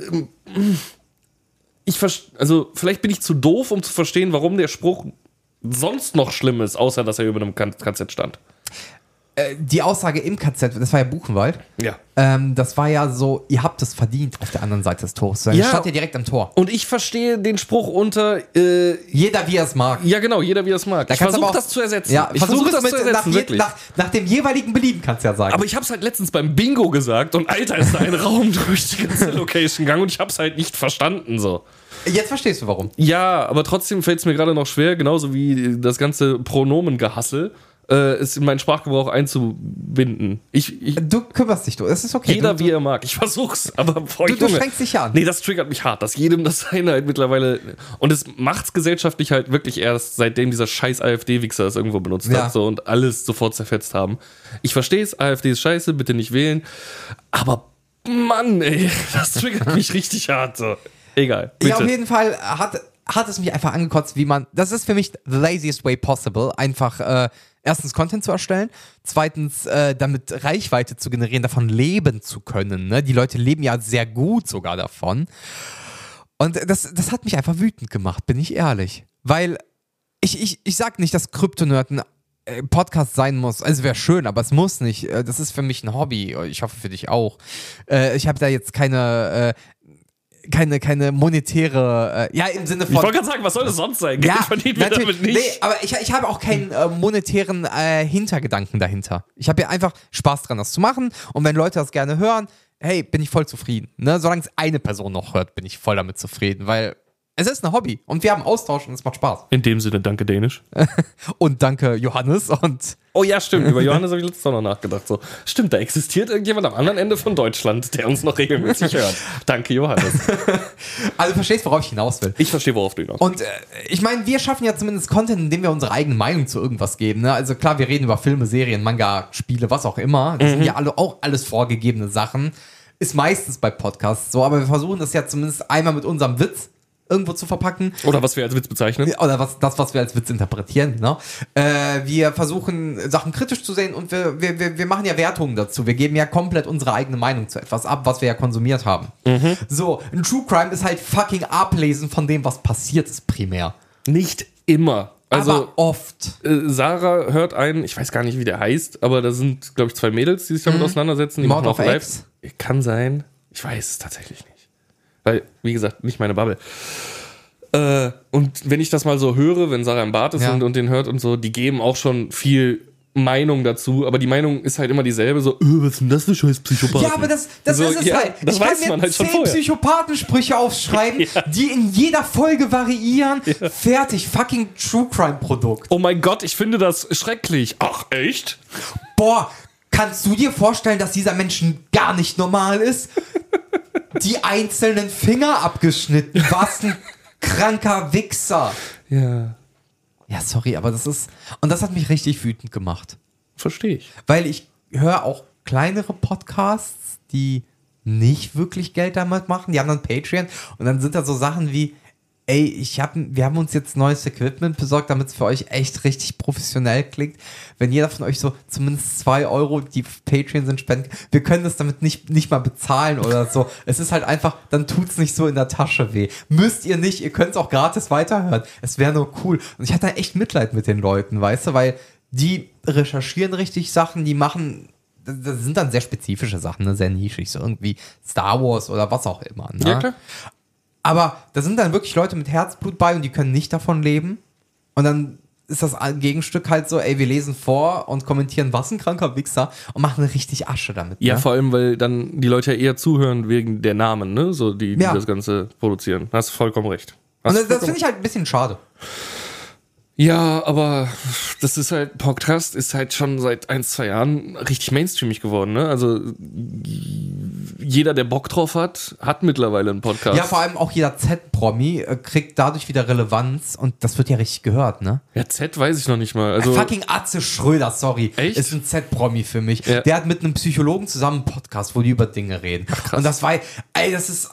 Also vielleicht bin ich zu doof, um zu verstehen, warum der Spruch sonst noch schlimm ist, außer dass er über einem KZ stand. Die Aussage im KZ, das war ja Buchenwald, Ja. das war ja so, ihr habt es verdient auf der anderen Seite des Tors. Dann Ja. stand ja direkt am Tor. Und ich verstehe den Spruch unter, Jeder wie er es mag. ja genau, jeder wie er es mag. Da Ich kannst du versuche aber auch- das zu ersetzen. Ja, ich versuch versuche es das mit, zu ersetzen, wirklich. nach dem jeweiligen Belieben kannst du ja sagen. Aber ich hab's halt letztens beim Bingo gesagt und Alter, ist da ein Raum durch die ganze Location gegangen und ich hab's halt nicht verstanden, so. Jetzt verstehst du warum. Ja, aber trotzdem fällt es mir gerade noch schwer, genauso wie das ganze Pronomengehassel, es in meinen Sprachgebrauch einzubinden. Du kümmerst dich, es ist okay. Jeder du, wie er mag. Ich versuch's, aber boah, du Junge. schränkst dich ja an. Nee, das triggert mich hart, dass jedem das seine halt mittlerweile. Und es macht's gesellschaftlich halt wirklich erst, seitdem dieser scheiß AfD-Wichser das irgendwo benutzt Ja. hat so, und alles sofort zerfetzt haben. Ich versteh's, AfD ist scheiße, bitte nicht wählen. Aber Mann, ey, das triggert mich richtig hart. So. Egal. Bitte. Ja, auf jeden Fall hat es mich einfach angekotzt, wie man. Das ist für mich the laziest way possible. Einfach erstens Content zu erstellen, zweitens damit Reichweite zu generieren, davon leben zu können. Ne? Die Leute leben ja sehr gut sogar davon. Und das hat mich einfach wütend gemacht, bin ich ehrlich. Weil ich sag nicht, dass Kryptonerd ein Podcast sein muss. Also wäre schön, aber es muss nicht. Das ist für mich ein Hobby. Ich hoffe für dich auch. Ich habe da jetzt keine monetäre, ja, im Sinne von... Ich wollte gerade sagen, was soll das sonst sein? Geld verdienen wir damit nicht. Nee, aber ich habe auch keinen monetären Hintergedanken dahinter. Ich habe ja einfach Spaß dran, das zu machen. Und wenn Leute das gerne hören, hey, bin ich voll zufrieden. Ne? Solange es eine Person noch hört, bin ich voll damit zufrieden, weil es ist ein Hobby und wir haben Austausch und es macht Spaß. In dem Sinne, danke Dänisch. Und danke Johannes und... Oh ja, stimmt. Über Johannes habe ich letztes Mal noch nachgedacht. So, stimmt, da existiert irgendjemand am anderen Ende von Deutschland, der uns noch regelmäßig hört. Danke, Johannes. Also du verstehst, worauf ich hinaus will. Ich verstehe, worauf du hinaus Und willst. ich meine, wir schaffen ja zumindest Content, indem wir unsere eigene Meinung zu irgendwas geben. Ne? Also klar, wir reden über Filme, Serien, Manga, Spiele, was auch immer. Das sind ja auch alles vorgegebene Sachen. Ist meistens bei Podcasts so, aber wir versuchen das ja zumindest einmal mit unserem Witz irgendwo zu verpacken. Oder was wir als Witz bezeichnen. Oder was wir als Witz interpretieren. Ne? Wir versuchen, Sachen kritisch zu sehen und wir machen ja Wertungen dazu. Wir geben ja komplett unsere eigene Meinung zu etwas ab, was wir ja konsumiert haben. So, ein True Crime ist halt fucking Ablesen von dem, was passiert ist primär. Nicht immer. Also, aber oft. Sarah hört einen, ich weiß gar nicht, wie der heißt, aber da sind, glaube ich, 2 Mädels, die sich damit auseinandersetzen. Die Mord machen auch of live. X? Kann sein. Ich weiß es tatsächlich nicht. Weil, wie gesagt, nicht meine Bubble. Und wenn ich das mal so höre, wenn Sarah im Bad ist und den hört und so, die geben auch schon viel Meinung dazu, aber die Meinung ist halt immer dieselbe, so, was ist denn das für scheiß Psychopathen? Ja, aber das so, ist es ja, halt. Das ich weiß kann man mir halt schon 10 vorher. Psychopathensprüche aufschreiben, die in jeder Folge variieren. Fertig, fucking True Crime Produkt. Oh mein Gott, ich finde das schrecklich. Ach, echt? Boah, kannst du dir vorstellen, dass dieser Mensch gar nicht normal ist? Die einzelnen Finger abgeschnitten. Was ein kranker Wichser. Ja, Ja, sorry, aber das ist... Und das hat mich richtig wütend gemacht. verstehe ich. Weil ich höre auch kleinere Podcasts, die nicht wirklich Geld damit machen. Die haben dann Patreon und dann sind da so Sachen wie, ey, wir haben uns jetzt neues Equipment besorgt, damit es für euch echt richtig professionell klingt. Wenn jeder von euch so zumindest 2 Euro, die Patreon sind, spendet, wir können das damit nicht mal bezahlen oder so. Es ist halt einfach, dann tut's nicht so in der Tasche weh. Müsst ihr nicht, ihr könnt es auch gratis weiterhören. Es wäre nur cool. Und ich hatte da echt Mitleid mit den Leuten, weißt du, weil die recherchieren richtig Sachen, die machen, das sind dann sehr spezifische Sachen, ne? Sehr nischig, so irgendwie Star Wars oder was auch immer. Ne? Ja, klar. Aber da sind dann wirklich Leute mit Herzblut bei und die können nicht davon leben. Und dann ist das Gegenstück halt so, ey, wir lesen vor und kommentieren, was ein kranker Wichser und machen richtig Asche damit. Ja, ne? vor allem, weil dann die Leute ja eher zuhören wegen der Namen, ne? So, die das Ganze produzieren. Hast vollkommen recht. Und das finde ich halt ein bisschen schade. Ja, aber das ist halt, Podcast ist halt schon seit 1-2 Jahren richtig mainstreamig geworden, ne? Also jeder, der Bock drauf hat, hat mittlerweile einen Podcast. Ja, vor allem auch jeder Z-Promi kriegt dadurch wieder Relevanz und das wird ja richtig gehört, ne? Ja, Z weiß ich noch nicht mal. Also, Fucking Atze Schröder, sorry. Echt? Ist ein Z-Promi für mich. Ja. Der hat mit einem Psychologen zusammen einen Podcast, wo die über Dinge reden. Ach, krass. Und das war, ey, das ist...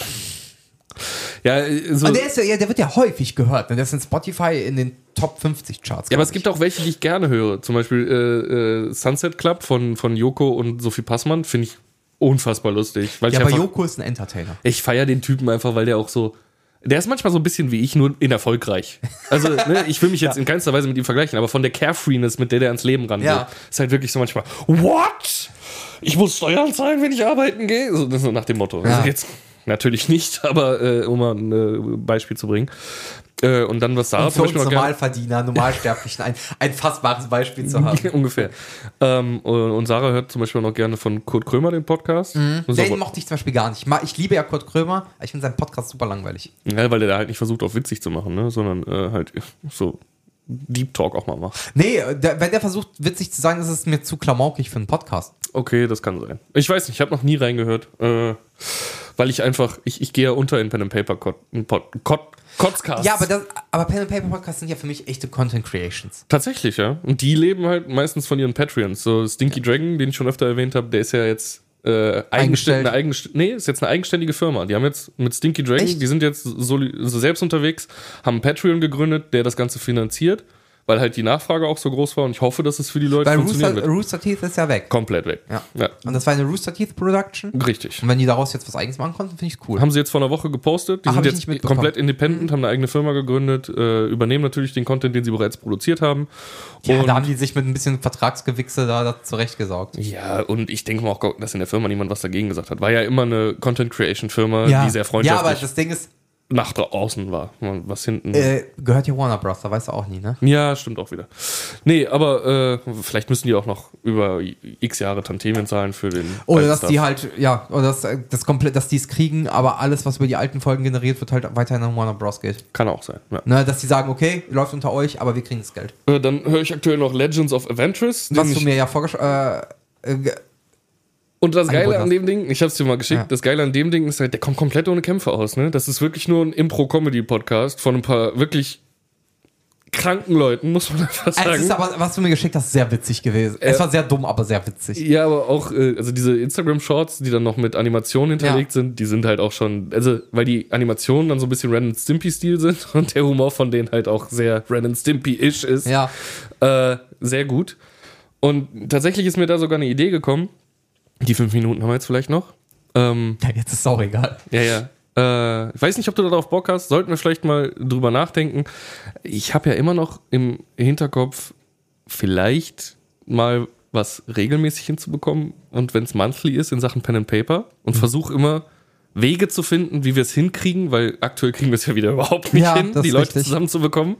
ja, so, Und der wird ja häufig gehört. Ne? Der ist in Spotify in den Top 50 Charts. ja, aber es gibt auch welche, die ich gerne höre. Zum Beispiel Sunset Club von Joko und Sophie Passmann finde ich unfassbar lustig. Weil Ja, ich aber einfach, Joko ist ein Entertainer. ich feiere den Typen einfach, weil der auch so. Der ist manchmal so ein bisschen wie ich, nur in erfolgreich. Also, ne, ich will mich jetzt in keinster Weise mit ihm vergleichen, aber von der Carefreeness, mit der der ans Leben rangeht, ist halt wirklich so manchmal, what? Ich muss Steuern zahlen, wenn ich arbeiten gehe? So nach dem Motto. Ja. Also jetzt natürlich nicht, aber um mal ein Beispiel zu bringen. Und dann, was Sarah Und für zum uns Beispiel noch gerne. Normalverdiener, Normalsterblichen ein fassbares Beispiel zu haben. Ungefähr. Und Sarah hört zum Beispiel noch gerne von Kurt Krömer den Podcast. Das ist Den auch- mochte ich zum Beispiel gar nicht. Ich liebe ja Kurt Krömer, aber ich finde seinen Podcast super langweilig. Ja, weil der da halt nicht versucht, auf witzig zu machen, ne? Sondern halt so Deep Talk auch mal macht. Nee, wenn der versucht, witzig zu sein, ist es mir zu klamaukig für einen Podcast. Okay, das kann sein. Ich weiß nicht, ich habe noch nie reingehört, weil ich einfach, ich gehe ja unter in Pen and Paper Kotzcasts. Ja, aber Pen and Paper Podcasts sind ja für mich echte Content Creations. Tatsächlich, ja. Und die leben halt meistens von ihren Patreons. So Stinky Dragon, den ich schon öfter erwähnt habe, der ist ja jetzt Eingestellt. ist jetzt eine eigenständige Firma. Die haben jetzt mit Stinky Dragon, Echt? die sind jetzt so selbst unterwegs, haben einen Patreon gegründet, der das Ganze finanziert. weil halt die Nachfrage auch so groß war und ich hoffe, dass es für die Leute Weil funktionieren wird. Rooster Teeth ist ja weg. Komplett weg. Ja. Und das war eine Rooster Teeth Production. Richtig. Und wenn die daraus jetzt was Eigenes machen konnten, finde ich es cool. Haben sie jetzt vor einer Woche gepostet. Die hab sind ich jetzt nicht mitbekommen. komplett independent, haben eine eigene Firma gegründet, übernehmen natürlich den Content, den sie bereits produziert haben. Ja, und da haben die sich mit ein bisschen Vertragsgewichse da zurechtgesaugt. ja, und ich denke mal auch, dass in der Firma niemand was dagegen gesagt hat. War ja immer eine Content-Creation-Firma, Ja. die sehr Ja, freundschaftlich aber das Ding ist, nach draußen war. Was hinten... gehört ja Warner Bros., da weißt du auch nie, ne? Ja, stimmt auch wieder. Nee, aber vielleicht müssen die auch noch über x Jahre Tantiemen zahlen für den... Oder alten dass Stuff. die halt, ja, oder das komplett, dass die es kriegen, aber alles, was über die alten Folgen generiert wird, halt weiterhin an Warner Bros. Geht. Kann auch sein, ja. Ne, dass die sagen, okay, läuft unter euch, aber wir kriegen das Geld. Dann höre ich aktuell noch Legends of Adventures. Was den du ich- mir ja vorgeschlagen Und das Geile angeboten an dem Ding, ich hab's dir mal geschickt, Ja. das Geile an dem Ding ist halt, der kommt komplett ohne Kämpfe aus, ne? Das ist wirklich nur ein Impro-Comedy-Podcast von ein paar wirklich kranken Leuten, muss man einfach Es sagen. ist aber, was du mir geschickt hast, sehr witzig gewesen. Es war sehr dumm, aber sehr witzig. Ja, aber auch, also diese Instagram-Shorts, die dann noch mit Animationen hinterlegt sind, die sind halt auch schon, also, weil die Animationen dann so ein bisschen Ren and Stimpy-Stil sind und der Humor von denen halt auch sehr Ren and Stimpy-ish ist. Ja. Sehr gut. Und tatsächlich ist mir da sogar eine Idee gekommen. Die 5 Minuten haben wir jetzt vielleicht noch. Ja, jetzt ist es auch egal. Ja. Ich weiß nicht, ob du darauf Bock hast. Sollten wir vielleicht mal drüber nachdenken. Ich habe ja immer noch im Hinterkopf, vielleicht mal was regelmäßig hinzubekommen. Und wenn es monthly ist in Sachen Pen and Paper. Und versuche immer Wege zu finden, wie wir es hinkriegen, weil aktuell kriegen wir es ja wieder überhaupt nicht Ja, hin, das die ist Leute richtig. zusammenzubekommen.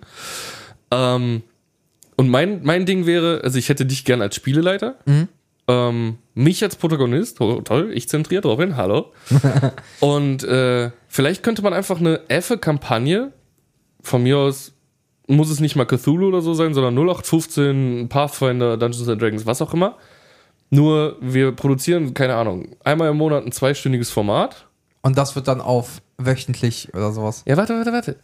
Und mein Ding wäre, also ich hätte dich gern als Spieleleiter. Mich als Protagonist, toll, ich zentriert, Robin, hallo. Und vielleicht könnte man einfach eine Kampagne, von mir aus muss es nicht mal Cthulhu oder so sein, sondern 0815, Pathfinder, Dungeons and Dragons, was auch immer. Nur wir produzieren, keine Ahnung, einmal im Monat ein 2-stündiges Format. Und das wird dann auf wöchentlich oder sowas. Ja, warte.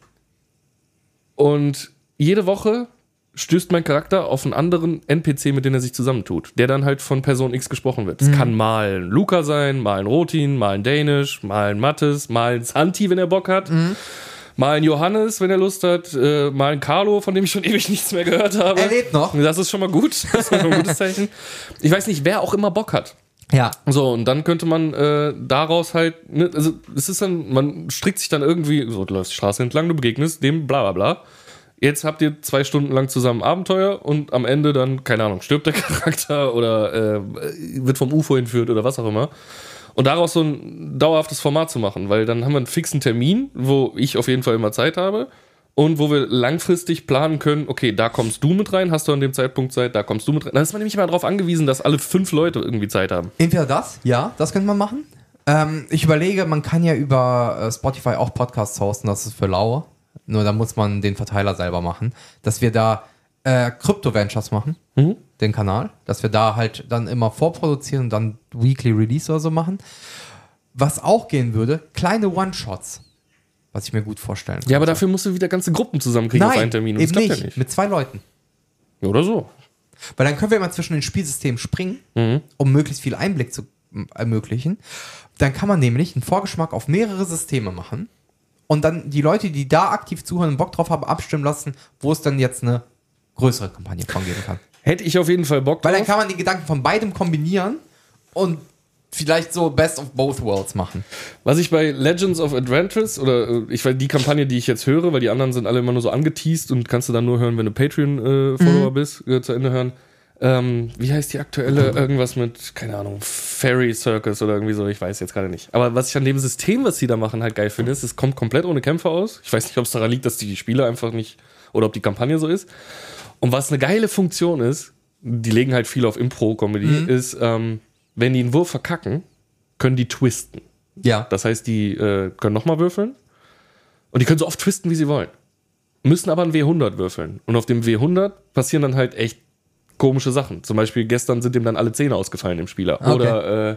Und jede Woche stößt mein Charakter auf einen anderen NPC, mit dem er sich zusammentut, der dann halt von Person X gesprochen wird. Es kann mal ein Luca sein, mal ein Rotin, mal ein Danish, mal ein Mattes, mal ein Santi, wenn er Bock hat, mal ein Johannes, wenn er Lust hat, mal ein Carlo, von dem ich schon ewig nichts mehr gehört habe. Er lebt noch. Das ist schon mal gut. Das ist schon ein gutes Zeichen. Ich weiß nicht, wer auch immer Bock hat. Ja. So, und dann könnte man daraus halt, ne, also es ist dann, man strickt sich dann irgendwie, so, du läufst die Straße entlang, du begegnest dem, bla bla bla. Jetzt habt ihr 2 Stunden lang zusammen Abenteuer und am Ende dann, keine Ahnung, stirbt der Charakter oder wird vom UFO entführt oder was auch immer. Und daraus so ein dauerhaftes Format zu machen, weil dann haben wir einen fixen Termin, wo ich auf jeden Fall immer Zeit habe und wo wir langfristig planen können, okay, da kommst du mit rein, hast du an dem Zeitpunkt Zeit, da kommst du mit rein. Dann ist man nämlich immer darauf angewiesen, dass alle 5 Leute irgendwie Zeit haben. Entweder das, ja, das könnte man machen. Ich überlege, man kann ja über Spotify auch Podcasts hosten, das ist für Laue. Nur da muss man den Verteiler selber machen. Dass wir da Crypto Ventures machen, den Kanal. Dass wir da halt dann immer vorproduzieren und dann Weekly Release oder so machen. Was auch gehen würde, kleine One-Shots. Was ich mir gut vorstellen kann. Ja, aber dafür musst du wieder ganze Gruppen zusammenkriegen auf einen Termin. Und eben das klappt nicht. ja nicht. Mit 2 Leuten. Oder so. Weil dann können wir immer zwischen den Systemen springen, um möglichst viel Einblick zu ermöglichen. Dann kann man nämlich einen Vorgeschmack auf mehrere Systeme machen und dann die Leute, die da aktiv zuhören und Bock drauf haben, abstimmen lassen, wo es dann jetzt eine größere Kampagne von geben kann. Hätte ich auf jeden Fall Bock Weil drauf. dann kann man die Gedanken von beidem kombinieren und vielleicht so Best of Both Worlds machen. Was ich bei Legends of Adventures oder ich weiß die Kampagne, die ich jetzt höre, weil die anderen sind alle immer nur so angeteased und kannst du dann nur hören, wenn du Patreon-Follower bist, zu Ende hören. Wie heißt die aktuelle? Irgendwas mit, keine Ahnung, Fairy Circus oder irgendwie so, ich weiß jetzt gerade nicht. Aber was ich an dem System, was sie da machen, halt geil finde, ist, es kommt komplett ohne Kämpfer aus. Ich weiß nicht, ob es daran liegt, dass die Spiele einfach nicht, oder ob die Kampagne so ist. Und was eine geile Funktion ist, die legen halt viel auf Impro-Comedy, ist, wenn die einen Wurf verkacken, können die twisten. Ja. Das heißt, die können nochmal würfeln und die können so oft twisten, wie sie wollen. Müssen aber ein W100 würfeln. Und auf dem W100 passieren dann halt echt komische Sachen. Zum Beispiel gestern sind ihm dann alle Zähne ausgefallen dem Spieler. Okay. Oder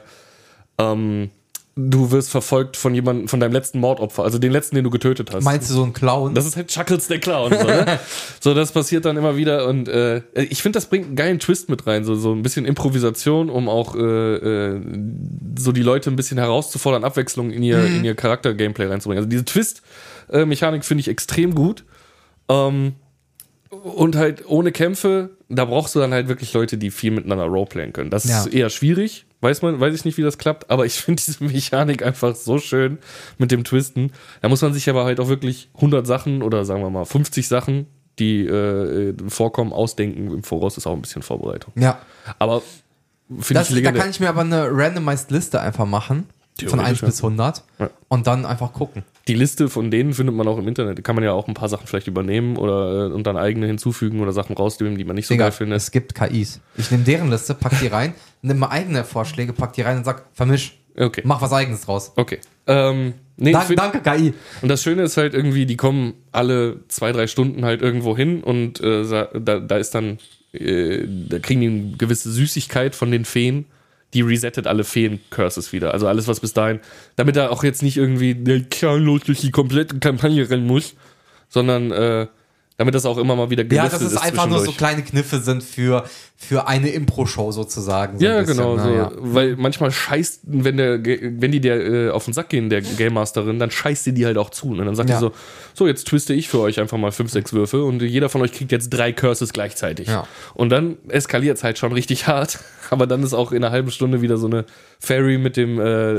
du wirst verfolgt von jemandem, von deinem letzten Mordopfer, also den letzten, den du getötet hast. Meinst du so einen Clown? Das ist halt Chuckles der Clown. So, ne? So, das passiert dann immer wieder und ich finde, das bringt einen geilen Twist mit rein, so ein bisschen Improvisation, um auch so die Leute ein bisschen herauszufordern, Abwechslung in ihr Charakter-Gameplay reinzubringen. Also diese Twist-Mechanik finde ich extrem gut. Und halt ohne Kämpfe, da brauchst du dann halt wirklich Leute, die viel miteinander roleplayen können. Das ist eher schwierig, weiß ich nicht, wie das klappt, aber ich finde diese Mechanik einfach so schön mit dem Twisten. Da muss man sich aber halt auch wirklich 100 Sachen oder sagen wir mal 50 Sachen, die vorkommen, ausdenken. Im Voraus ist auch ein bisschen Vorbereitung. Ja. Aber finde ich legendär. Da kann ich mir aber eine randomized Liste einfach machen. Von 1 bis 100 und dann einfach gucken. Die Liste von denen findet man auch im Internet. Da kann man ja auch ein paar Sachen vielleicht übernehmen oder und dann eigene hinzufügen oder Sachen rausnehmen, die man nicht so geil findet. Es gibt KIs. Ich nehme deren Liste, pack die rein, nehme mal eigene Vorschläge, pack die rein und sag, vermisch. Okay. Mach was Eigenes draus. Okay. Danke, KI. Und das Schöne ist halt irgendwie, die kommen alle 2-3 Stunden halt irgendwo hin und da ist dann, da kriegen die eine gewisse Süßigkeit von den Feen. Die resettet alle Feen-Curses wieder. Also alles, was bis dahin, damit er auch jetzt nicht irgendwie knalllos durch die komplette Kampagne rennen muss, sondern damit das auch immer mal wieder geliftet ist. Ja, dass es einfach nur so kleine Kniffe sind für eine Impro-Show sozusagen. So ja, genau. So. Ja. Weil manchmal scheißt, wenn die dir auf den Sack gehen, der Game Masterin, dann scheißt die halt auch zu. Und dann sagt die so, jetzt twiste ich für euch einfach mal 5-6 Würfe und jeder von euch kriegt jetzt 3 Curses gleichzeitig. Ja. Und dann eskaliert es halt schon richtig hart. Aber dann ist auch in einer halben Stunde wieder so eine Fairy mit dem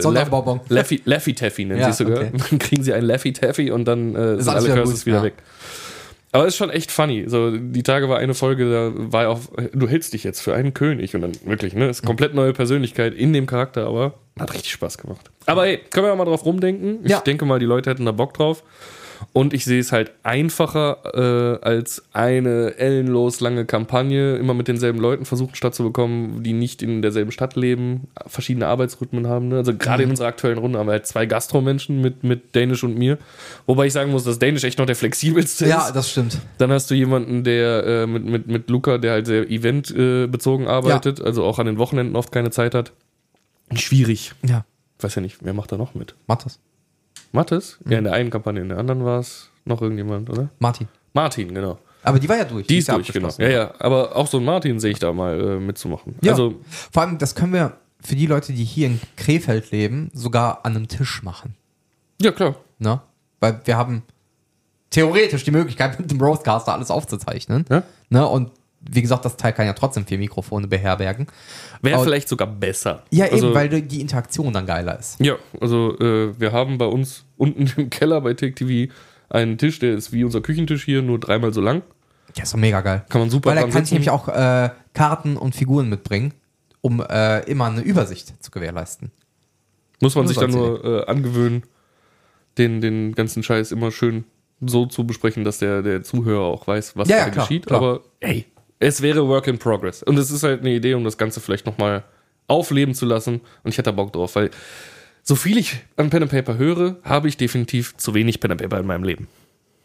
Laffy Taffy, nennt sie sogar. Okay. Dann kriegen sie einen Laffy Taffy und dann sind alle Curses wieder weg. Aber es ist schon echt funny. So, die Tage war eine Folge, da war auch, du hältst dich jetzt für einen König und dann wirklich, ne, ist komplett neue Persönlichkeit in dem Charakter, aber hat richtig Spaß gemacht. Aber hey, können wir ja mal drauf rumdenken. Ich denke mal, die Leute hätten da Bock drauf. Und ich sehe es halt einfacher als eine ellenlos lange Kampagne, immer mit denselben Leuten versuchen stattzubekommen, die nicht in derselben Stadt leben, verschiedene Arbeitsrhythmen haben. Ne? Also gerade in unserer aktuellen Runde haben wir halt 2 Gastromenschen mit Danish und mir. Wobei ich sagen muss, dass Danish echt noch der flexibelste ist. Ja, das stimmt. Dann hast du jemanden, der mit Luca, der halt sehr eventbezogen arbeitet, also auch an den Wochenenden oft keine Zeit hat. Schwierig. Ja. Ich weiß ja nicht, wer macht da noch mit? Mathis? Ja, in der einen Kampagne, in der anderen war es noch irgendjemand, oder? Martin, genau. Aber die war ja durch. Die ist durch, genau. Ja, aber auch so ein Martin sehe ich da mal mitzumachen. Ja. Also, vor allem, das können wir für die Leute, die hier in Krefeld leben, sogar an einem Tisch machen. Ja, klar. Ne? Weil wir haben theoretisch die Möglichkeit, mit dem Roastcaster alles aufzuzeichnen. Ja? Ne? Und wie gesagt, das Teil kann ja trotzdem 4 Mikrofone beherbergen. Wäre vielleicht sogar besser. Ja, eben, weil die Interaktion dann geiler ist. Ja, also wir haben bei uns unten im Keller bei Take TV einen Tisch, der ist wie unser Küchentisch hier, nur 3-mal so lang. Ja, ist doch mega geil. Kann man super weil da kann ich nämlich auch Karten und Figuren mitbringen, um immer eine Übersicht zu gewährleisten. Muss man sich dann nur angewöhnen, den ganzen Scheiß immer schön so zu besprechen, dass der Zuhörer auch weiß, was da geschieht. Klar. Aber hey, es wäre Work in Progress. Und es ist halt eine Idee, um das Ganze vielleicht nochmal aufleben zu lassen. Und ich hätte da Bock drauf, weil so viel ich an Pen and Paper höre, habe ich definitiv zu wenig Pen and Paper in meinem Leben.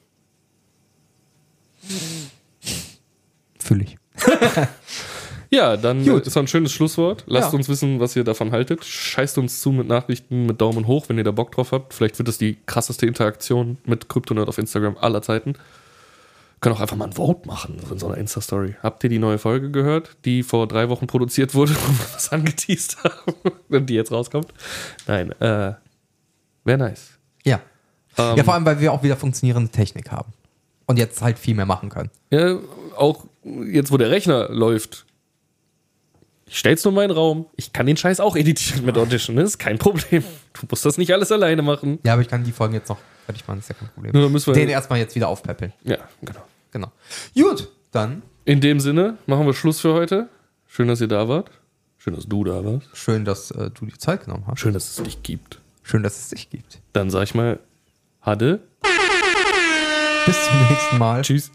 Fühl ich. Ja, dann ist ein schönes Schlusswort. Lasst uns wissen, was ihr davon haltet. Scheißt uns zu mit Nachrichten, mit Daumen hoch, wenn ihr da Bock drauf habt. Vielleicht wird das die krasseste Interaktion mit Kryptonerd auf Instagram aller Zeiten. Können auch einfach mal ein Vote machen in so einer Insta-Story. Habt ihr die neue Folge gehört, die vor 3 Wochen produziert wurde und wir was angeteased haben und die jetzt rauskommt? Nein, wäre nice. Ja. Ja, vor allem, weil wir auch wieder funktionierende Technik haben. Und jetzt halt viel mehr machen können. Ja, auch jetzt, wo der Rechner läuft. Ich stell's nur in meinen Raum. Ich kann den Scheiß auch editieren mit Audition. Das ist kein Problem. Du musst das nicht alles alleine machen. Ja, aber ich kann die Folgen jetzt noch fertig machen. Das ist ja kein Problem. Nur müssen wir den erstmal jetzt wieder aufpäppeln. Ja, genau. Gut, dann. In dem Sinne machen wir Schluss für heute. Schön, dass ihr da wart. Schön, dass du da warst. Schön, dass du die Zeit genommen hast. Schön, dass es dich gibt. Schön, dass es dich gibt. Dann sag ich mal, Hade. Bis zum nächsten Mal. Tschüss.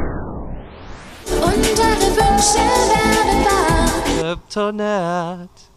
Kryptonerd.